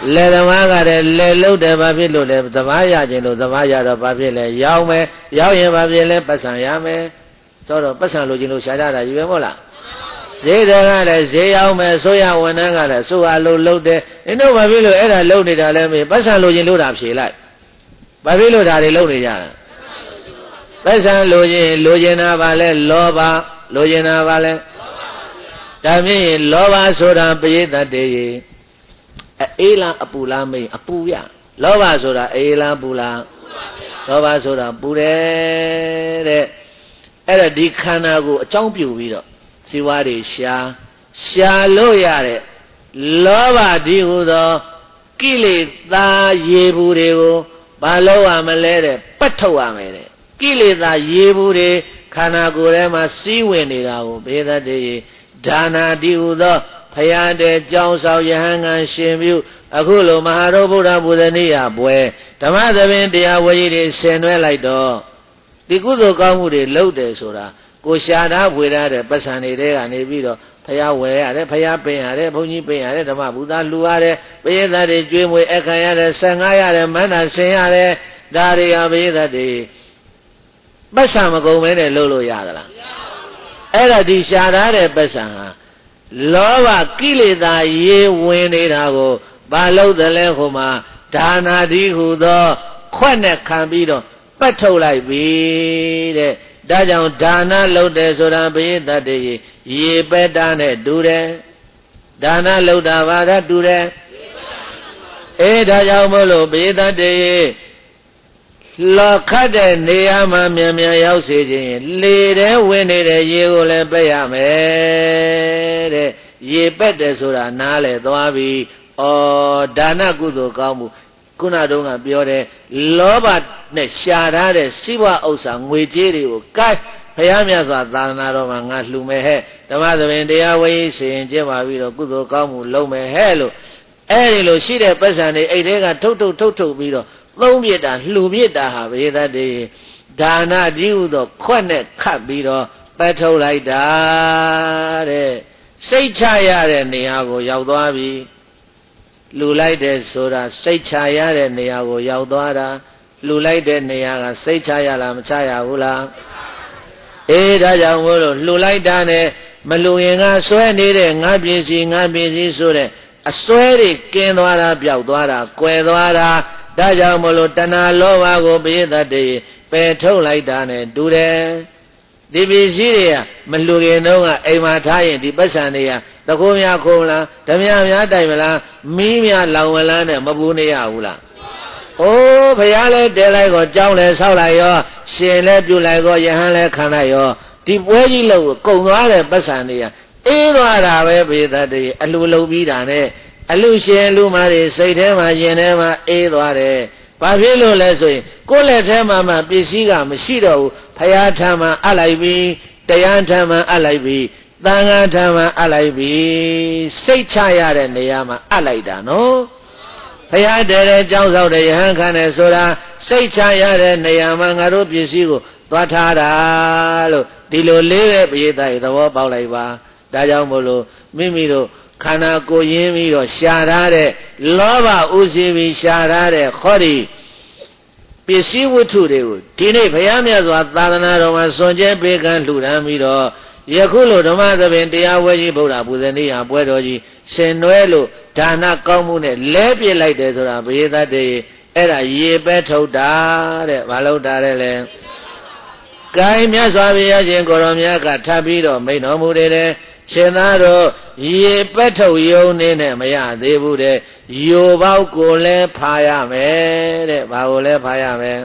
လေဓမ္မကလည်းလေလို့တယ်ဘာဖြစ်လို့လဲသဘာရခြင်းလို့သဘာရတော့ဘာဖြစ်လဲရောက်မယ်ရောက်ရင်ဘာဖြစ်လဲပတ်စံရမယ်ဆိုတော့ပတ်စံလို့ခြင်းလို့ရှားကြတာကြီးပဲမဟုတ်လားဈေးတွေကလည်းဈေးရောက်မယ်ဆိုရဝန်ထမ်းကလည်းဆိုအလို့လုပ်တယ်နင်တို့ဘာဖြစ်လို့အဲ့ဒါလုပ်နေတာလဲမေးပတ်စံလို့ခြင်းလို့တာဖြေလိုက်ဘာဖြစ်လို့ဒါတွေလုပ်နေကြတာပတ်စံလို့ခြင်းတာဘာလဲလောဘလို့ခြင်းတာဘာလဲဒါဖြင့်လောဘဆိုတာပရိသတ်တွေအေးလားအပူလားမေးအပူရလောဘဆိုတာအေးလားပူလားလောဘဆိုတာပူတယ်တဲ့အဲ့ဒါဒီခန္ဓာကိုအကြောင်းပြုပြီးတော့ဇီဝတွေရှာလို့ရတဲ့လောဘဒီဟုသောကိလေသာရေဘူးတွေကိုဘာလို့ရမလဲတဲ့ပတ်ထုတ်ရမယ်တဲ့ကိလေသာရေဘူးတွေခန္ဓာကိုယ်ထဲမှာစီးဝင်နေတာကိုဘေသတ္တေဒါနာဒီဟုသောဖယားတဲ့ကြောင်းဆောင်ယဟန်ငံရှင်ပြုအခုလိုမဟာရောဗုဒ္ဓဘုဒ္ဓနိယပွဲဓမ္မသဘင်တရားဝကြီးတွေဆင်နွှဲလိုက်တော့ဒီကုသိုလ်ကောင်းမှုတွေလုပ်တယ်ဆိုတာကိုရှာထားဝေရတဲ့ပတ်စံတွေကနေပြီးတော့ဖယားဝယ်ရတယ်ဖယားပင်ရတယ်ဘုန်းကြီးပင်ရတယ်ဓမ္မဘုရားလှူရတယ်ပရိသတ်တွေကျွေးမွေအခမ်းရတယ်15ရတယ်မန္တဆင်ရတယ်ဒါတွေဟာပရိသတ်တွေပတ်စံမကုန်မဲနဲ့လုပ်လို့ရသလားအဲ့ဒါဒီရှာထားတဲ့ပတ်စံဟာလောဘကိလေသာရေဝင်နေတာကိုဘာလို့တယ်လဲဟိုမှာဒါနာတိဟုသောခွက်နဲ့ခံပြီးတော့ပတ်ထုတ်လိုက်ပြီတဲ့ဒါကြောင့်ဒါနလုပ်တယ်ဆိုတာဘိသတ္တေရေပက်တာနဲ့တူတယ်ဒါနလုပ်တာဘာသာတူတယ်ဒါကြောင့်မို့လို့ဘိသတ္တေလောခတ်တဲ့နေရာမှာမြန်မြန်ရောက်စေခြင်းလေတဲ့ဝင်နေတဲ့ရေကိုလည်းပက်ရမယ်တဲ့ရေပက်တယ်ဆိုတာနားလေသွားပြီဒါနကုသိုလ်ကောင်းမှုခုနတုန်းကပြောတယ်လောဘနဲ့ရှာထားတဲ့စိဘဥစ္စာငွေကြေးတွေကိုကိုက်ဘုရားမြတ်စွာသာသနာတော်မှာငါလှူမယ်ဟဲ့ဓမ္မသဘင်တရားဝေးရှင်ကျင့်ပါပြီးတော့ကုသိုလ်ကောင်းမှုလုပ်မယ်ဟဲ့လို့အဲဒီလိုရှိတဲ့ပတ်စံတွေအိတ်တွေကထုတ်ပြီးတော့သုံးပြစ်တာလှူပြစ်တာဟာဘေသတ္တေဒါနဒီဟုသောခွက်နဲ့ခတ်ပြီးတော့ပတ်ထုတ်လိုက်တာတဲ့စိတ်ချရတဲ့နေရာကိုရောက်သွားပြီလှူလိုက်တယ်ဆိုတာစိတ်ချရတဲ့နေရာကိုရောက်သွားတာလှူလိုက်တဲ့နေရာကစိတ်ချရလားမချရဘူးလားဒါကြောင့်မို့လို့လှူလိုက်တာနဲ့မလှူရင်ကဆွဲနေတဲ့ငါပစ္စည်းဆိုတဲ့အစွဲတွေကင်းသွားတာပျောက်သွားတာကွယ်သွားတာဒါကြောင့်မလို့တဏှာလောဘကိုပိသတ္တေပယ်ထုတ်လိုက်တာနဲ့တူတယ်ဒီပစ္စည်းတွေကမလှူခင်တော့ကအိမ်မှာထားရင်ဒီပတ်စံတွေကတခိုးများခုံလားဓမြများတိုင်မလားမီးများလောင်မလားနဲ့မပူနေရဘူးလားဘုရားလည်းတဲလိုက်ကောကြောင်းလည်းဆောက်လိုက်ရောရှင်လည်းပြုလိုက်ကောယဟန်လည်းခံလိုက်ရောဒီပွဲကြီးလို့ကုံသွားတဲ့ပတ်စံတွေကသွားတာပဲပိသတ္တေအလှလုပ်ပြီးတာနဲ့အလူရှင်လူမာတွေစိတ်ထဲမှာရင်ထဲမှာသွားတယ်ဘာဖြစ်လို့လဲဆိုရင်ကိုယ်လက်ထဲမှာမှပစ္စည်းကမရှိတော့ဘူးဖယားထံမှာအပ်လိုက်ပြီတရားထံမှာအပ်လိုက်ပြီသံဃာထံမှာအပ်လိုက်ပြီစိတ်ချရတဲ့နေရာမှာအပ်လိုက်တာနော်ဖယားတဲ့ကြောင်းဆောက်တဲ့ယဟန်ခံတယ်ဆိုတာစိတ်ချရတဲ့နေရာမှာငါတို့ပစ္စည်းကိုသွားထားတာလို့ဒီလိုလေးပဲပိသရဲ့သဘောပေါက်လိုက်ပါဒါကြောင့်မို့လို့မိမိတို့ခန္ဓာကိုယ်ရင်းပြီးတော့ရှာထားတဲ့လောဘဥစီပြီးရှာထားတဲ့ခေါ်ဒီပစ္စည်းဝတ္ထုတွေကိုဒီနေ့ဘုရားမြတ်စွာသာသနာတော်မှာစွန့်ကြဲပေးကမ်းလှူဒါန်းပြီးတော့ယခုလိုဓမ္မသဘင်တရားဝဲကြီးဗုဒ္ဓဘုဇနိယပွဲတော်ကြီးရှင်နွဲလို့ဒါနကောင်းမှုနဲ့လဲပြစ်လိုက်တယ်ဆိုတာဘိသတ္တေအဲ့ဒါရေပဲထုတ်တာတဲ့မလုပ်တာတဲ့လေကိုင်းမြတ်စွာဘုရားရှင်ကိုရောမြတ်ကထပ်ပြီးတော့မိန့်တော်မူတယ်ရှင်သားတို့ရေပက်ထုတ်ယုံနေနဲ့မရသေးဘူးတဲ့ယိုပေါက်ကိုလည်းဖာရမယ်တဲ့ဘာကိုလည်းဖာရမယ်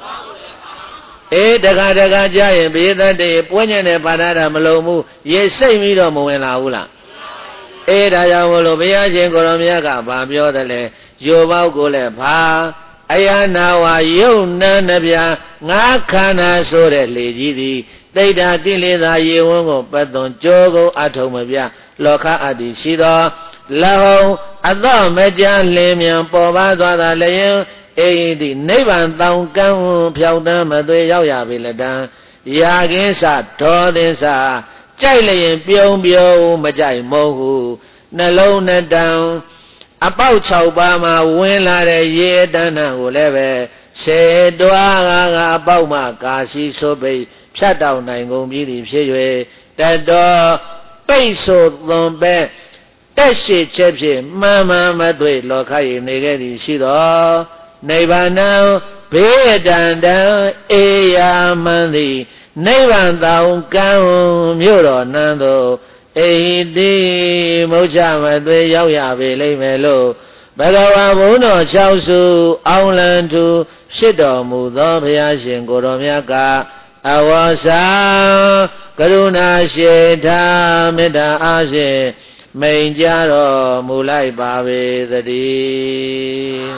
တခါကြာရင်ဘေသတ္တေပွင့်ညံတဲ့ပါဒတာမလုံးဘူးရေစိတ်ပြီးတော့မဝင်လာဘူးလားဒါကြောင့်မလို့ဘုရားရှင်ကိုရောမြတ်ကဗာပြောတယ်လေယိုပေါက်ကိုလည်းဖာအယနာဝယုံနံနှပြငါခန္ဓာဆိုတဲ့လေကြီးသည်တိဋ္ဌာကိလေသာရေဝန်းကိုပတ်သွန်ကြိုးကုန်အထုံမပြလောကအတ္တိရှိသောလဟုံအသောမကြလင်းမြန်ပေါ်ပါသွားတာလျင်ဒီနိဗ္ဗာန်တောင်ကံဖြောက်တမ်းမသွေရောက်ရပြီလတံရာကင်းစဒေါသင်းစကြိုက်လျင်ပြုံးမကြိုက်မုံဟုနှလုံးနှတံအပေါက်6ပါးမှာဝင်လာတဲ့ရေတဏ္ဍကိုလည်းပဲရှေတွားကအပေါက်မှာကာရှိဆိုပိတ်ဖြတ်တောက်နိုင်ကုန်ပြီဖြစ်၍တတော်ပိတ်ဆိုသွန်ပဲတက်ရှိချက်ဖြင့်မှန်မှန်မသွေလောကရည်နေခဲ့သည်ရှိသောနိဗ္ဗာန်ဘေးတန်တံအေယာမန္တိနိဗ္ဗာန်တောင်ကံမြို့တော်နန်းသို့အိတိမုချမသွေရောက်ရပေလိမ့်မယ်လို့ဘဂဝါဘုန်းတော်6စုအောင်လံသူဖြစ်တော်မူသောဘုရားရှင်ကိုယ်တော်မြတ်ကအဝါစာကရုဏာရှိထာမေတ္တာအားဖြင့်မိန်ကြတော်မူလိုက်ပါပေသတည်း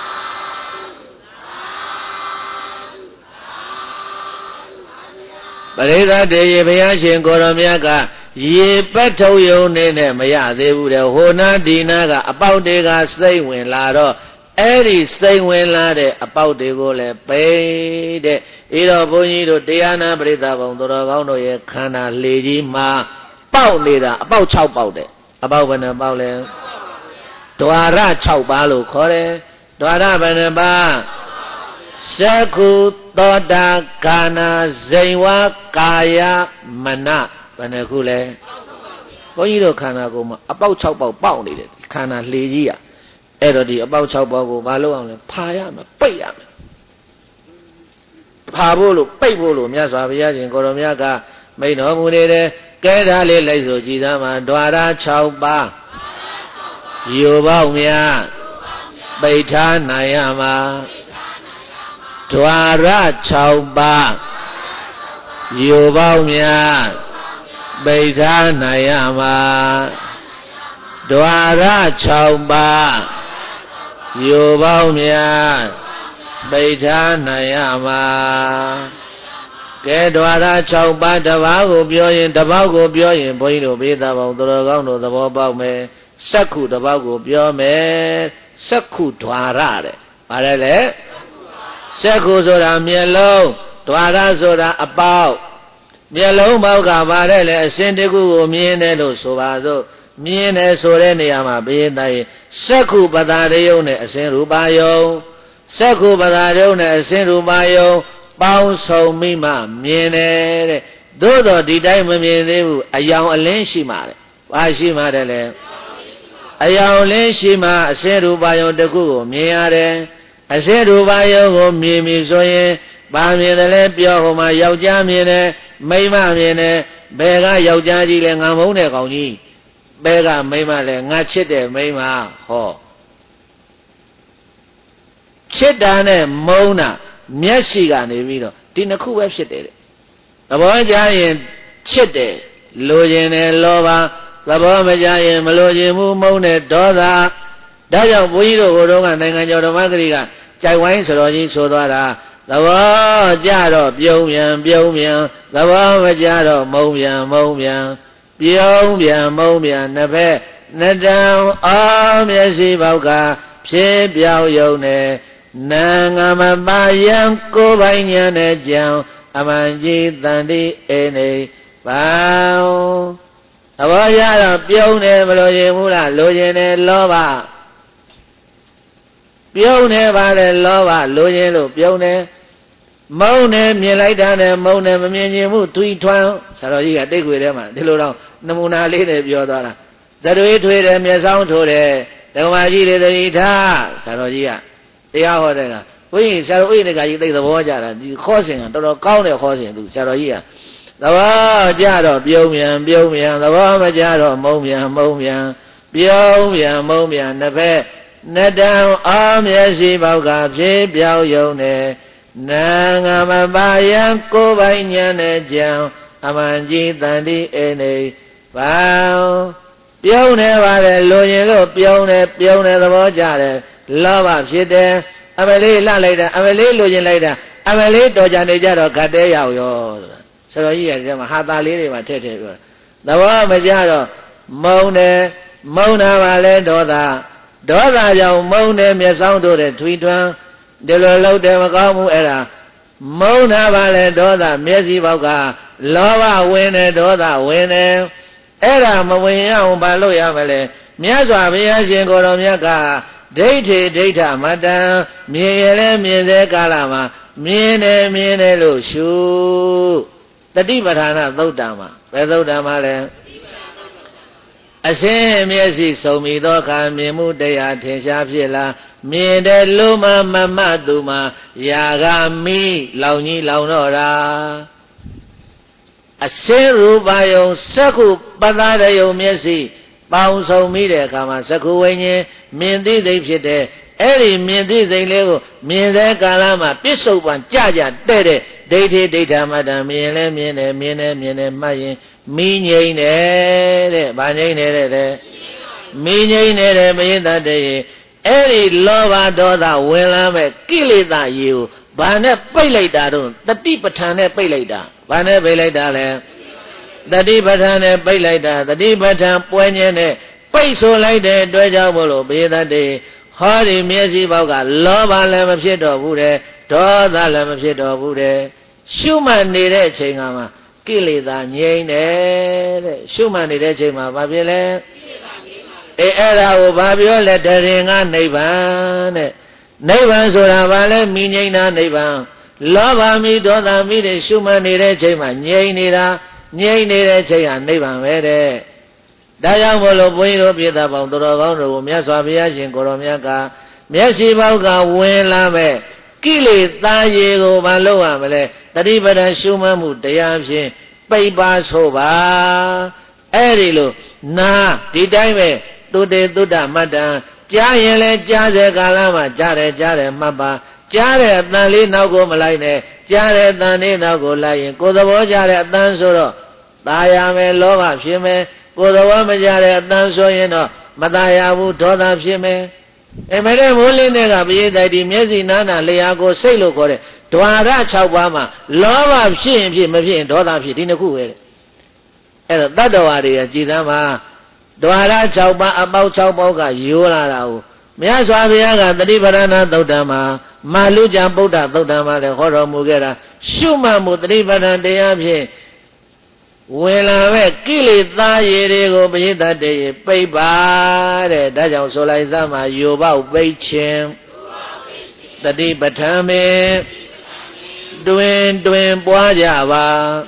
ပရိသတ်တေဘုရားရှင်ကိုယ်တော်မြတ်ကရေပတ်ထုတ်ယုံနဲ့မရသေးဘူးတဲ့ဟိုနာဒီနာကအပေါက်တွေကစိတ်ဝင်လာတော့အဲ့ဒီစိတ်ဝင်လာတဲ့အပေါက်တွေကိုလည်းပိတ်တဲ့ဤတော့ဘုန်းကြီးတို့တရားနာပရိသတ်ဘုံတော်ကောင်းတို့ရဲ့ခန္ဓာလေကြီးမှာပေါက်နေတာအပေါက်6ပေါက်တဲ့အပေါက်ဘယ်နှပေါက်လဲဒွါရ6ပါးလို့ခေါ်တယ်ဒွါရဘယ်နှပါးသက္ခုသောတာကာနာဇိဝကာယမနဘယ်နှခုလဲဘုန်းကြီးတို့ခန္ဓာကိုယ်မှာအပေါက်6ပေါက်ပေါက်နေတယ်ခန္ဓာလေကြီးอ่ะအဲ့တော့ဒီအပေါက်6ပေါက်ကိုမလုပ်အောင်လဲဖာရမယ်ပိတ်ရမယ်ဖာဖို့လို့ပိတ်ဖို့လို့မြတ်စွာဘုရားရှင်ကိုယ်တော်မြတ်ကမိန့်တော်မူနေတယ်ကဲဒါလေးလိုက်ဆိုကြည်သားမှာဒွါရ6ပါးယူပေါက်များပိတ်ထားနိုင်ရမှာဒွါရ6ပါးယူပေါက်များပိဋ္ဌာနိုင်ရမှာဒွါရ6ပါးယူပေါင်းများပိဋ္ဌာနိုင်ရမှာကဲဒွါရ6ပါးတစ်ပါးကိုပြောရင်တစ်ပေါက်ကိုပြောရင်ဘုန်းကြီးတို့ဘေးသားပေါင်းသူတော်ကောင်းတို့သဘောပေါက်မယ်စက္ခုတစ်ပေါက်ကိုပြောမယ်စက္ခုဒွါရတဲ့ဗါတယ်လေစက္ခုဆိုတာမျက်လုံးဒွါရဆိုတာအပေါက်မျက်လုံးပေါက်ကပါတယ်လေအစဉ်တကူကိုမြင်တယ်လို့ဆိုပါစို့မြင်တယ်ဆိုတဲ့နေရာမှာဘယင်းသားရင်စက္ခုပတာရယုံနဲ့အစဉ်ရူပါယုံစက္ခုပတာရယုံနဲ့အစဉ်ရူပါယုံပေါင်းစုံမိမှမြင်တယ်တဲ့သို့တော့ဒီတိုင်းမမြင်သေးဘူးအယောင်အလင်းရှိမှတဲ့ဘာရှိမှတဲ့လဲအယောင်အလင်းရှိမှအစဉ်ရူပါယုံတကူကိုမြင်ရတယ်အစဉ်ရူပါယုံကိုမြင်ပြီဆိုရင်ဘာမြင်တယ်လဲပြောဟိုမှာယောက်ျားမြင်တယ်မိန်းမမြင်တယ်ဘယ်ကယောက်ျားကြီးလဲငါမုန်းတဲ့ကောင်ကြီးဘယ်ကမိန်းမလဲငါချစ်တဲ့မိန်းမဟောချစ်တာနဲ့မုန်းတာမျက်စိကနေပြီးတော့ဒီနှစ်ခုပဲဖြစ်တယ်တဲ့သဘောကျရင်ချစ်တယ်လိုချင်တယ်လောဘသဘောမကျရင်မလိုချင်ဘူးမုန်းတယ်ဒေါသဒါကြောင့်ဘုန်းကြီးတို့ဘုရားကနိုင်ငံကျော်ဓမ္မဂရိကကြိုက်ဝိုင်းဆိုတော်ကြီးဆိုသွားတာသဘောကြတော့ပြုံးပြန်သဘောမကြတော့မုံပြန်ပြုံးပြန်မုံပြန်နှစ်ဖက်နှစ်တံအောမျက်စိပေါက်ကဖြည့်ပြောင်းယုံနဲ့နာငါမပါယံကိုယ်ပိုင်ညာနဲ့ကြောင်အမှန်ကြီးတန်တိအိနေပါသဘောရတော့ပြုံးတယ်မလို့ရင်ဘူးလားလိုချင်တယ်လောဘပြုံးတယ်ပါလေလောဘလိုချင်လို့ပြုံးတယ်မုံနဲ့မြင်လိုက်တာနဲ့မုံနဲ့မမြင်ခြင်းမှုသွီးထွန်းဆရာတော်ကြီးကတိတ်ခွေထဲမှာဒီလိုတော့နမူနာလေးနဲ့ပြောသွားတာသတွေးထွေးတယ်မျက်စောင်းထိုးတယ်ဓမ္မကြီးတွေသတိထားဆရာတော်ကြီးကတရားဟောတဲ့ကဘုန်းကြီးဆရာတော်ဥယျာဉ်ကကြီးသိသဘောကြတာဒီခေါ်စဉ်ကတော်တော်ကောင်းတဲ့ခေါ်စဉ်သူဆရာတော်ကြီးကသဘောကြတော့ပြုံးပြန်သဘောမကြတော့မုံပြန်ပြုံးပြန်မုံပြန်နှစ်ဖက်နှစ်တံအာမျက်စိပေါက်ကဖြည့်ပြောင်းယုံနဲ့နာငါမပါယံကိုယ်ပိုင်ညာနဲ့ကြောင်အမှန်ကြီးတန်တိအိနေပါပြုံးနေပါလေလိုရင်လို့ပြုံးတယ်သဘောကြတယ်လောဘဖြစ်တယ်အမလေးလှလိုက်တာအမလေးလိုချင်လိုက်တာအမလေးတော်ကြနေကြတော့ခတ်တဲရောက်ရောဆိုတော့ကြီးရဲ့မှာဟာတာလေးတွေမှာထည့်ပြောသဘောမကြတော့မုံတာပါလေဒေါသကြောင့်မုံတယ်မျက်စောင်းတို့တဲ့ထွီထွန်းဒီလိုလောက်တယ်မကောင်းဘူးအဲ့ဒါမုံတာပါလေဒေါသမျက်စိပေါက်ကလောဘဝင်တယ်ဒေါသဝင်တယ်အဲ့ဒါမဝင်ရအောင်ဘာလို့ရမလဲမြတ်စွာဘုရားရှင်ကိုယ်တော်မြတ်ကဒိဋ္ဌိဒိဋ္ဌမတ္တံမြင်ရလဲမြင်တဲ့ကာလမှာမြင်တယ်လို့ရှုတတိပဋ္ဌာနသုတ်တံမှာဘယ်သုတ်တံမှာလဲအရှင်းမျက်စိစုံမိသောအခါမြင်မှုတရားထင်ရှားဖြစ်လာမြင်တယ်လို့မမသူမှာယာဂမိလောင်ကြီးလောင်တော့တာအရှင်းရူပယုံစက္ခုပတ္တရယုံမျက်စိပေါင်းစုံမိတဲ့အခါမှာစက္ခုဝိညာဉ်မြင်သိသိဖြစ်တဲ့အဲ့ဒီမြင်သိသိလေးကိုမြင်တဲ့ကာလမှာပြစ္ဆုတ်ပံကြတဲ့တဲ့ဒိဋ္ဌိဒိဋ္ဌမတ္တံမြင်လဲမြင်တယ်မှတ်ရင်မိငိမ့်တယ်တဲ့ဗာငိမ့်တယ်တဲ့မိငိမ့်တယ်မရင်တတ်တဲ့အဲ့ဒီလောဘဒေါသဝင်လာမဲ့ကိလေသာရေကိုဘာနဲ့ပိတ်လိုက်တာတော့တတိပဋ္ဌာန်နဲ့ပိတ်လိုက်တာဘာနဲ့ပိတ်လိုက်တာလဲတတိပဋ္ဌာန်နဲ့ပိတ်လိုက်တာတတိပဋ္ဌာန်ပွဲခြင်းနဲ့ပိတ်ဆိုလိုက်တဲ့အတွက်ကြောင့်မို့လို့ဘေးတတ်တဲ့ဟောဒီမျက်စိပေါက်ကလောဘလည်းမဖြစ်တော့ဘူးတဲ့ဒေါသလည်းမဖြစ်တော့ဘူးတဲ့ရှုမှတ်နေတဲ့အချိန်ကမှကိလေသာငြိမ့်တယ်တဲ့ရှုမှတ်နေတဲ့အချိန်မှာဘာဖြစ်လဲအဲ့ဒါကိုဘာပြောလဲတရင်ကနိဗ္ဗာန်တဲ့နိဗ္ဗာန်ဆိုတာဘာလဲမိငြိမ့်တာနိဗ္ဗာန်လောဘမိဒေါသမိတွေရှုမှတ်နေတဲ့အချိန်မှာငြိမ့်နေတဲ့ချိန်ဟာနိဗ္ဗာန်ပဲတဲ့ဒါကြောင့်မို့လို့ဘုန်းကြီးတို့ပြည်သားပေါင်းတော်ကောင်းတို့ကိုမြတ်စွာဘုရားရှင်ကိုရောမြတ်ကမျက်စိပေါက်ကဝင်လာမဲ့ကိလေသာရေကိုမလုပ်ရမလဲတတိပဒံရှုမှတ်မှုတရားဖြင့်ပိတ်ပါဆိုပါအဲ့ဒီလိုနာဒီတိုင်းပဲသုတေသုတ္တမတ္တံကြားရင်လဲကြားတဲ့ကာလမှာကြားတယ်မှတ်ပါကြားတဲ့အတန်လေးနောက်ကိုမလိုက်နဲ့ကြားတဲ့အတန်လေးနောက်ကိုလိုက်ရင်ကိုယ်သဘောကြားတဲ့အတန်ဆိုတော့ตายရမယ်လောဘဖြစ်မယ်ကိုယ်သဘောမကြားတဲ့အတန်ဆိုရင်တော့မตายရဘူးဒေါသဖြစ်မယ်မတဲ့မိုးလင်းတဲ့ကပရိသတ်ဒီမျက်စိနားနာလျှာကိုစိတ်လို့ခေါ်တဲ့ဓဝါရ6ပါးမှာလောဘဖြစ်ရင်ဖြစ်မဖြစ်ရင်ဒေါသဖြစ်ဒီနှစ်ခုပဲအဲ့တော့တတ္တဝါတွေကကြည်သမ်းမှာဓဝါရ6ပါးအပေါက်6ပေါက်ကရိုးလာတာကိုမြတ်စွာဘုရားကတတိပဋ္ဌာနာသုတ်တံမှာမာလူကျမ်းဗုဒ္ဓသုတ်တံမှာလည်းဟောတော်မူခဲ့တာရှုမှတ်မှုတတိပဋ္ဌာန်တရားဖြင့်ဝင်လာမဲ့ကိလေသာရေတွေကိုပရိသတ်တွေပိတ်ပါတဲ့ဒါကြောင့်ဆိုလိုက်သမှာယောပေါက်ပိတ်ခြင်းတတိပဋ္ဌာန်ပဲတွင်ပွားကြပါ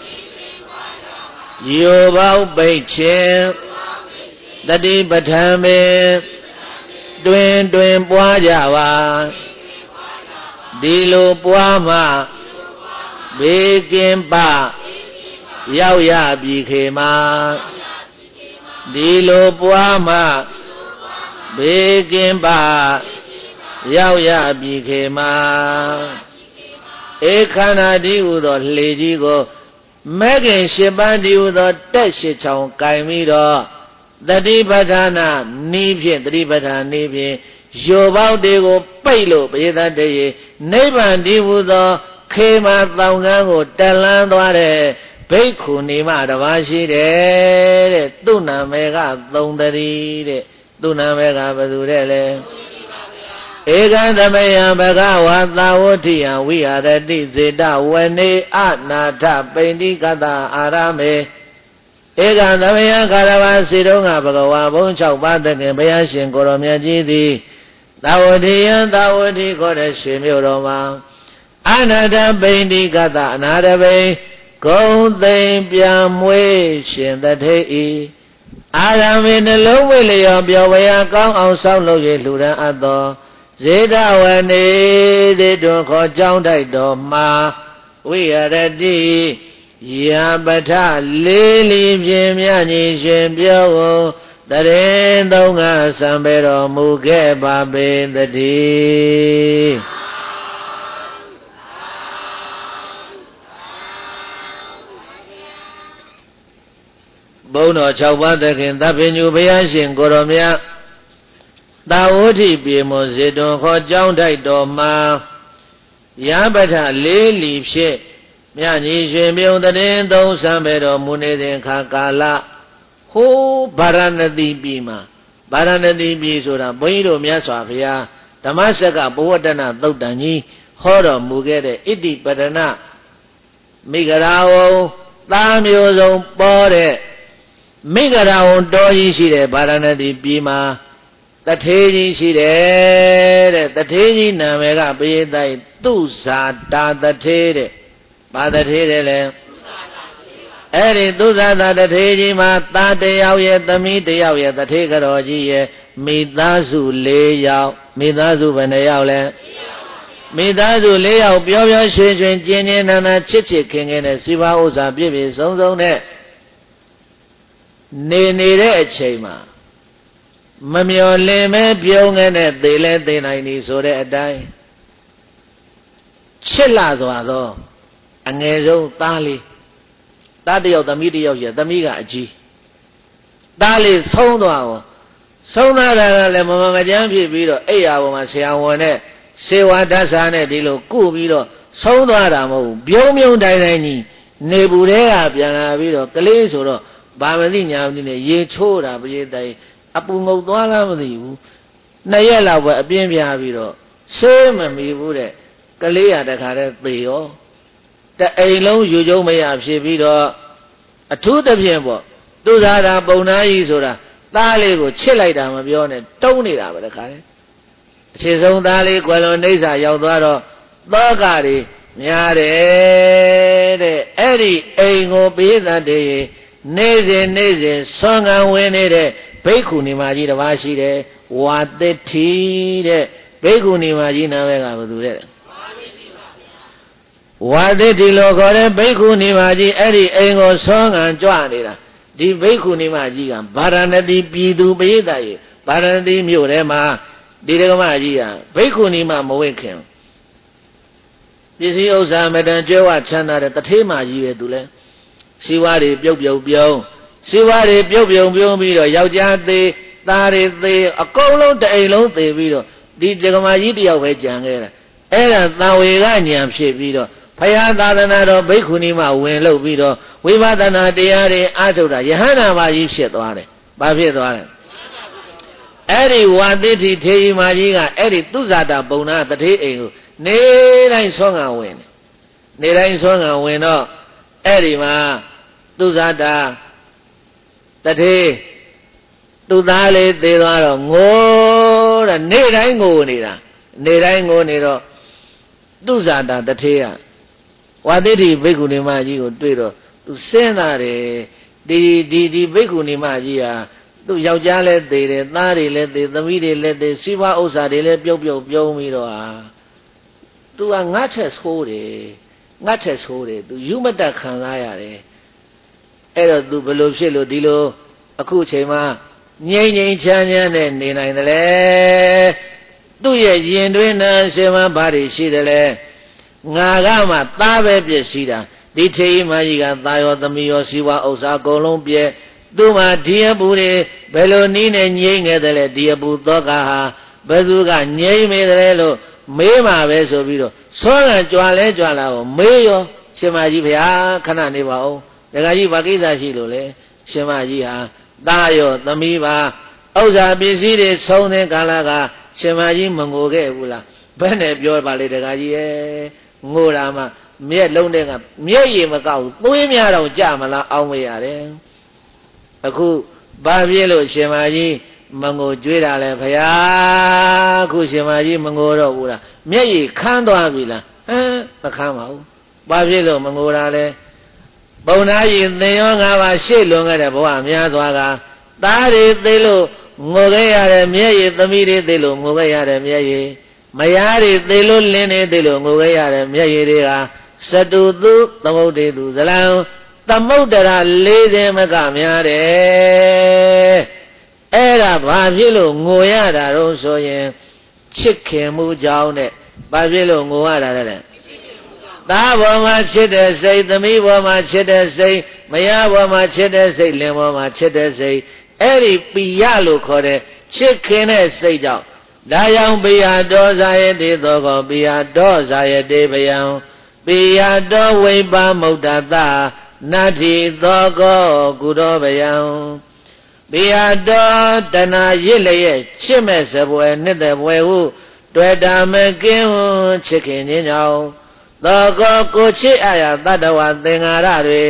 ယောပေါက်ပိတ်ခြင်းတတိပဋ္ဌာန်ပဲတွင်ပွားကြပါဒီလိုပွားမှဘေးကင်းပရောက်ရပြီခေမှာဒီလိုပွားမှဘေးကင်းပရောက်ရပြီခေမှာဧခန္ဓာတည်းဟူသောလှေကြီးကိုမဲခင်8ပါးတည်းဟူသောတက်8ချောင်းကင်ပြီးတော့တတိပဋ္ဌာနာနီးဖြင့်တတိပဋ္ဌာန်နီးဖြင့်ယောပေါက်တွေကိုပိတ်လို့ပရိသတ်တွေနိဗ္ဗာန်တည်းဟူသောခေမာတောင်ကန်းကိုတက်လန်းသွားတဲ့ဘိက္ခုနီမတပါးရှိတယ်တဲ့သူ့နာမည်ကသုံးတည်းတဲ့သူ့နာမည်ကဘယ်သူတဲ့လဲဧကံသမယံဘဂဝါသာဝဋ္ဌိယံဝိဟာရတိစေတဝနေအနာထပိန္တိကတအာရမေဧကံသမယံခါရဝါစီတုံးကဘဂဝါဘုံ6ပါးတခင်ဘုရားရှင်ကိုရောမြတ်ကြီးသည်သာဝတိယံသာဝတိခေါ်တဲ့ရှင်မြို့တော်မှာအနာထပိန္တိကတအနာတပိဂုံသိမ့်ပြန်မွေးရှင်တထေဤအာရမေနှလုံးဝိလျောပျော်ဝရာကောင်းအောင်ဆောက်လုပ်၍လှူဒန်းအပ်သောဇေဒဝနေတိတွင်ခေါ်ကြောင်းတိုက်တော်မှာဝိရတိယပထလေးလီဖြင့်မြတ်ကြီးရှင်ပြောကိုတရင်သုံးကစံပေတော်မူခဲ့ပါပေတည်းဘုန်းတော်6ပါးသခင်သဗ္ဗညုဘုရားရှင်ကိုရောမြတ်သာဝတိပြေမွန်စေတွန်ခေါ်ကြောင်းထိုက်တော်မှာယပထလေးလီဖြင့်မြတ်ကြီးရှင်ပြုံတရင်သုံးစံပေတော်မူနေတဲ့ခါကာလဟိုးဗာရဏသီပြည်မှာဗာရဏသီပြည်ဆိုတာဘုန်းကြီးတို့မြတ်စွာဘုရားဓမ္မစက္ကဘဝတ္တနာသုတ်တန်ကြီးဟောတော်မူခဲ့တဲ့ဣတိပတနာမိဂရာဝံသားမျိုးစုံပေါ်တဲ့မိဂရာဝန်တော်ကြီးရှိတယ်ဗာရာဏသီပြည်မှာတထေးကြီးရှိတယ်တဲ့တထေးကြီးနာမည်ကပရိသတ်သူဇာတာတထေးတဲ့ဘာတထေးတဲ့လဲအဲ့ဒီသူဇာတာတထေးကြီးမှာသားတယောက်ရဲ့သမီးတယောက်ရဲ့တထေးကတော်ကြီးရဲ့မိသားစု4ယောက်မိသားစုဘယ်နှယောက်လဲမိသားစု4ယောက်ပျော်ပျော်ရွှင်ရွှင်ကျဉ်ကျဉ်နာနာချစ်ချစ်ခင်ခင်နဲ့စီပါဥစ္စာပြည့်ပြည့်စုံစုံနဲ့နေတဲ့အချိန်မှာမမျော်လင့်မဲပြုံးခဲ့တဲ့သေလဲသေနိုင်သည်ဆိုတဲ့အတိုင်းချစ်လာစွာသောအငယ်ဆုံးသားလေးသားတယောက်သမီးတယောက်ရဲ့သမီးကအကြီးသားလေးဆုံးသွားရောဆုံးသွားတာကလည်းမမကြမ်းဖြစ်ပြီးတော့အိယာပေါ်မှာဆရာဝန်နဲ့စေဝါဒဆာနဲ့ဒီလိုကုပြီးတော့ဆုံးသွားတာမဟုတ်ဘူးပြုံးပြုံးတိုင်းတိုင်းကြီးနေဘူးတဲ့ကပြန်လာပြီးတော့ကလေးဆိုတော့ဘာမသိညာမသိနဲ့ရေချိုးတာပရိသတ်အပူငုတ်သွားလားမသိဘူး2ရက်လောက်ပဲအပြင်းပြပြီးတော့ဆေးမမီဘူးတဲ့ကလေးရတခါတည်းသေရောတအိမ်လုံးယူကျုံမရဖြစ်ပြီးတော့အထူးသဖြင့်ပေါ့သူစားတာပုံနာကြီးဆိုတာသားလေးကိုချစ်လိုက်တာမပြောနဲ့တုံးနေတာပဲတခါတည်းအခြေဆုံးသားလေးကွယ်လွန်နေစာရောက်သွားတော့သောကတွေများတယ်တဲ့အဲ့ဒီအိမ်ကိုပေးသတ်တယ်နေစဉ်ဆွမ်းခံဝင်နေတဲ့ဘိက္ခုနီမကြီးတစ်ပါးရှိတယ်ဝါသစ်ထီတဲ့ဘိက္ခုနီမကြီးနာမည်ကဘယ်သူလဲဝါသစ်ထီလို့ခေါ်တဲ့ဘိက္ခုနီမကြီးအဲ့ဒီအိမ်ကိုဆွမ်းခံကြွနေတာဒီဘိက္ခုနီမကြီးကဗာရာဏသီပြည်သူပရိသတ်ရေဗာရာဏသီမြို့ထဲမှာဒီဒကမကြီးကဘိက္ခုနီမမဝင့်ခင်ပစ္စည်းဥစ္စာမတန်ကျွဲဝချမ်းသာတဲ့တထေးမကြီးပဲသူလဲစီဝါတွေပြုတ်ပြုံစီဝါတွေပြုတ်ပြုံပြီးတော့ယောက်ျားသေးသားတွေသေးအကုန်လုံးတအိမ်လုံးသေးပြီးတော့ဒီဒကမကြီးတယောက်ပဲကြံခဲ့တာအဲ့ဒါသံဝေကညံဖြစ်ပြီးတော့ဘုရားသာသနာတော်ဘိက္ခုနီမဝင်လို့ပြီးတော့ဝိပဿနာတရားတွေအားထုတ်တာယဟန္တာမကြီးဖြစ်သွားတယ်။ဘာဖြစ်သွားလဲ။အဲ့ဒီဝါသစ်တိထေရီမကြီးကအဲ့ဒီသူဇာတာပုံနာတထေးအိမ်ကိုနေတိုင်းဆွမ်းခံဝင်တယ်။နေတိုင်းဆွမ်းခံဝင်တော့အဲ့ဒီမှာသူဇာတာတထေးသူသားလေးသေသွားတော့ငိုတဲ့နေတိုင်းငိုနေတာနေတိုင်းငိုနေတော့သူဇာတာတထေးကဝါသစ်တိဘိက္ခုနီမကြီးကိုတွေ့တော့သူစဉ်းစားတယ်ဒီဘိက္ခုနီမကြီးဟာသူယောက်ျားလည်းသေတယ်သားတွေလည်းသေသမီးတွေလည်းသေစီးပွားဥစ္စာတွေလည်းပြုတ်ပြီးတော့ဟာသူကငါ့ထက်ဆိုးတယ်သူယူမတတ်ခံစားရတယ်အဲ့တော့သူဘယ်လိုဖြစ်လို့ဒီလိုအခုအချိန်မှာငြိမ်ချမ်းနဲ့နေနိုင်တယ်လေသူ့ရဲ့ရင်တွင်းနဲ့ရှင်မဘာတွေရှိတယ်လဲငါကမှသားပဲပြည့်စည်တာဒီထေရီမကြီးကသားရောသမီးရောစီဝါဥစ္စာအကုန်လုံးပြည့်သူ့မှာဒီအပူတွေဘယ်လိုနည်းနဲ့ငြိမ့်ခဲ့တယ်လဲဒီအပူသောကဟာဘယ်သူကငြိမ့်မိတယ်လို့မေးမှာပဲဆိုပြီးတော့ဆွမ်းကကြွာလာတော့မေးရောရှင်မကြီးဗျာခဏနေပါဦးဒကာကြီးဘာကိစ္စရှိလို့လဲရှင်မကြီးဟာသားရောသမီးပါဥစ္စာပစ္စည်းတွေဆုံးတဲ့ကာလကရှင်မကြီးမငိုခဲ့ဘူးလားဘယ်နဲ့ပြောပါလေဒကာကြီးရဲ့ငိုတာမှမျက်လုံးတွေကမျက်ရည်မကောက်သွေးများတော့ကြမလားအောင်းမရတယ်အခုဘာဖြစ်လို့ရှင်မကြီးမငိုကြွေးတာလဲဖရာအခုရှင်မကြီးမငိုတော့ဘူးလားမျက်ရည်ခမ်းသွားပြီလားမခမ်းပါဘူးဘာဖြစ်လို့မငိုတာလဲပုံနာကြီးသင်ရောငါပါရှေ့လွန်ခဲ့တဲ့ဘဝများစွာကသားတွေသိလို့ငိုခဲ့ရတဲ့မျက်ရည်သမီးတွေသိလို့ငိုခဲ့ရတဲ့မျက်ရည်မယားတွေသိလို့လင်းနေသိလို့ငိုခဲ့ရတဲ့မျက်ရည်တွေကစတုသူသမုဒ္ဒေသူဇလံသမုဒ္ဒရာ40မကများတယ်အဲ့ဒါဘာဖြစ်လို့ငိုရတာတော့ဆိုရင်ချစ်ခင်မှုကြောင့်နဲ့ဘာဖြစ်လို့ငိုရတာလဲသားဘောမှာချစ်တဲ့စိတ်သမီးဘောမှာချစ်တဲ့စိတ်မယားဘောမှာချစ်တဲ့စိတ်လင်ဘောမှာချစ်တဲ့စိတ်အဲ့ဒီပိယလို့ခေါ်တဲ့ချစ်ခင်တဲ့စိတ်ကြောင့်ဒါကြောင့်ပိယဒောဇာယတိသောကောပိယဒောဇာယတိဗယံပိယဒောဝိပါမုဒ္ဒတနတ္ထိသောကောကုရောဗယံပိယဒောတဏရစ်လျက်ချစ်မဲ့စပွဲနှစ်သက်ပွဲဟုတွေ့တာမကင်းချစ်ခင်ခြင်းကြောင့်သောကောကိုချစ်အရာတတ္တဝသင်္ဃာရတွေအ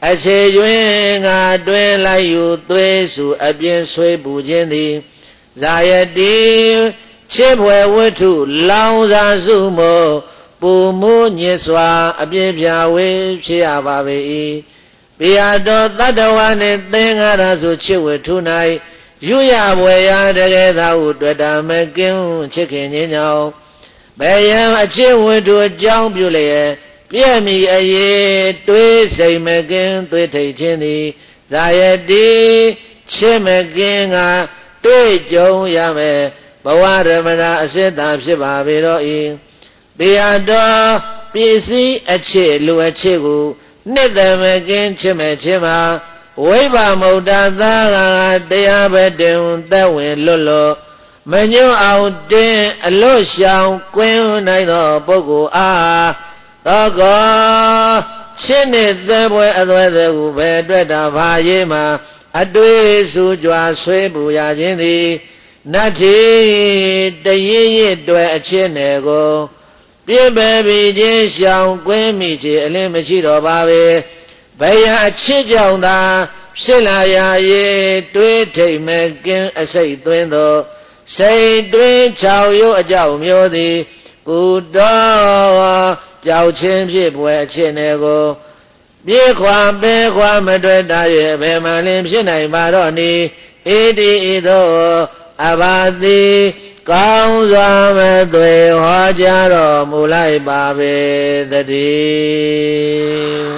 အခြေတွင်ငါတွင်လိုက်ယူသွေးစုအပြင်းဆွေးပူခြင်းသည်ဇာယတိချစ်ဖွယ်ဝတ္ထုလောင်စာစုမို့ပူမှုညစ်စွာအပြည့်ပြဝေဖြစ်ရပါ၏ပိယတော်တတ္တဝါနှင့်သင်္ဃာရစုချစ်ဝတ္ထု၌ယူရဘွယ်ရာတကယ်သာဟုတွေ့တာမကင်းချစ်ခင်ခြင်းကြောင့်ဘယ်ယံအချစ်ဝတ္ထုအကြောင်းပြုလျက်ပြည့်မီအရေးတွေးစိမ်မကင်းတွေးထိတ်ခြင်းသည်ဇာယတိချစ်မကင်းကတွေ့ကြုံရမယ်ဘဝရမဏအစစ်တာဖြစ်ပါပေတော့၏ပိယတော်ပစ္စည်းအချစ်လူအချစ်ကိုနှစ်သမကင်းချစ်မဲ့ခြင်းမှာဝိဗမုဒ္ဒသာကတရားပဲတင်သက်ဝင်လွတ်လို့မညွတ်အောင်တင်းအလွတ်ရှောင်ကွင်းနိုင်သောပုဂ္ဂိုလ်အားသောကောရှင်းနေသက်ပွဲအသွဲသွဲကိုပဲတွေ့တာဘာရေးမှာအတွေ့စုကြွားဆွေးပူရခြင်းသည်နတ္ထိတရင်းရစ်တွေ့အချင်းနယ်ကိုပြည့်ပယ်ပြီးခြင်းရှောင်ကွင်းမိခြင်းအလင်းမရှိတော့ပါပဲဘယ်ရအချစ်ကြောင့်သာဖြစ်လာရရေးတွေးထိတ်မဲ့ကင်းအစိတ်သွင်းသောစိတ်တွင်း6ရုပ်အကြောင်းမျိုးသည်ကုတော်ကြောက်ချင်းဖြစ်ပွဲအချင်းနယ်ကိုပြေးခွာပဲခွာမတွေ့တာရဲ့ဘယ်မှလင်းဖြစ်နိုင်ပါတော့နီဣတိဣသောအဘာတိကောင်းစွာမသွေဟောကြားတော်မူလိုက်ပါပေတည်း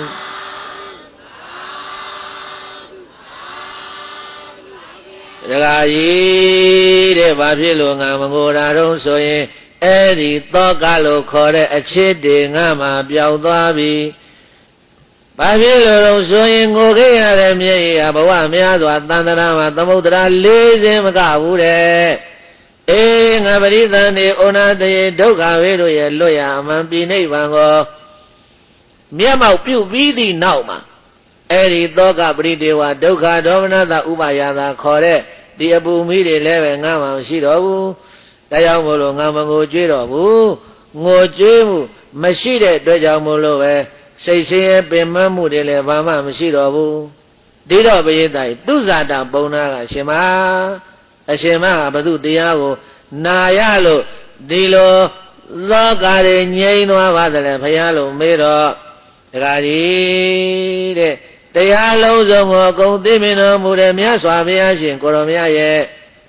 ဒကာကြီးတဲ့ဘာဖြစ်လို့ငါမငိုတာတော့ဆိုရင်အဲ့ဒီသောကလို့ခေါ်တဲ့အချစ်တွေငါမှပျောက်သွားပြီဘာဖြစ်လို့ဆိုရင်ငိုခဲ့ရတဲ့မျက်ရည်ဟာဘဝများစွာတန်တရာမှာသမုဒ္ဒရာ၄စင်းမကဘူးတဲ့အေးငါပရိသန္တိဩနာတေဒုက္ခဝေတို့ရဲ့လွတ်ရအမှန်ပြိနိဗ္ဗာန်ကိုမျက်မှောက်ပြုပြီးသည့်နောက်မှာအဲ့ဒီသောကပရိဒေဝဒုက္ခဒေါမနတဥပါယသာခေါ်တဲ့ဒီအပူမီးတွေလည်းပဲငါမှမရှိတော့ဘူးဒါကြောင့်မို့လို့ငါမငိုကြွေးတော့ဘူးငိုကြွေးမှုမရှိတဲ့အတွက်ကြောင့်မို့လို့ပဲစိတ်ဆင်းရဲပင်မမှုတွေလည်းဘာမှမရှိတော့ဘူးဒီတော့ပရိသတ်သူဇာတာပုံနာကအရှင်မအရှင်မကဘု து တရားကိုနာရလို့ဒီလိုသောကတွေငြိမ်းသွားပါတယ်ဘုရားလို့မေးတော့ဒကာကြီးတဲ့တရားလုံးစုံကိုအကုန်သိမြင်တော်မူတဲ့မြတ်စွာဘုရားရှင်ကိုရောမြတ်ရဲ့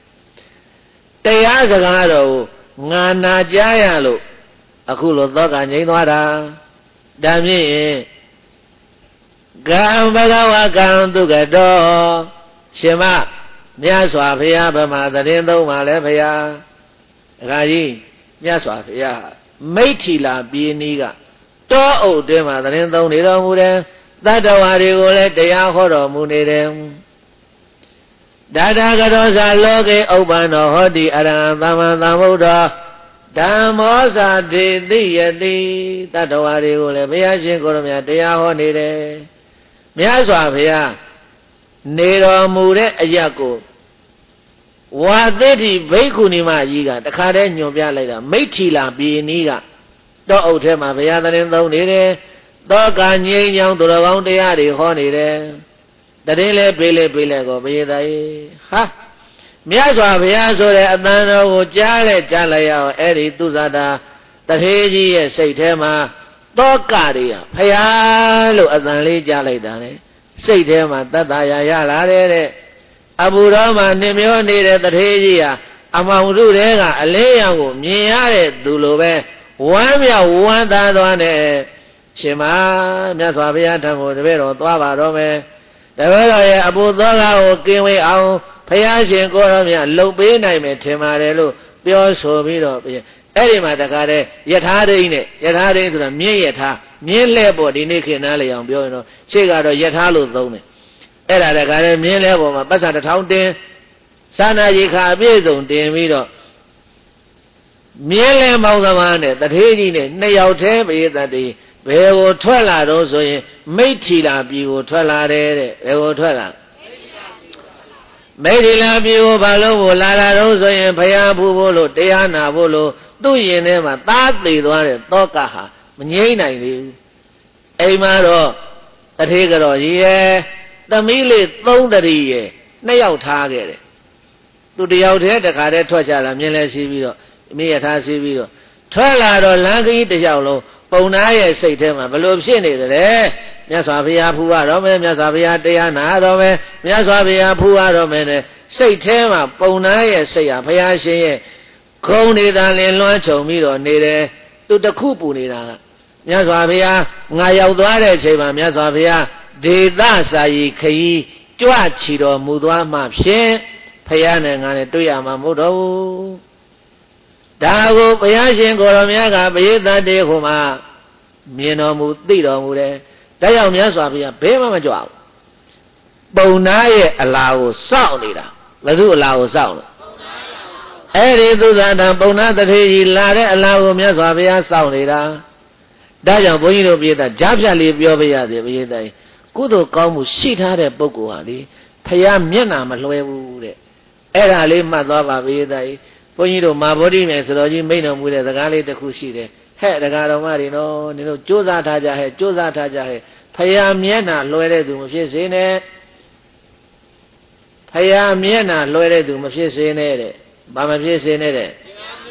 တရားစကားတော်ကိုငါနာကြားရလို့အခုလိုသောကငြိမ်းသွားတာဒါဖြင့်ကံဘဂဝါကံသူကတော်ရှင်မမြတ်စွာဘုရားဗမာသတင်းသုံးပါလဲဘုရားဒကာကြီးမြတ်စွာဘုရားမိဋ္ဌီလာပြည်နီးကတောအုပ်တွင်မှာသတင်းသုံးနေတော်မူတယ်တတ္တဝါတွေကိုလည်းတရားဟောတော်မူနေတယ်ဒါတာကတော်စာလောကေဥပ္ပန္နောဟောတိအရဟံသမ္မာသမ္ဗုဒ္ဓဓမ္မောစာဒေတိယတိတတ္တဝါတွေကိုလည်းဘုရားရှင်ကိုယ်တော်မြတ်တရားဟောနေတယ်မြတ်စွာဘုရားနေတော်မူတဲ့အရာကိုဝါသိတိဘိက္ခုနီမကြီးကတခါတည်းညွန်ပြလိုက်တာမိဋ္ဌီလာပြည်နီးကတောအုပ်ထဲမှာဘုရားသတင်းသုံးနေတယ်သောကငြိမ်းချောင်းသူတော်ကောင်းတရားတွေဟောနေတယ်တရင်လဲပေးလဲကိုဘုရားသားဟာမြတ်စွာဘုရားဆိုတဲ့အတန်တော်ကိုကြားလိုက်ရအောင်အဲ့ဒီသူဇာတာတထေးကြီးရဲ့စိတ်ထဲမှာသောကတွေကဘုရားလို့အတန်လေးကြားလိုက်တာလေစိတ်ထဲမှာတတ္တရာရလာတဲ့အဘူတော်မှာနှမျောနေတဲ့တထေးကြီးဟာအမောင်စုတဲကအလေးရောင်ကိုမြင်ရတဲ့သူလိုပဲဝမ်းမြောက်ဝမ်းသာသွားတဲ့ရှင်မမြတ်စွာဘုရားထံကိုတပည့်တော်သွားပါတော့မယ်တပည့်တော်ရဲ့အဘူသောကကိုကင်းဝေးအောင်ဘုရားရှင်ကိုယ်တော်မြတ်လှုပ်ပေးနိုင်မယ်ထင်ပါတယ်လို့ပြောဆိုပြီးတော့အဲ့ဒီမှာတကားတဲ့ယထာဒိဋ္ဌိနဲ့ယထာဒိဋ္ဌိဆိုတာမြင့်ယထာမြင့်လဲပေါ်ဒီနေ့ခေတ်နားလေအောင်ပြောရင်တော့ရှေ့ကတော့ယထာလို့သုံးတယ်အဲ့ဒါတကားတဲ့မြင့်လဲပေါ်မှာပတ်စံ1000တင်းစာနာရိခါအပြည့်စုံတင်ပြီးတော့မြင်းလဲမောင်သမားနဲ့တထေးကြီးနဲ့နှစ်ယောက်တည်းပရိသတ်တွေဘယ်ကိုထွက်လာတော့ဆိုရင်မိဋ္ဌီလာပြည်ကိုထွက်လာတယ်တဲ့ဘယ်ကိုထွက်လာမိဋ္ဌီလာပြည်ကိုဘာလို့ကိုလာတာတော့ဆိုရင်ဘုရားဖူးဖို့လို့တရားနာဖို့လို့သူ့ရင်ထဲမှာသားသေးသွားတဲ့သောကဟာမငြိမ့်နိုင်သေးဘူးအိမ်မှာတော့တထေကတော်ကြီးရဲ့သမီးလေး3တရီရဲ့2ယောက်ထားခဲ့တယ်သူတယောက်တည်းတခါတည်းထွက်ကြလာမြင်လဲရှိပြီးတော့မိရထားရှိပြီးတော့ထွက်လာတော့လမ်းကြီးတစ်ယောက်လုံးပုံနာရဲ့စိတ်ထဲမှာဘလို့ဖြစ်နေတယ်မြတ်စွာဘုရားဖူးရတော့မယ်မြတ်စွာဘုရားတရားနာတော့မယ်မြတ်စွာဘုရားဖူးရတော့မယ်နဲ့စိတ်ထဲမှာပုံနာရဲ့စိတ်ဟာဘုရားရှင်ရဲ့ဂုဏ်နေတာလင်လွှမ်းခြုံပြီးတော့နေတယ်သူတခုပူနေတာကမြတ်စွာဘုရားငါရောက်သွားတဲ့အချိန်မှာမြတ်စွာဘုရားဒေသစာယီခရီးကြွချီတော်မူသွားမှဖြင့်ဘုရားနဲ့ငါနဲ့တွေ့ရမှာမဟုတ်တော့ဘူးဒါကိုဘုရားရှင်ကိုရောမြတ်ကပရိသတ်တေဟိုမှာမြင်တော်မူသိတော်မူတယ်ဒါကြောင့်မြတ်စွာဘုရားဘယ်မှမကြွဘူးပုံနာရဲ့အလားကိုစောင့်နေတာဘယ်သူအလားကိုစောင့်လဲအဲ့ဒီသုဇာတံပုံနာတထေကြီးလာတဲ့အလားကိုမြတ်စွာဘုရားစောင့်နေတာဒါကြောင့်ဘုန်းကြီးတို့ပြည့်တဲ့ကြားဖြတ်လေးပြောပြရသေးပြည့်တဲ့ကုသိုလ်ကောင်းမှုရှိထားတဲ့ပုဂ္ဂိုလ်ဟာလေဘုရားမျက်နာမလွှဲဘူးတဲ့အဲ့ဒါလေးမှတ်သွားပါပြည့်တဲ့ဘုန်းကြီးတို့မာဘောဓိမယ်ဆိုတော်ကြီးမိန့်တော်မူတဲ့စကားလေးတစ်ခုရှိတယ်ဟဲ့တရားတော်မတွေနော်နင်တို့ကြိုးစားထားကြဟဲ့ကြိုးစားထားကြဟဲ့ဖယားမျက်နှာလွှဲတဲ့သူမဖြစ်စေနဲ့ဖယားမျက်နှာလွှဲတဲ့သူမဖြစ်စေနဲ့တဲ့ဘာမဖြစ်စေနဲ့တဲ့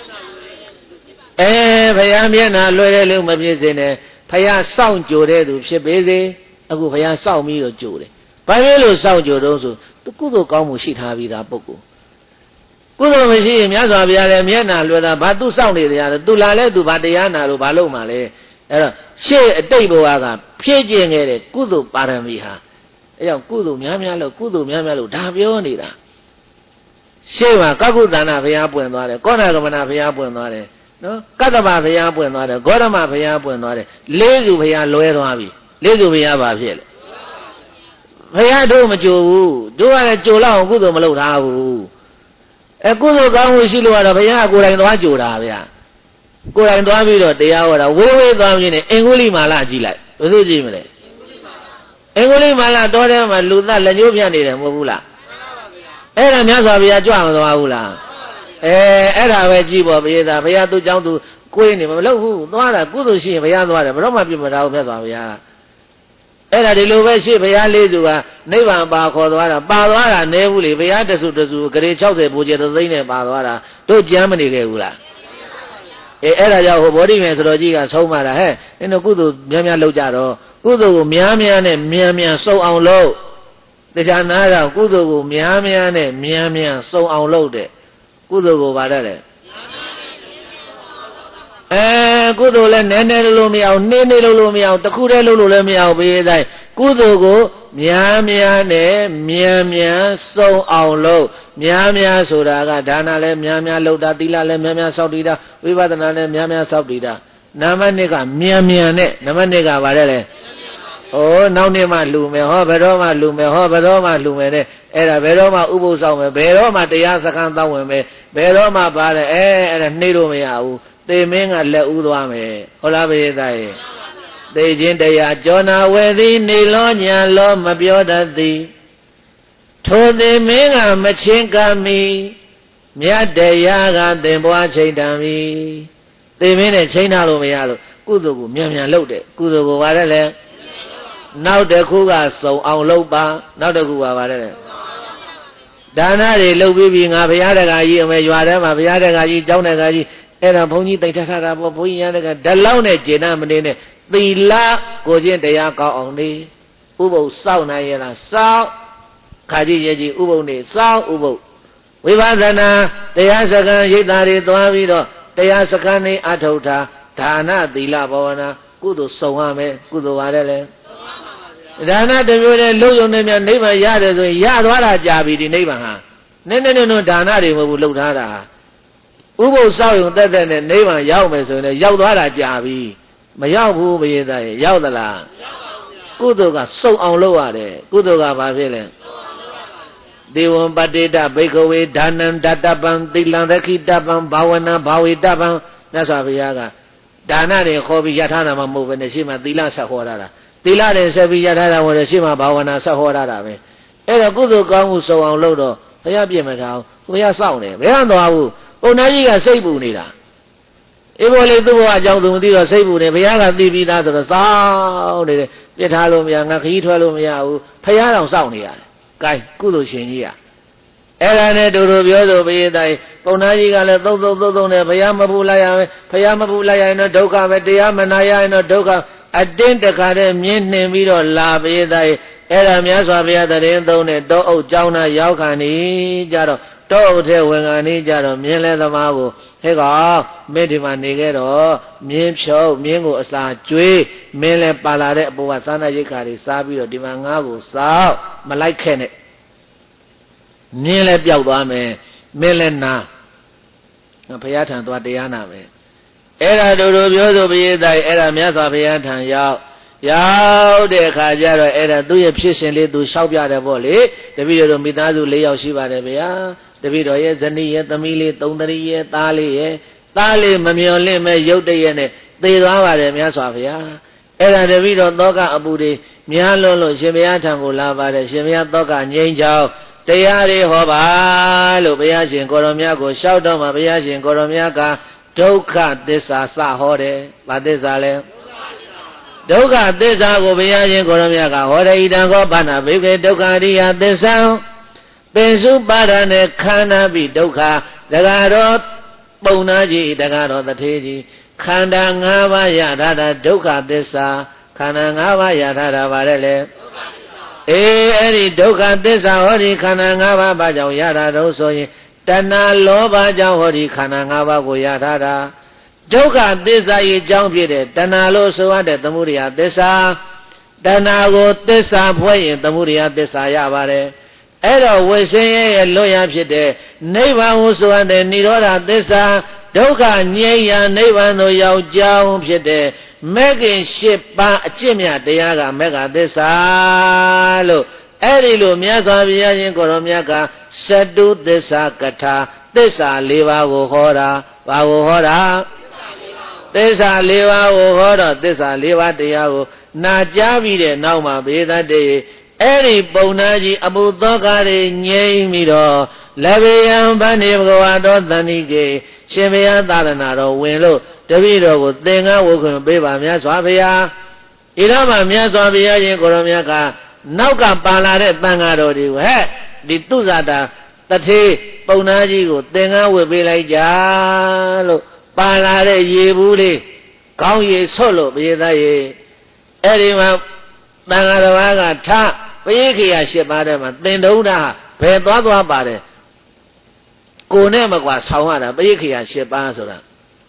ဖယားမျက်နှာလွှဲတဲ့လူမဖြစ်စေနဲ့ဖယားစောင့်ကြိုတဲ့သူဖြစ်ပေစေအခုဖယားစောင့်ပြီးတော့ကြိုတယ်ဘာဖြစ်လို့စောင့်ကြိုတော့ဆိုသူကုသိုလ်ကောင်းမှုရှိထားပြီးသားပုဂ္ဂိုလ်ကုသိုလ်မရှိရင်မြတ်စွာဘုရားလည်းမျက်နှာလွှဲတာဘာသူစောင့်နေတရားလဲသူလာလဲသူဘာတရားနာလို့ဘာလို့မှလဲအဲ့တော့ရှေ့အတိတ်ဘဝကဖြည့်ကျင်ခဲ့တဲ့ကုသိုလ်ပါရမီဟာအဲကြောင့်ကုသိုလ်များများလို့ကုသိုလ်များများလို့ဒါပြောနေတာရှေ့မှာကကုသနာဘုရားပွင့်သွားတယ်ကောဏဂမနာဘုရားပွင့်သွားတယ်နော်ကတ္တဗဘုရားပွင့်သွားတယ်ဂေါရမဘုရားပွင့်သွားတယ်လေးစုဘုရားလွဲသွားပြီလေးစုဘုရားဘာဖြစ်လဲဘုရားတို့မကြိုဘူးတို့ကလည်းကြိုလောက်အောင်ကုသိုလ်မလုပ်ထားဘူးကုသိုလ်ကောင်းမှုရှိလို့ကတော့ဘုရားကိုယ်တိုင်သွားကြိုတာဗျာကိုယ်တိုင်သွားပြီးတော့တရားဟောတာဝေးဝေးသွားပြီးနေအင်္ဂုလိမာလကြည့်လိုက်ဘယ်သူကြည့်မလဲအင်္ဂုလိမာလတော်ထဲမှာလူသားလက်ညှိုးပြနေတယ်မဟုတ်ဘူးလားအဲ့ဒါမြတ်စွာဘုရားကြွမသွားဘူးလားအဲ့ဒါပဲကြည့်ပေါ့ဘုရားဘုရားသူ့ကြောင့်သူကိုယ်နေမလုပ်ဘူးသွားတာကုသိုလ်ရှိရင်ဘုရားသွားတယ်ဘယ်တော့မှပြစ်မထားဘူးမြတ်စွာဘုရားအဲ့ဒါဒီလိုပဲရှေ့ဘုရားလေးစုကနိဗ္ဗာန်ပါခေါ်သွားတာပါသွားတာနဲဘူးလေဘုရားတစုတစုဂရေ60ဘူကျေသိန်းနဲ့ပါသွားတာတို့ကြမ်းမနေခဲ့ဘူးလားအဲ့ဒါကြောင့်ဟိုဗောဓိမယ်ဆိုတော်ကြီးကဆုံးမတာဟဲ့နင်တို့ကုသိုလ်များများလုပ်ကြတော့ကုသိုလ်ကိုများများနဲ့မြန်မြန်စုံအောင်လုပ်တရားနာတော့ကုသိုလ်ကိုများများနဲ့မြန်မြန်စုံအောင်လုပ်တဲ့ကုသိုလ်ကိုဗါတတ်တယ်ကုသိုလ်လည်းနည်းနည်းလို့မရအောင်နှင်းနေလို့မရအောင်တခုတည်းလို့လည်းမရအောင်ဘေးတိုင်းကုသိုလ်ကိုများများနဲ့မြန်မြန်စုံအောင်လုပ်များများဆိုတာကဒါနလည်းများများလုပ်တာသီလလည်းများများစောင့်တည်တာဝိပဿနာလည်းများများစောင့်တည်တာနံပါတ်1ကမြန်မြန်နဲ့နံပါတ်2ကဗါတဲ့လေနောက်နေ့မှလူမယ်ဟောဘယ်တော့မှလူမယ်ဟောဘယ်တော့မှလူမယ်နဲ့အဲ့ဒါဘယ်တော့မှဥပုသ်ဆောင်မယ်ဘယ်တော့မှတရားစခန်းတောင်းဝင်မယ်ဘယ်တော့မှပါတယ်အဲ့ဒါနှိမ့်လို့မရဘူးသေမင်းကလက်ဦးသွားမယ်ဟုတ်လားဘုရားရဲ့သေခြင်းတရားကြောနာဝယ်သည်နေလောညာလောမပြောတတ်သည်ထိုသေမင်းကမချင်းကမိမြတ်တရားကသင်ပွားချိန်တံပြီသေမင်းနဲ့ချိန်ထားလို့မရလို့ကုသိုလ်ကိုမြန်မြန်လုပ်တယ်ကုသိုလ်ကိုပါတယ်လေနောက်တစ်ခုကစုံအောင်လုပ်ပါနောက်တစ်ခုကပါတယ်လေဒါနတွေလုပ်ပြီးငါဘုရားတကာကြီးအမေရွာထဲမှာဘုရားတကာကြီးကျောင်းတကာကြီးအဲ့ဒါဘုန်းကြီးတိတ်ထထားတာပေါ့ဘုန်းကြီးရတဲ့ကဓလောက်နဲ့ကျေနပ်မနေနဲ့သီလကိုချင်းတရားကောင်းအောင်နေဥပုသ်စောင့်နိုင်ရလားစောင့်ခါကြီးရဲ့ကြီးဥပုသ်နေစောင့်ဥပုသ်ဝိပဿနာတရားစခန်းရိပ်သာတွေသွားပြီးတော့တရားစခန်းနေအထုတ်တာဒါနသီလဘာဝနာကုသိုလ်စုံရမယ်ကုသိုလ်ပါတယ်လေဒါနတစ်မျိုးနဲ့လုံယုံနေမြနိဗ္ဗာန်ရတယ်ဆိုရင်ရသွားတာကြာပြီဒီနိဗ္ဗာန်ဟာနည်းနည်းဒါနတွေမဟုတ်ဘူးလှုပ်ထားတာဥပုသ်ဆောက်ရုံတက်နဲ့နိဗ္ဗာန်ရောက်မယ်ဆိုရင်ရောက်သွားတာကြာပြီမရောက်ဘူးဘုရားသားရဲ့ရောက်သလားကုသိုလ်ကစုံအောင်လုပ်ရတယ်ကုသိုလ်ကဘာဖြစ်လဲဒေဝံပတိတဘိက္ခဝေဒါနံဒတပံသီလံရခိတပံဘာဝနာဘာဝေတပံမြတ်စွာဘုရားကဒါနတွေခေါ်ပြီးရထားတာမှမဟုတ်ဘဲနဲ့ရှေ့မှာသီလဆက်ဟောတာသီလတွေဆက်ပြီးရထားတာဟောတယ်ရှေ့မှာဘာဝနာဆက်ဟောတာပဲအဲ့တော့ကုသိုလ်ကောင်းမှုစုံအောင်လုပ်တော့ဘုရားပြင်မထားဘူးဘုရားစောင့်တယ်ဘယ်မှသွားဘူးဘုန်းကြီးကစိတ်ပူနေတာအေးဘောလေသူ့ဘဝအကြောင်းသူမသိတော့စိတ်ပူနေဘုရားကသိပြီးသားဆိုတော့စောင့်နေတယ်ပြစ်ထားလို့မရငါခရီးထွက်လို့မရဘူးဖယားတော်စောင့်နေရတယ်။ကဲကုသိုလ်ရှင်ကြီးอ่ะအဲ့ဒါနဲ့တို့တို့ပြောဆိုပေးတိုင်းပုံနာကြီးကလည်းသုံးနဲ့ဖယားမပူလိုက်ရမယ်ဖယားမပူလိုက်ရရင်တော့ဒုက္ခပဲတရားမနာရရင်တော့ဒုက္ခအတင်းတခါတည်းမြင်းနှင်ပြီးတော့လာပေးတိုင်းအဲ့ဒါမြတ်စွာဘုရားတရင်သုံးတဲ့တောအုပ်ကျောင်းသားရောက်ခံနေကြတော့တောအုပ်ထဲဝင်ခံနေကြတော့မြင်းလဲသမားကိုဟဲ့ကောင်မင်းဒီမှာနေခဲ့တော့မြင်းဖြုတ်မြင်းကိုအစာကျွေးမင်းလဲပါလာတဲ့အပေါ်ကစားနာရိတ်ခါတွေစားပြီးတော့ဒီမှာငါးကိုစားမလိုက်ခဲ့နဲ့မြင်းလဲပျောက်သွားမယ်မင်းလဲနာငါဘုရားထံသွားတရားနာမယ်အဲ့ဒါတို့တို့ပြောဆိုပြီးတိုင်းအဲ့ဒါမြတ်စွာဘုရားထံရောက်တဲ့အခါကျတော့အဲ့ဒါသူ့ရဲ့ဖြစ်စဉ်လေးသူလျှောက်ပြတယ်ပေါ့လေတပည့်တော်မိသားစု၄ယောက်ရှိပါတယ်ဗျာတပည့်တော်ရဲ့ဇနီးရဲ့သမီးလေးသုံးသမီးရဲ့သားလေးမမျော်လင့်မဲ့ရုတ်တရက်နဲ့သေသွားပါတယ်မြတ်စွာဘုရားအဲ့ဒါတပည့်တော်သောကအပူတွေများလွန်းလို့ရှင်ဘုရားထံကိုလာပါတယ်ရှင်ဘုရားသောကငြိမ်းချောင်းတရားတွေဟောပါလို့ဘုရားရှင်ကိုရောမြတ်ကိုလျှောက်တော့မှဘုရားရှင်ကိုရောမြတ်ကဒုက္ခသစ္စာစဟောတယ်။ဘာသစ္စာလဲဒုက္ခသစ္စာကိုဘုရားရှင်ကိုရောမြတ်ကဟောတယ်ဣဒံခောဘာနာဘိကေဒုက္ခအရိယသစ္စာပင်စုပါဒနဲ့ခန္ဓာပြီးဒုက္ခတကားတော့ပုံနာကြီးတကားတော့တထေးကြီးခန္ဓာ၅ပါးရထားတာဒုက္ခသစ္စာခန္ဓာ၅ပါးရထားတာပါတယ်လေအဲ့ဒီဒုက္ခသစ္စာဟောဒီခန္ဓာ၅ပါးဘာကြောင့်ရတာတော့ဆိုရင်တဏှာလောဘကြောင့်ဟောဒီခန္ဓာ၅ပါးကိုရထားတာဒုက္ခသစ္စာရဲ့အကြောင်းဖြစ်တဲ့တဏှာလို့ဆိုရတဲ့သမုဒယသစ္စာတဏှာကိုသစ္စာဖွဲ့ရင်သမုဒယသစ္စာရပါတယ်အဲ့တော့ဝိဆင်းရဲ့လွတ်ရဖြစ်တဲ့နိဗ္ဗာန်ကိုဆိုရတဲ့និရောဓသစ္စာဒုက္ခငြိမ်းရာနိဗ္ဗာန်သို့ရောက်ကြောင်းဖြစ်တဲ့မဂ္ဂင်၈ပါးအကျင့်မြတ်တရားကမဂ္ဂသစ္စာလို့အဲ့ဒီလိုမြတ်စွာဘုရားရှင်ကိုရောမြတ်ကသတ္တုသစ္စာကထာသစ္စာ၄ပါးကိုဟောတာဘာကိုဟောတာသစ္စာ၄ပါးကိုဟောတော့သစ္စာ၄ပါးတရားကိုနာကြားပြီးတဲ့နောက်မှာဘေဒတေအဲ့ဒီပုံနာကြီးအပူသောကတွေငြိမ့်ပြီးတော့လဗေယံဗန္ဒီဘဂဝါတော်သန္တိကေရှင်ဘုရားသာသနာတော်ဝင်လို့တပည့်တော်ကိုသင်္ကန်းဝုခွင့်ပေးပါမြတ်စွာဘုရားဣရမမြတ်စွာဘုရားရှင်ကိုရောမြတ်ကနောက်ကပါလာတဲ့တန်ဃာတော်တွေကိုဟဲ့ဒီသူဇာတာတထေးပုံနာကြီးကိုသင်္ကန်းဝတ်ပေးလိုက်ကြလို့ပါလာတဲ့ရေဘူးလေးခေါင်းရေဆွတ်လို့ပြေသားရေအဲ့ဒီမှာတန်ဃာတော်ကထပရိခေယ၈ပါးထဲမှာသင်္ဒုံတာဘယ်သွားပါတယ်ကိုနဲ့မကွာဆောင်းရတာပရိခေယ၈ပါးဆိုတာ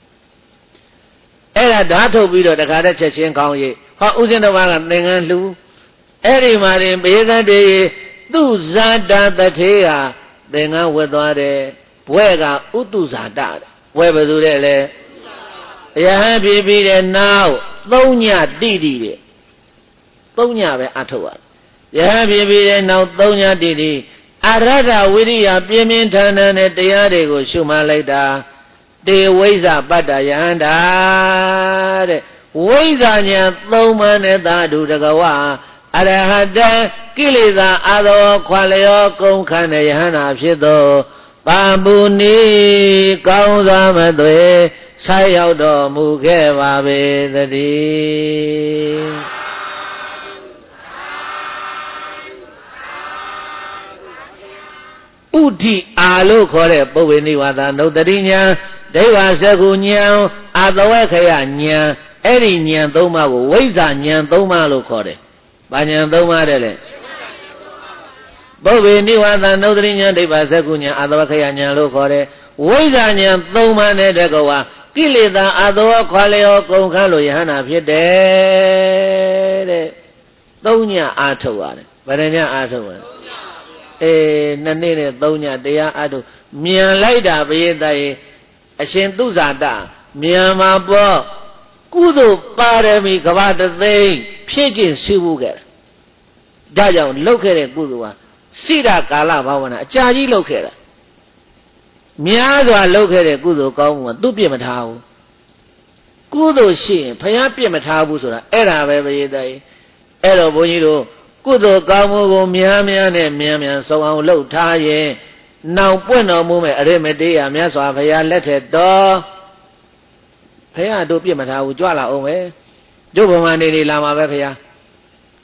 အဲ့ဒါဓာတ်ထုတ်ပြီးတော့တခါတည်းချက်ချင်းခေါင်းရေဟောဥစဉ်တော်ကသင်္ကန်းလှူအဲ့ဒီမှာရင်ဘေကတေသူဇာတာတထေးဟာသင်္ကန်းဝတ်သွားတယ်ဘွဲကဥတုဇာတဘွဲဘယ်သူတဲ့လဲယဟန်ဖြစ်ပြီးတဲ့နောက်၃ညတိတိတဲ့၃ညပဲအထုတ်ရတယ်ယဟန်ဖြစ်ပြီးတဲ့နောက်၃ညတိတိအရဟတဝိရိယပြင်းပြင်းထန်ထန်နဲ့တရားတွေကိုရှုမှတ်လိုက်တာတေဝိဇ္ဇပတ္တယဟန္တာတဲ့ဝိဇ္ဇာဉာဏ်၃ပါးနဲ့သာဓုတကဝအရဟတကိလေသာအသောခွာလျောကုန်ခန့်တဲ့ယဟန္တာဖြစ်သောပံပူနီကောင်းစွာမသွေဆိုက်ရောက်တော်မူခဲ့ပါပေသတည်းဥဒိအာလို့ခေါ်တဲ့ပုဗ္ဗေနိဝါဒနုတ္တိဉာဏ်ဒိဗ္ဗစကုဉာဏ်အသဝေခယဉာဏ်အဲ့ဒီဉာဏ်၃ပါးကိုဝိဇ္ဇာဉာဏ်၃ပါးလို့ခေါ်တယ်။ဘာဉာဏ်၃ပါးတဲ့လဲပုဗ္ဗေနိဝါဒနုတ္တိဉာဏ်ဒိဗ္ဗစကုဉာဏ်အသဝေခယဉာဏ်လို့ခေါ်တယ်။ဝိဇ္ဇာဉာဏ်၃ပါးနဲ့တကဝကိလေသာအသောခွာလျောကုန်ခန့်လို့ယဟနာဖြစ်တယ်တဲ့။၃ညအားထုတ်ရတယ်။ဗရဏညအားထုတ်ရတယ်။2နေ့နဲ့3ညတရားအားထုတ်မြန်လိုက်တာဘယေတရေအရှင်သူဇာတမြန်မှာပေါ့ကုသိုလ်ပါရမီကဘာတသိန်းဖြည့်ကျင့်ရှိမှုခဲ့တာဒါကြောင့်လုပ်ခဲ့တဲ့ကုသိုလ်ဟာစိရကာလဘာဝနာအကြာကြီးလုပ်ခဲ့တာများစွာလုပ်ခဲ့တဲ့ကုသိုလ်ကောင်းမှုကသူပြစ်မထားဘူးကုသိုလ်ရှိရင်ဘုရားပြစ်မထားဘူးဆိုတာအဲ့ဒါပဲဘယေတရေအဲ့တော့ဘုန်းကြီးတို့ကုသိုလ်ကောင်းမှုကိုများများနဲ့မြန်ဆုံးအောင်လုပ်ထားရင်နောက်ပွင့်တော်မူမဲ့အရိမတေယမြတ်စွာဘုရားလက်ထက်တော်ဘုရားတို့ပြစ်မထားဘူးကြွလာအောင်ပဲတို့ဗမာနေနေလာမှာပဲဘုရား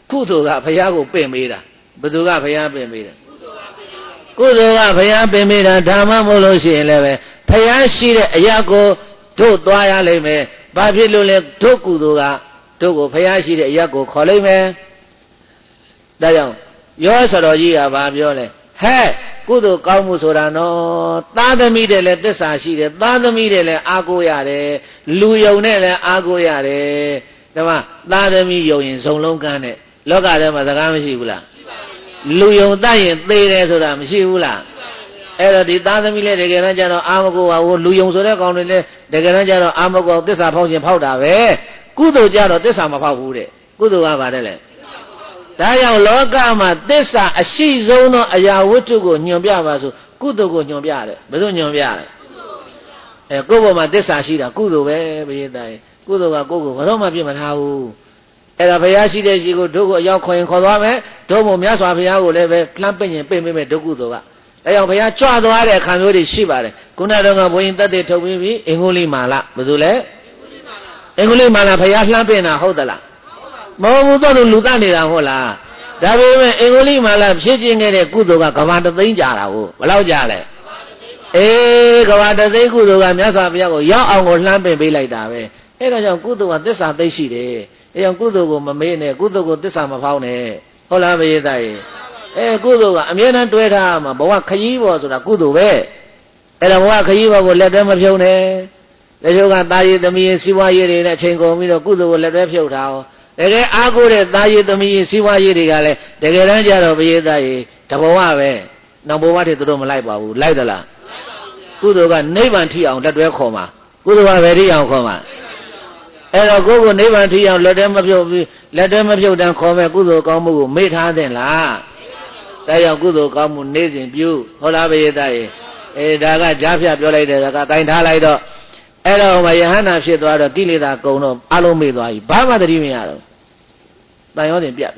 ကုသိုလ်ကဘုရားကိုပင့်ပေးတာဘယ်သူကဘုရားပင့်ပေးတာကုသိုလ်ကဘုရားပင်မိတာဓမ္မမို့လို့ရှိရင်လည်းပဲဘုရားရှိတဲ့အရာကိုတို့သွားရလိမ့်မယ်။ဘာဖြစ်လို့လဲတို့ကုသိုလ်ကတို့ကိုဘုရားရှိတဲ့အရာကိုခေါ်လိမ့်မယ်။ဒါကြောင့်ရောစတော်ကြီးကဘာပြောလဲဟဲ့ကုသိုလ်ကောင်းမှုဆိုတာနော်သားသမီးတွေလည်းသစ္စာရှိတယ်သားသမီးတွေလည်းအားကိုးရတယ်လူယုံနဲ့လည်းအားကိုးရတယ်ဒါမှသားသမီးယုံရင်ဇုံလုံးကန်းတဲ့လောကထဲမှာစကားမရှိဘူးလားလူယုံတတ်ရင်သေတယ်ဆိုတာမရှိဘူးလားအဲ့တော့ဒီသားသမီးလည်းတကယ်တမ်းကျတော့အာမကိုပါဘူးလူယုံဆိုတဲ့ကောင်တွေလည်းတကယ်တမ်းကျတော့အာမကိုသစ္စာဖောက်ခြင်းဖောက်တာပဲကုသိုလ်ကြတော့သစ္စာမဖောက်ဘူးတဲ့ကုသိုလ်ကပါတယ်လေဒါကြောင့်လောကမှာသစ္စာအရှိဆုံးသောအရာဝတ္ထုကိုညွှန်ပြပါဆိုကုသိုလ်ကိုညွှန်ပြတယ်ဘယ်လိုညွှန်ပြလဲကိုယ့်ဘောမှာသစ္စာရှိတာကုသိုလ်ပဲဘုရားတိုင်ကုသိုလ်ကကိုယ့်ကိုဘယ်တော့မှပြစ်မထားဘူးအဲ့ဒါဘုရားရှိတဲ့ရှိကိုတို့ကိုအရောက်ခေါ်ရင်ခေါ်သွားမယ်တို့မို့မြတ်စွာဘုရားကိုလည်းပဲလှမ်းပင့်ရင်ပင့်ပေးမယ်ဒုက္ကုသိုလ်ကဒါကြောင့်ဘုရားကြွသွားတဲ့အခါမျိုးတွေရှိပါတယ်ခုနကတော့ဘုရင်တတ်တဲ့ထုတ်ပြီးပြီအင်္ဂုလိမာလဘယ်သူလဲအင်္ဂုလိမာလဘုရားလှမ်းပင့်တာဟုတ်သလားမဟုတ်ဘူးတော့လူသားနေတာဟုတ်လားဒါပေမဲ့အင်္ဂုလိမာလဖြစ်ခြင်းခဲ့တဲ့ကုသိုလ်ကကဘာတသိန်းကြာတာဟုတ်ဘယ်လောက်ကြာလဲအေးကဘာတသိန်းကုသိုလ်ကမြတ်စွာဘုရားကိုရောက်အောင်ကိုလှမ်းပင့်ပေးလိုက်တာပဲအဲ့ဒါကြောင့်ကုသိုလ်ကသစ္စာသိရှိတယ်အဲကြောင့်ကုသိုလ်ကိုမမေ့နဲ့ကုသိုလ်ကိုသစ္စာမဖောက်နဲ့ဟုတ်လားဘုရားသားရေကုသိုလ်ကအမြဲတမ်းတွဲထားမှာဘဝခရီးပေါ်ဆိုတာကုသိုလ်ပဲအဲ့ဒါဘဝခရီးပေါ်ကိုလက်တွဲမဖြုံနဲ့တချို့ကတာရည်သမီးစီးပွားရေးတွေနဲ့အချိန်ကုန်ပြီးတော့ကုသိုလ်ကိုလက်တွဲဖြုတ်ထားအောင်တကယ်အားကိုးတဲ့တာရည်သမီးစီးပွားရေးတွေကလည်းတကယ်တမ်းကျတော့ဘုရားသားရေတဘဝပဲနောက်ဘဝတွေသူတို့မလိုက်ပါဘူးလိုက်သလားကုသိုလ်ကနိဗ္ဗာန်ထိအောင်လက်တွဲခေါ်မှာကုသိုလ်ကဘယ်ထိအောင်ခေါ်မှာအဲ့တော့ကိုယ်ကိုနိဗ္ဗာန်ထိအောင်လက်တွဲမဖြုတ်ပြီးလက်တွဲမဖြုတ်တန်းခေါ်မဲ့ကုသိုလ်ကောင်းမှုကိုမေ့ထားတဲ့လားဒါကြောင့်ကုသိုလ်ကောင်းမှုနေ့စဉ်ပြုဟုတ်လားဘုရားသားရေဒါကကြားဖြတ်ပြောလိုက်တဲ့ကတိုင်ထားလိုက်တော့အဲ့တော့မယဟန္တာဖြစ်သွားတော့ကိလေသာကုန်တော့အလုံးမေ့သွားပြီဘာမှသတိမရတော့တန်ရောစဉ်ပြတ်ပြီ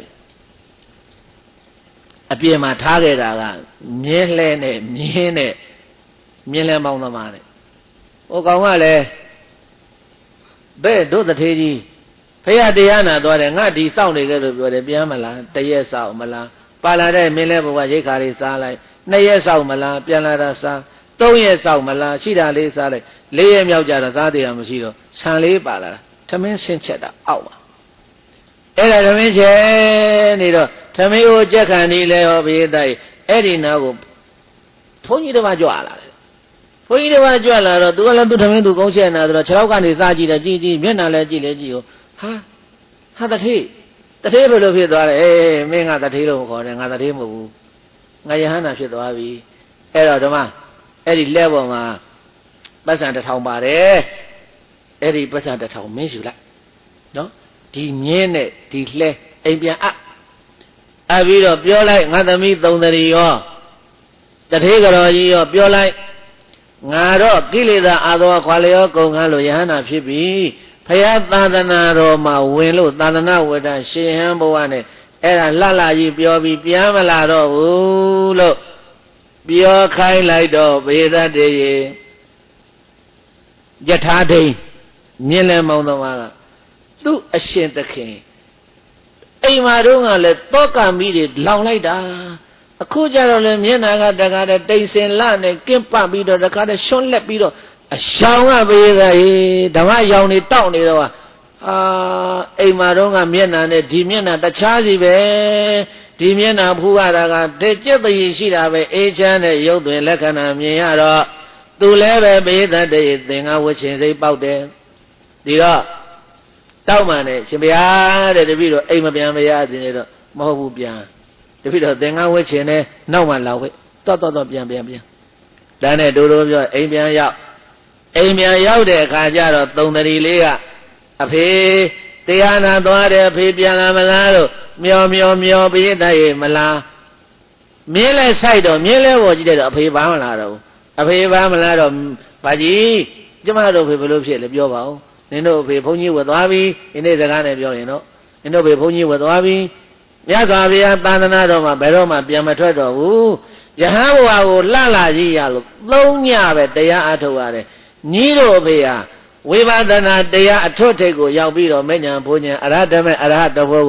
အပြင်မှာထားခဲ့တာကမြင်းလှဲနဲ့မြင်းနဲ့မြင်းလဲမောင်းသမားနဲ့ဟိုကောင်ကလည်းဘဲ့တို့တထေးကြီးဖရာတရားနာသွားတယ်ငါဒီစောင့်နေကြလို့ပြောတယ်ပြန်မလားတရက်စောင့်မလားပါလာတဲ့မင်းလဲဘဝရိတ်ခါလေးစားလိုက်2ရက်စောင့်မလားပြန်လာတာစား3ရက်စောင့်မလားရှိတာလေးစားလိုက်4ရက်မြောက်ကြတော့စားသေးတာမရှိတော့ဆံလေးပါလာတာထမင်းဆင်းချက်တာအောက်ပါအဲ့ဒါထမင်းချက်နေတော့ထမင်းကိုကြက်ခံနေလဲဟောဘုရားတိုက်အဲ့ဒီနာကိုဘုန်းကြီးတစ်ပါးကြွလာတယ်ဘုန်းကြီးတစ်ပါးကြွလာတော့သူကလည်းသူထမင်းသူကုန်းချက်နေတော့ခြေထောက်ကနေစားကြည့်တယ်ကြည့်ကြည့်မျက်နှာလည်းကြည့်လဲကြည့်ဟိုဟာတထေးဘယ်လိုဖြစ်သွားလဲမင်းကတထေးလို့ခေါ်တယ်ငါတထေးမဟုတ်ဘူးငါယဟန္တာဖြစ်သွားပြီအဲ့တော့ဓမ္မအဲ့ဒီလက်ပေါ်မှာပတ်စံ1000ပါတယ်အဲ့ဒီပတ်စံ1000မင်းယူလိုက်နော်ဒီမြင်းနဲ့ဒီလှဲအိမ်ပြန်အပ်ပြီးတော့ပြောလိုက်ငါသမီး3 တရီရောတထေးကတော်ကြီးရောပြောလိုက်ငါတော့ကိလေသာအာသောခွာလျောကုန်ခန်းလို့ယဟန္တာဖြစ်ပြီဖယားသာသနာတော်မှာဝင်လို့သာသနာဝတ္တရှင်ဟန်ဘဝနဲ့အဲ့ဒါလှကြီးပြောပြီးပြန်မလာတော့ဘူးလို့ပြောခိုင်းလိုက်တော့ဘေဒတ်တေရေယထာဒိန်မြင်းလဲမောင်းသမားကသူ့အရှင်သခင်အိမ်မှာတော့ကလည်းတောကမိတွေလောင်လိုက်တာအခုကြတော့လေမျက်နှာကတကားတဲ့တိမ်စင်လနဲ့ကင်းပပြီးတော့တကားတဲ့ရှွန်းလက်ပြီးတော့အရှောင်ကဘေးသားရေဓမ္မရောင်နေတောက်နေတော့အိမ်မှာတော့ကမျက်နှာနဲ့ဒီမျက်နှာတခြားစီပဲဒီမျက်နှာဖူးရတာကတဲ့ကြက်တည်ရှိတာပဲအေးချမ်းတဲ့ရုပ်သွင်းလက္ခဏာမြင်ရတော့သူလည်းပဲဘေးသားတဲ့သင်္ကဝချင်စိတ်ပေါက်တယ်ဒီတော့တောက်မှန်တယ်ရှင်ဗျာတဲ့တပည့်တော့အိမ်မပြန်မရသေးနေတော့မဟုတ်ဘူးပြန်တပည့်တော့သင်္ကဝချင်နဲ့နောက်မှလာဝဲတော့ပြန်ဒါနဲ့တို့ပြောအိမ်ပြန်ရောက်တဲ့အခါကျတော့3 တရီလေးကအဖေတရားနာသွားတယ်အဖေပြန်လာမလားလို့မျောပြီးတည်းမလားမြင်းလဲဆိုင်တော့မြင်းလဲပေါ်ကြည့်တယ်တော့အဖေဘာမှမလာတော့ဘူးအဖေဘာမှမလာတော့ဘာကြီးကျမတို့ဖေဘယ်လိုဖြစ်လဲပြောပါဦးနင်တို့ဖေဘုန်းကြီးဝတ်သွားပြီဒီနေ့စကားနဲ့ပြောရင်တော့နင်တို့ဖေဘုန်းကြီးဝတ်သွားပြီမြတ်စွာဘုရားသာသနာတော်မှာဘယ်တော့မှပြန်မထွက်တော့ဘူးယဟန်ဘဝကိုလှကြီးရလို့3 ညပဲတရားအထုတ်ရတယ်ညီတို့အဖေဟာဝိပဿနာတရားအထွတ်ထိပ်ကိုရောက်ပြီးတော့မဉ္ဇဉ်ဘုံဉ္ဇဉ်အရဟတမေအရဟတဘောကိုတ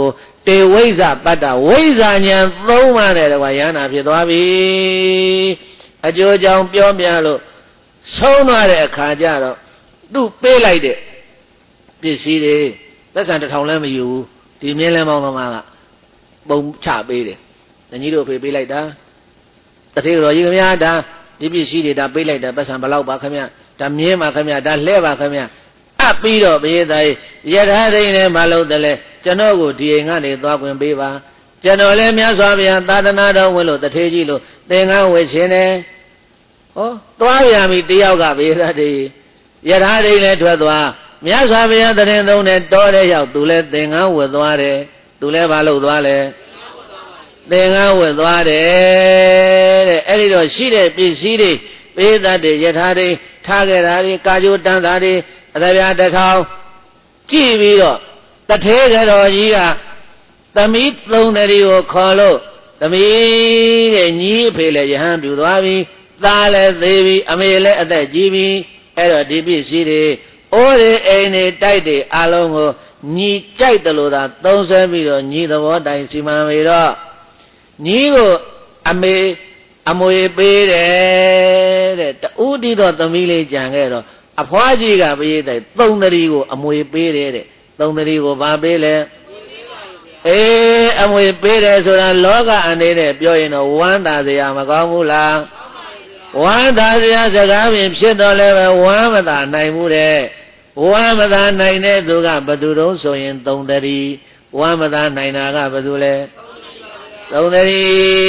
တေဝိဇ္ဇပတ္တဝိဇ္ဇာဉာဏ်သုံးပါးနဲ့တကွာယန္တာဖြစ်သွားပြီအကျိုးကြောင့်ပြောပြလို့ဆုံးသွားတဲ့အခါကျတော့သူ့ပေးလိုက်တဲ့ပစ္စည်းတွေသက်ဆံ1000လည်းမယူဘူးဒီမြင်းလဲမောင်းသမားကပုံချပေးတယ်တကြီးတို့ဖေးပေးလိုက်တာတတိတော်ကြီးခင်ဗျာဒါဒီပစ္စည်းတွေဒါပေးလိုက်တာသက်ဆံဘယ်လောက်ပါခင်ဗျာဒါမြင်းပါခင်ဗျာဒါလှဲပါခင်ဗျာအပ်ပြီးတော့ဘေးသားရထားသိန်းနဲ့မလုပ်တယ်လေကျွန်တော်ကိုဒီအိမ်ကနေသွားခွင့်ပေးပါကျွန်တော်လည်းမြတ်စွာဘုရားသာသနာတော်ဝင်လို့တထေးကြီးလို့သင်္ကန်းဝေခြင်းတယ်ဟောသွားပြန်ပြီတယောက်ကဘေးသားတည်းရထားသိန်းလည်းထွက်သွားမြတ်စွာဘုရားတရင်သုံးနဲ့တောတဲ့ရောက်သူလည်းသင်္ကန်းဝေသွားတယ်သူလည်းဘာလို့သွားလဲသင်္ကန်းဝေသွားတယ်တဲ့အဲ့ဒီတော့ရှိတဲ့ပစ္စည်းတွေဘေးသားတွေရထားသိန်းထားခဲ့တာတွေကာကြိုတန်းတာတွေအသဗျာ1000ကြည့်ပြီးတော့တထေးတော်ကြီးကသမီးသုံးတရီကိုခေါ်လို့သမီးတဲ့ညီအဖေလည်းယဟန်ပြူသွားပြီသားလည်းသေးပြီအမေလည်းအသက်ကြီးပြီအဲ့တော့ဒီပစ္စည်းတွေအိုးတွေအိမ်တွေတိုက်တွေအလုံးကိုညီကြိုက်တယ်လို့သာသုံးဆွဲပြီးတော့ညီသဘောတိုင်စီမံပြီးတော့ညီကိုအမေအမွေပေးတယ်တဲ့တူးတီတော့သမီးလေးကြံခဲ့တော့အဖွားကြီးကပေးတဲ့သုံးတရီကိုအမွေပေးတယ်တဲ့သုံးတရီကိုဘာပေးလဲအေးအမွေပေးတယ်ဆိုတာလောကအနေနဲ့ပြောရင်တော့ဝမ်းသာစရာမကောင်းဘူးလားဝမ်းသာစရာစကားပင်ဖြစ်တော့လည်းပဲဝမ်းမသာနိုင်ဘူးတဲ့ဝမ်းမသာနိုင်တဲ့သူကဘယ်သူတုံးဆိုရင်သုံးတရီဝမ်းမသာနိုင်တာကဘယ်သူလဲသုံးတရီ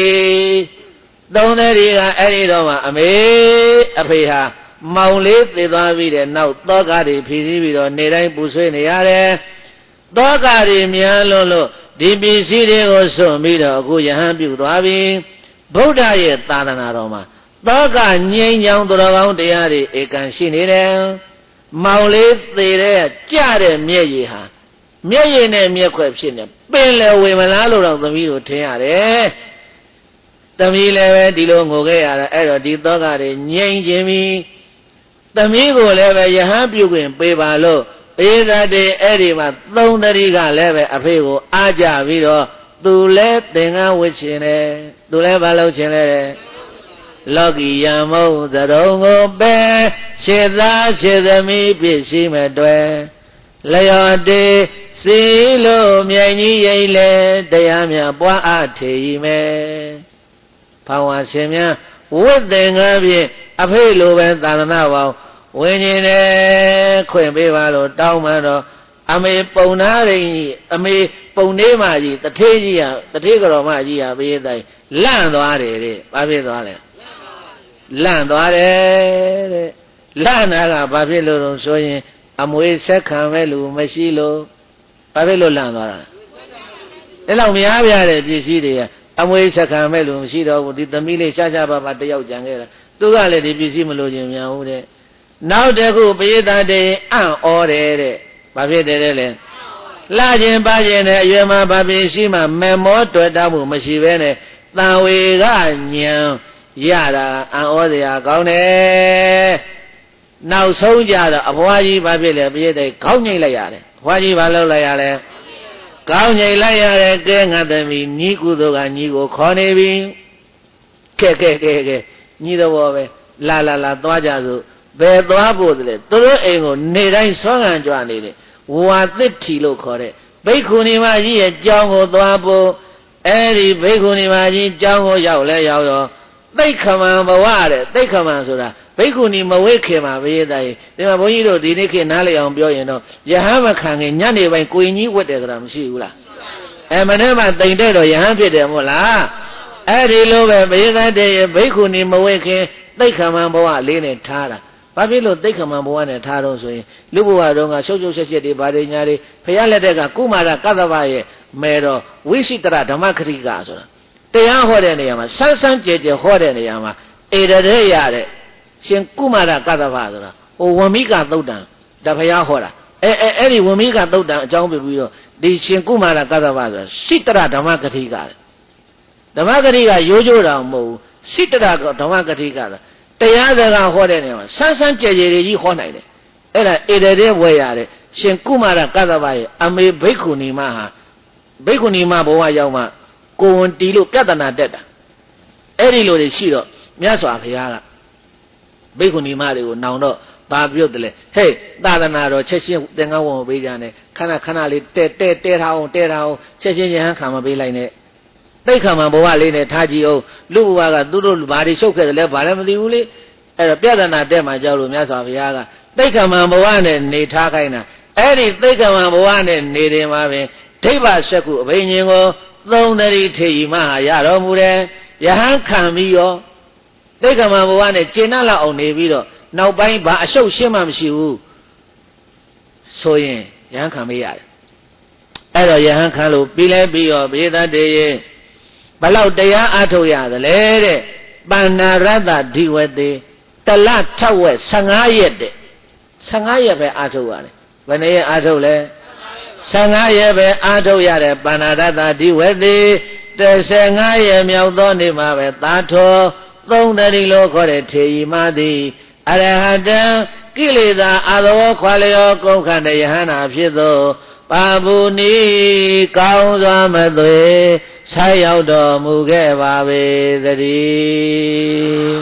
ကအဲ့ဒီတော့မှအမေအဖေဟာမောင်လေးသေသွားပြီးတဲ့နောက်သောကတွေဖြီးစည်းပြီးတော့နေတိုင်းပူဆွေးနေရတယ်သောကတွေများလို့ဒီပစ္စည်းတွေကိုစွန့်ပြီးတော့အခုယဟန်ပြုသွားပြီဗုဒ္ဓရဲ့သာသနာတော်မှာသောကငြိမ်းချောင်းတော်ကောင်းတရားတွေဧကံရှိနေတယ်မောင်လေးသေတဲ့ကြတဲ့မျက်ရည်ဟာမျက်ရည်နဲ့မျက်ခွက်ဖြစ်နေပင်လေဝေမလားလို့တော့သမီးတို့ထင်ရတယ်သမီးလည်းပဲဒီလိုငိုခဲ့ရတာအဲ့တော့ဒီသောကတွေငြိမ်းခြင်းပြီသမီးကိုလည်းပဲယဟန်ပြုခွင့်ပေးပါလို့ဘေးသားတွေအဲ့ဒီမှာသုံးတရီကလည်းပဲအဖေကိုအားကြပြီးတော့သူလည်းသင်္ကန်းဝတ်ခြင်းတယ်သူလည်းဘာလုပ်ခြင်းလဲလောကီယံမုံသရုံကိုပဲရှေသားရှေသမီးပြည့်ရှိမဲ့တွေ့လျော်တေးစီလို့မြိုင်ကြီးရိတ်လေတရားမြတ်ပွားအထေဤမဲ့ဘာဝရှင်များဝိသင်္ကန်းဖြင့်အဖေလိုပဲသာသနာပေါင်းဝိညာဉ်နဲ့ခွင့်ပေးပါလို့တောင်းမှတော့အမေပုံနာရင်းကြီးအမေပုံနေမကြီးတထေးကြီးကတထေးကတော်မကြီးကဘေးတိုင်းလန့်သွားတယ်တဲ့ဘာဖြစ်သွားလဲလန့်သွားတယ်တဲ့လန့်တာကဘာဖြစ်လို့တော့ဆိုရင်အမွေဆက်ခံမဲ့လူမရှိလို့ဘာဖြစ်လို့လန့်သွားတာအဲ့လောက်များပြတဲ့ပစ္စည်းတွေကအမွေဆက်ခံမဲ့လူမရှိတော့ဘူးဒီသမီးလေးရှားရှားပါပါတယောက်ကြံခဲ့တာသူကလည်းဒီပစ္စည်းမလို့ခြင်းများဘူးတဲ့နောက်တခုပိယတာတဲ့အံ့ဩတယ်တဲ့ဘာဖြစ်တယ်လဲလှခြင်းပါခြင်းနဲ့အရွယ်မှာဘာဖြစ်ရှိမှမေမောတွေ့တာမှုမရှိဘဲနဲ့တန်ဝေကညံရတာအံ့ဩစရာကောင်းတယ်နောက်ဆုံးကြတော့အဘွားကြီးဘာဖြစ်လဲပိယတဲ့ခေါင်းငိမ့်လိုက်ရတယ်အဘွားကြီးဘာလုပ်လိုက်ရလဲခေါင်းငိမ့်လိုက်ရတယ်ကဲငါသမီးညီကုသိုလ်ကညီကိုခေါ်နေပြီကဲညီတော်ပဲလာသွားကြစို့ဘယ်သွားဖို့တလဲသူတို့အိမ်ကိုနေတိုင်းဆွမ်းခံကြွနေတယ်ဝါသစ်ထီလို့ခေါ်တဲ့ဘိက္ခုနီမကြီးရဲ့ကြောင်းကိုသွားဖို့အဲ့ဒီဘိက္ခုနီမကြီးကြောင်းကိုရောက်လဲရောက်ရောသိက္ခမံဘဝတဲ့သိက္ခမံဆိုတာဘိက္ခုနီမဝိခေမှာဘေးသားကြီးဒီမှာဘုန်းကြီးတို့ဒီနေ့ခေတ်နားလည်အောင်ပြောရင်တော့ယဟန်မခံခင်ညနေပိုင်းကိုရင်ကြီးဝတ်တယ်ဆိုတာမရှိဘူးလားမနေ့မှတိမ်တဲ့တော့ယဟန်ဖြစ်တယ်မို့လားအဲ့ဒီလိုပဲဘေးသားတဲ့ဘိက္ခုနီမဝိခေသိက္ခမံဘဝလေးနဲ့ထားတာဘာဖြစ်လို့သိက္ခမံဘဝနဲ့ထားတော့ဆိုရင်လူဘဝတုန်းကရှုပ်ရှက်တွေဗာတွေညာတွေဖျားလက်တဲ့ကကုမာရကသဗ္ဗရဲ့မဲတော်ဝိရှိတရဓမ္မခရိကဆိုတာတရားဟောတဲ့နေရာမှာဆန်းဆန်းကြဲကြဲဟောတဲ့နေရာမှာဧရတဲ့ရတဲ့ရှင်ကုမာရကသဗ္ဗဆိုတာဟိုဝမိကသုတ်တံတဖျားဟောတာအဲ့ဒီဝမိကသုတ်တံအကြောင်းပြပြီးတော့ဒီရှင်ကုမာရကသဗ္ဗဆိုတာရှိတရဓမ္မခရိကဓမ္မခရိကရိုးရိုးတောင်မဟုတ်ဘူးရှိတရဓမ္မခရိကတရားစကားဟောတဲ့နေရာမှာဆန်းဆန်းကြဲကြဲကြီးဟောနိုင်တယ်အဲ့ဒါဧရတဲ့ဝယ်ရတယ်ရှင်ကုမာရကသဗ္ဗရဲ့အမေဘိက္ခုနီမဟာဘိက္ခုနီမဘဝရောက်မှကိုဝန်တီလို့ပြဿနာတက်တာအဲ့ဒီလိုတွေရှိတော့မြတ်စွာဘုရားကဘိက္ခုနီမတွေကိုနောင်တော့ဘာပြုတ်တယ်လဲဟဲ့သာသနာတော်ချက်ချင်းသင်္ကန်းဝံပေးကြနဲ့ခဏလေးတဲထားအောင်ချက်ချင်းရဟန်းခံမပေးလိုက်နဲ့တိတ်ခံမှဘဝလေးနဲ့ထားကြည့်အောင်လူဘဝကသူတို့ဘာတွေရှုပ်ခဲ့တယ်လဲဘာလည်းမသိဘူးလေအဲ့တော့ပြဿနာတက်မှကြောက်လို့မြတ်စွာဘုရားကတိတ်ခံမှဘဝနဲ့နေထားခိုင်းတာအဲ့ဒီတိတ်ခံမှဘဝနဲ့နေတယ်မှာပင်ဒိဗ္ဗစက္ခုအဘိညာဉ်ကိုသုံးတရီထေရီမဟာရတော်မူတယ်ယဟန်ခံပြီးရောတိတ်ခံမှဘဝနဲ့ကျင့်နှလောက်အောင်နေပြီးတော့နောက်ပိုင်းဘာအရှုပ်ရှင်းမှမရှိဘူးဆိုရင်ယဟန်ခံမရတယ်အဲ့တော့ယဟန်ခံလို့ပြီးလဲပြီးရောဘေသတ္တေယေဘလောက်တရားအားထုတ်ရသလဲတဲ့ပန္နာရတ္တဓိဝတေတလထက်ဝက်15ရက်တဲ့15ရက်ပဲအားထုတ်ရတယ်ဘယ်နှရက်အားထုတ်လဲ15ရက်ပဲအားထုတ်ရတယ်ပန္နာရတ္တဓိဝတေ15ရက်မြောက်သောနေ့မှာပဲသာထောသုံးတရီလို့ခေါ်တဲ့ထေရီမသည်အရဟတံကိလေသာအသောခွာလျောကုန်ခန္ဓယဟနာဖြစ်သောပါဘူးနီကောင်းစွာမသွေဆက်ရောက်တော်မူခဲ့ပါပေသတည်း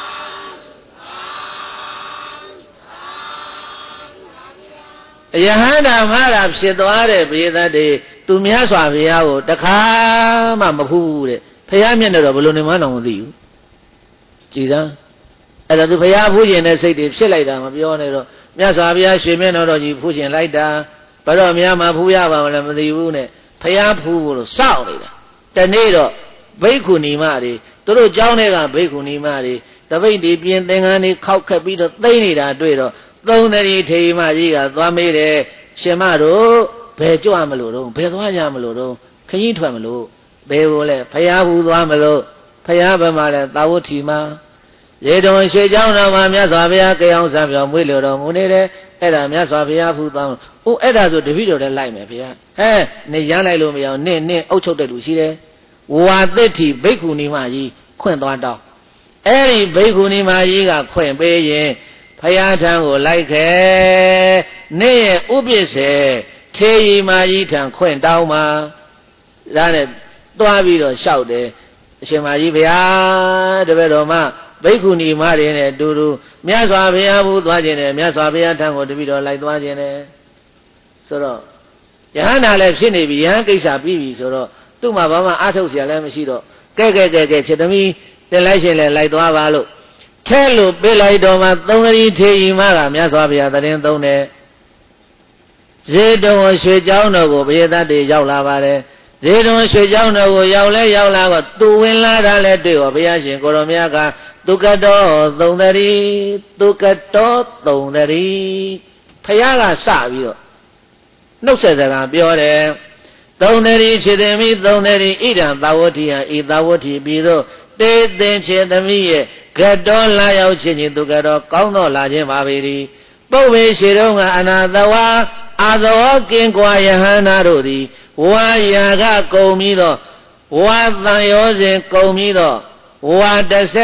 ယဟန္တာမဟာဖြစ်သွားတဲ့ဘေသတ္တေသူမြတ်စွာဘုရားကိုတခါမှမဖူးဘူးတဲ့ဘုရားမျက်နှာတော့ဘယ်လိုနေမှတော့မသိဘူးကြည်စမ်းအဲ့တော့သူဘုရားဖူးခြင်းတဲ့စိတ်တွေဖြစ်လိုက်တာမပြောနဲ့တော့မြတ်စွာဘုရားရွှေမျက်နှာတော်ကြီးဖူးခြင်းလိုက်တာဘယ်တော့များမှဖူးရပါမလဲမသိဘူးနဲ့ဘုရားဖူးဖို့လို့စောင့်နေတာတနေ့တော့ဘိက္ခုနီမတွေသူတို့เจ้าတွေကဘိက္ခုနီမတွေတပိတ်တွေပြင်သင်္ကန်းတွေခောက်ခက်ပြီးတော့သိမ့်နေတာတွေ့တော့သုံးတရီထေရီမကြီးကသွားမေးတယ်ရှင်မတို့ဘယ်ကြွမလို့တော့ဘယ်သွားကြမလို့တော့ခကြီးထွက်မလို့ဘယ်ကိုလဲဘုရားဖူးသွားမလို့ဘုရားဘယ်မှာလဲသာဝတိမှာရေတုံရွှေเจ้าတော်မှာမြတ်စွာဘုရားကြောင်ဆံပြောမွေးလျတော်မူနေတယ်အဲ့ဒါမြတ်စွာဘုရားဖူးသွားအိုးအဲ့ဒါဆိုတပည့်တော်လည်းလိုက်မယ်ဘုရားဟဲနေရမ်းလိုက်လို့မရအောင်နင့်အုပ်ချုပ်တဲ့လူရှိတယ်ဝါသစ်တိဘိက္ခုနီမကြီးခွင့်သွားတောင်းအဲ့ဒီဘိက္ခုနီမကြီးကခွင့်ပေးရင်ဘုရားထံကိုလိုက်ခဲ့နေ့ရဲ့ဥပ္ပစ္စေထေရီမကြီးထံခွင့်တောင်းမှာဒါနဲ့သွားပြီးတော့လျှောက်တယ်အရှင်မကြီးဘုရားတပည့်တော်မှဘိက္ခုနီမတွေနဲ့အတူတူမြတ်စွာဘုရားဘူးသွားခြင်းနဲ့မြတ်စွာဘုရားထံကိုတပည့်တော်လိုက်သွားခြင်းနဲ့ဆိုတော့ယဟန္တာလည်းဖြစ်နေပြီယဟန်ကိစ္စပြီးပြီဆိုတော့သူ့မှာဘာမှအားထုတ်เสียလည်းမရှိတော့ကဲချစ်သမီးတင်လိုက်ရှင်လည်းလိုက်သွားပါလို့ထဲလို့ပေးလိုက်တော့မှသုံးကလေးထေရီမကမြတ်စွာဘုရားတရင်သုံးတယ်ဇေတုံရွှေเจ้าတော်ကိုဘေသတ္တေရောက်လာပါတယ်ဇေတုံရွှေเจ้าတော်ကိုရောက်လာတော့သူဝင်လာတာလည်းတွေ့ရောဘုရားရှင်ကိုရောမြတ်ကသူကတော်သုံးတရီသူကတော်သုံးတရီဖယားကစပြီးတော့နှုတ်ဆက်စကားပြောတယ်သုံးတရီခြေသမီးသုံးတရီဣဒံသာဝတိယဤသာဝတိပြီးတော့တေသင်ခြေသမီးရဲ့ကတော်လာရောက်ခြင်းချင်းသူကတော်ကောင်းတော်လာခြင်းပါပေသည်ပုပ္ပေရှိတော်ကအနာသဝါအာသောကင်ကွာယဟန္တာတို့သည်ဝါယာကကုံပြီးတော့ဝါတန်ရောစဉ်ကုံပြီးတော့ဝါ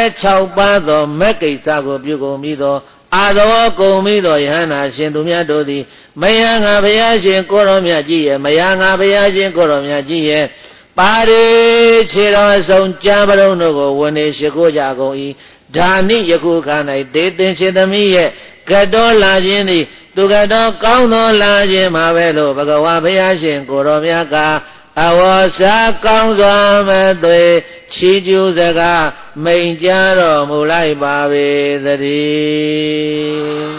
16ပါးသောမက်ကိစ္စကိုပြုကုန်ပြီးတော့အာသောကုံပြီးတော့ယဟန္တာရှင်သူမြတ်တို့သည်မယံငါဘုရားရှင်ကိုရောမြတ်ကြီးရဲ့မယံငါဘုရားရှင်ကိုရောမြတ်ကြီးရဲ့ပါရိခြေတော်အစုံကြံပရုံတို့ကိုဝနေရှိခိုးကြကုန်၏ဒါနိယခုခါ၌ဒေသင်ရှင်သမီးရဲ့ကတော်လာခြင်းသည်သူကတော်ကောင်းသောလာခြင်းမှာပဲလို့ဘဂဝါဘုရားရှင်ကိုရောမြတ်ကအဝါစာကောင်းစွာမသွေချီးကျူးစကားမိန်ကြားတော်မူလိုက်ပါပေသတည်း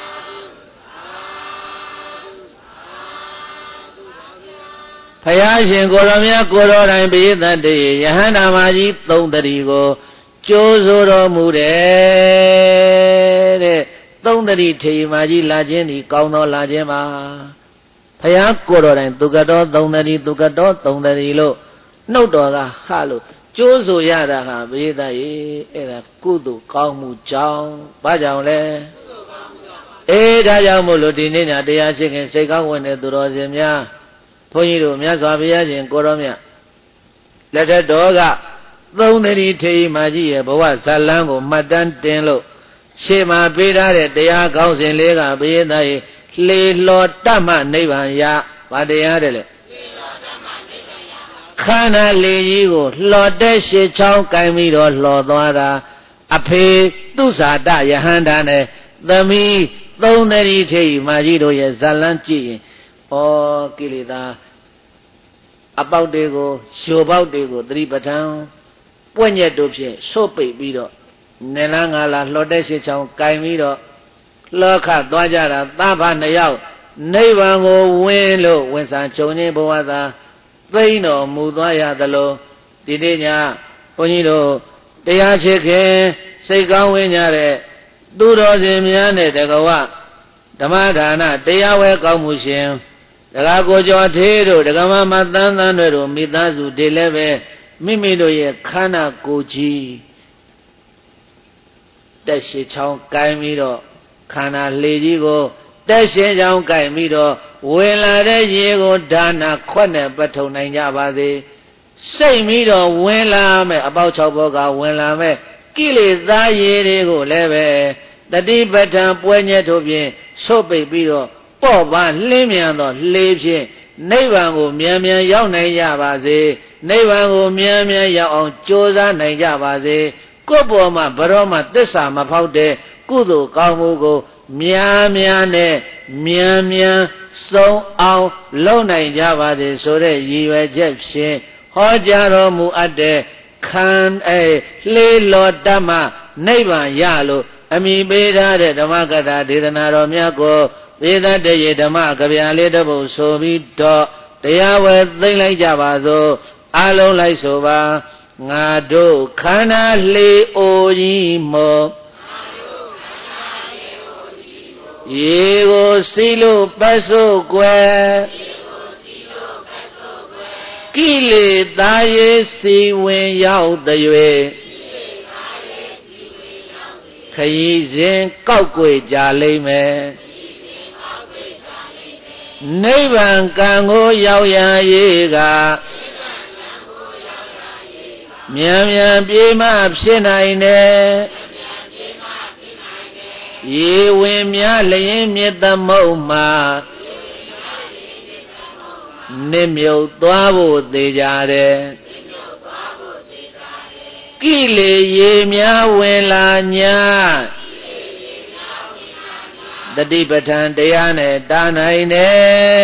ဘုရားရှင်ကိုရောမြတ်ကိုရောတိုင်းပိသတ္တေယဟန္တာမကြီးသုံးတရီကိုကျိုးဆိုတော်မူတယ်တဲ့သုံးတရီထေရီမကြီးလာခြင်းဒီကောင်းသောလာခြင်းပါဘုရားကိုတော်တိုင်းသူကတော်သုံးတရီသူကတော်သုံးတရီလို့နှုတ်တော်ကဟာလို့ကျိုးဆိုရတာဟာဘေးသားရေအဲ့ဒါကုသိုလ်ကောင်းမှုကြောင့်ဘာကြောင့်လဲဒါကြောင့်မို့လို့ဒီနေ့ညတရားရှိခင်စိတ်ကောင်းဝင်တဲ့သူတော်စင်များဘုန်းကြီးတို့မြတ်စွာဘုရားရှင်ကိုရောမြတ်လက်ထက်တော်ကသုံးတရီထေရီမကြီးရဲ့ဘဝဇလန်းကိုမှတ်တမ်းတင်လို့ရှေ့မှာပေးထားတဲ့တရားကောင်းစဉ်လေးကဘေးသားရေလေလောတ္တမနိဗ္ဗာန်ရဗာတရားတဲ့လေလေလောတ္တမနိဗ္ဗန္ဓာလေးကြီးကိုလှော်တဲ့ရှစ်ချောင်းကိုင်ပြီးတော့လှော်သွားတာအဖေသူဇာတယဟန္တာနဲ့သမီးသုံးသတိထိပ်မာကြီးတို့ရဲ့ဇာလန်းကြည့်ရင်ဩကိလေသာအပေါက်တွေကိုရှုပေါက်တွေကိုသတိပဋ္ဌာန်ပွင့်ညက်တို့ဖြင့်ဆုတ်ပိတ်ပြီးတော့နေလားငါလားလှော်တဲ့ရှစ်ချောင်းကိုင်ပြီးတော့လောကသွားကြတာသဗ္ဗနှစ်ယောက်နိဗ္ဗာန်ကိုဝင်လို့ဝင်စားချုပ်ခြင်းဘဝသာသိမ့်တော်မူသွားရသလိုဒီနေ့ညဘုန်းကြီးတို့တရားချစ်ခင်စိတ်ကောင်းဝင်ကြတဲ့သူတော်စင်များနဲ့တကဝဓမ္မဒါနတရားဝဲကောင်းမှုရှင်တကားကိုကျော်သေးတို့တက္ကမမသန်းသန်းတို့မိသားစုတွေလည်းပဲမိမိတို့ရဲ့ခန္ဓာကိုယ်ကြီးတက်ရှိချောင်းကိုင်းပြီးတော့ခန္ဓာလေကြီးကိုတက်ရှိချောင်းကိုင်းပြီးတော့ဝင်လာတဲ့ရေကိုဒါနာခွက်နဲ့ပထုံနိုင်ကြပါစေစိတ်ပြီးတော့ဝင်လာမဲ့အပေါက်6ဘောကဝင်လာမဲ့ကိလေသာရေတွေကိုလည်းပဲတတိပဋ္ဌာန်ပွဲညက်တို့ဖြင့်ဆုတ်ပိတ်ပြီးတော့ပေါ့ပါလှင်းမြန်သောလေဖြင့်နိဗ္ဗာန်ကိုမြန်မြန်ရောက်နိုင်ကြပါစေနိဗ္ဗာန်ကိုမြန်မြန်ရောက်အောင်ကြိုးစားနိုင်ကြပါစေကိုယ်ပေါ်မှာဘရောမှသစ္စာမဖောက်တဲ့ကုသိုလ်ကောင်းမှုကိုမြန်မြန်နဲ့မြန်မြန်ဆုံးအောင်လုပ်နိုင်ကြပါစေဆိုတဲ့ရည်ရွယ်ချက်ဖြင့်ဟောကြားတော်မူအပ်တဲ့ခံလေးလောတမနိဗ္ဗာန်ရလို့အမိပေးထားတဲ့ဓမ္မကထာဒေသနာတော်များကိုသေသတရေဓမ္မကဗျာလေးတစ်ပုဒ်ဆိုပြီးတော့တရားဝဲသိမ့်လိုက်ကြပါစို့အလုံးလိုက်ဆိုပါငါတို့ခန္ဓာလေးအိုကြီးမောရေကိုစီလို့ပတ်စို့ကွယ်ကိလေသာရေစီဝင်ရောက်တဲ့ခရီးစဉ်ကောက်ွယ်ကြလိမ့်မယ်နိဗ္ဗာန်ကံကိုရောက်ရရေးကမြန်မြန်ပြေးမှဖြစ်နိုင်တယ်ရေဝင်များလျင်မြစ်သမုတ်မှာနစ်မြုပ်သွားဖို့သေကြတယ်ကိလေရေများဝင်လာညာတတိပဋ္ဌာန်တရားနဲ့တာနိုင်တယ်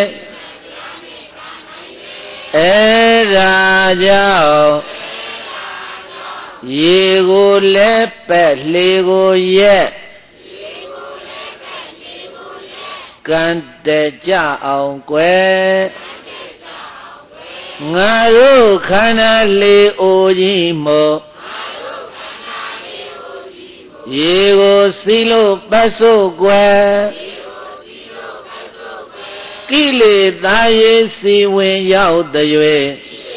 အဲ့ဒါကြောင့်ရေကိုလည်းပက်လေကိုရက်ကံတကြအောင်ကွယ်ငါတို့ခန္ဓာလေးအိုကြီးမို့ရေကိုစီလို့ပတ်စို့ကွယ်ကိလေသာရေစီဝင်ရောက်တဲ့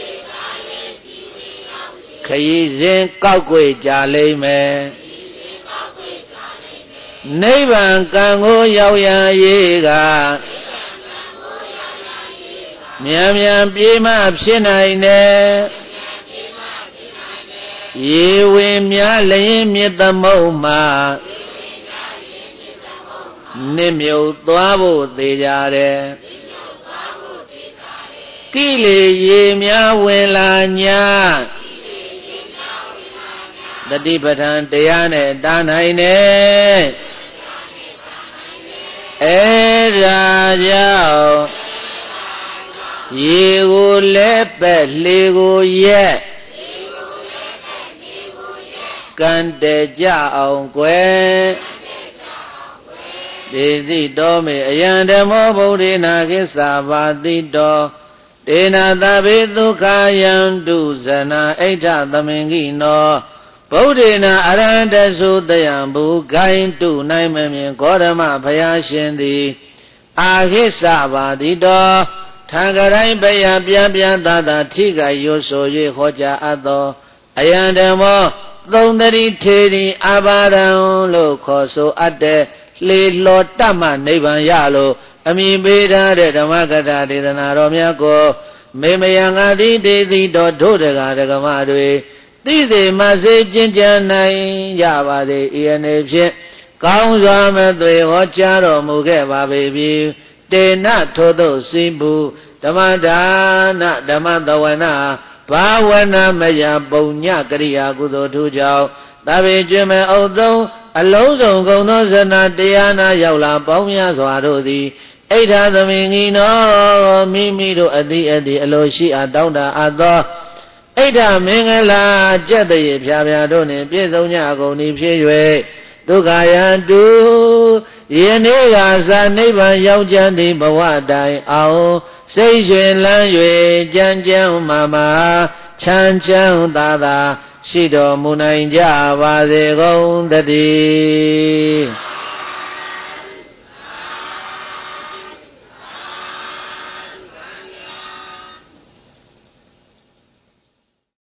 ခရီးစဉ်ကောက်ွယ်ကြလိမ့်မယ်နိဗ္ဗာန်ကံကိုရောက်ရရေးကမြန်မြန်ပြေးမှဖြစ်နိုင်တယ်ရေဝင်များလျင်မြစ်သမုတ်မှာနစ်မြုပ်သွားဖို့သေကြတယ်ကိလေရေများဝင်လာညာတတိပဋ္ဌာန်တရားနဲ့တာနိုင်တယ်အဲ့ဒါကြောင့်ရေကိုလည်းပက်လေကိုရက်ကံတကြအောင်ကွယ်ဒေသိတော်မေအယံဓမ္မောဗုဒ္ဓေနာကိစ္ဆာပါတိတောဒေနာသဗေဒုက္ခယံတုဇနာအိဋ္ဌသမင်္ဂိနောဗုဒ္ဓေနာအရဟံတသုတယံဘူဂိုင်းတုနိုင်မမြင်ဂေါရမဘုရားရှင်သည်အာဟိစ္ဆပါတိတောထံကရိုင်းပယပြပြသာသာထိကရွဆို၍ဟောကြားအပ်သောအယံဓမ္မောသုံးတတိထေရီအဘာရံလို့ခေါ်ဆိုအပ်တဲ့လေလောတမနိဗ္ဗာန်ရလို့အမိပေးထားတဲ့ဓမ္မကထာဒေသနာတော်များကိုမေမယံငါတိတေတိတော်ဒုဒကာဒကမတွေသိစေမစေကျင့်ကြံနိုင်ကြပါစေဤအနေဖြင့်ကောင်းစွာမဲ့သွေဟောကြားတော်မူခဲ့ပါပေပြီတေနထို့သို့စိဘူးဓမ္မဒါနဓမ္မသဝနာဘာဝနာမယပုံညကရိယာကုသိုလ်ထူကြောင့်သဗ္ဗေကျွမ်းမဲ့အုပ်သုံးအလုံးစုံကုန်သောဇဏတရားနာရောက်လာပေါင်းများစွာတို့သည်ဣဋ္ဌသမင်ကြီးနောမိမိတို့အတိအလိုရှိအပ်တောင်းတအပ်သောဣဋ္ဌမင်္ဂလာကြက်တရေဖြာဖြာတို့နှင့်ပြည့်စုံကြကုန်သည်ဖြစ်၍ဒုက္ခယံတုယနေ့ကသာနိဗ္ဗာန်ရောက်ကြသည့်ဘဝတိုင်အောင်စိတ်ရွှင်လန်း၍ကြမ်းကြမ်းမာမာချမ်းချမ်းသာသာရှိတော်မူနိုင်ကြပါစေကုန်သတည်း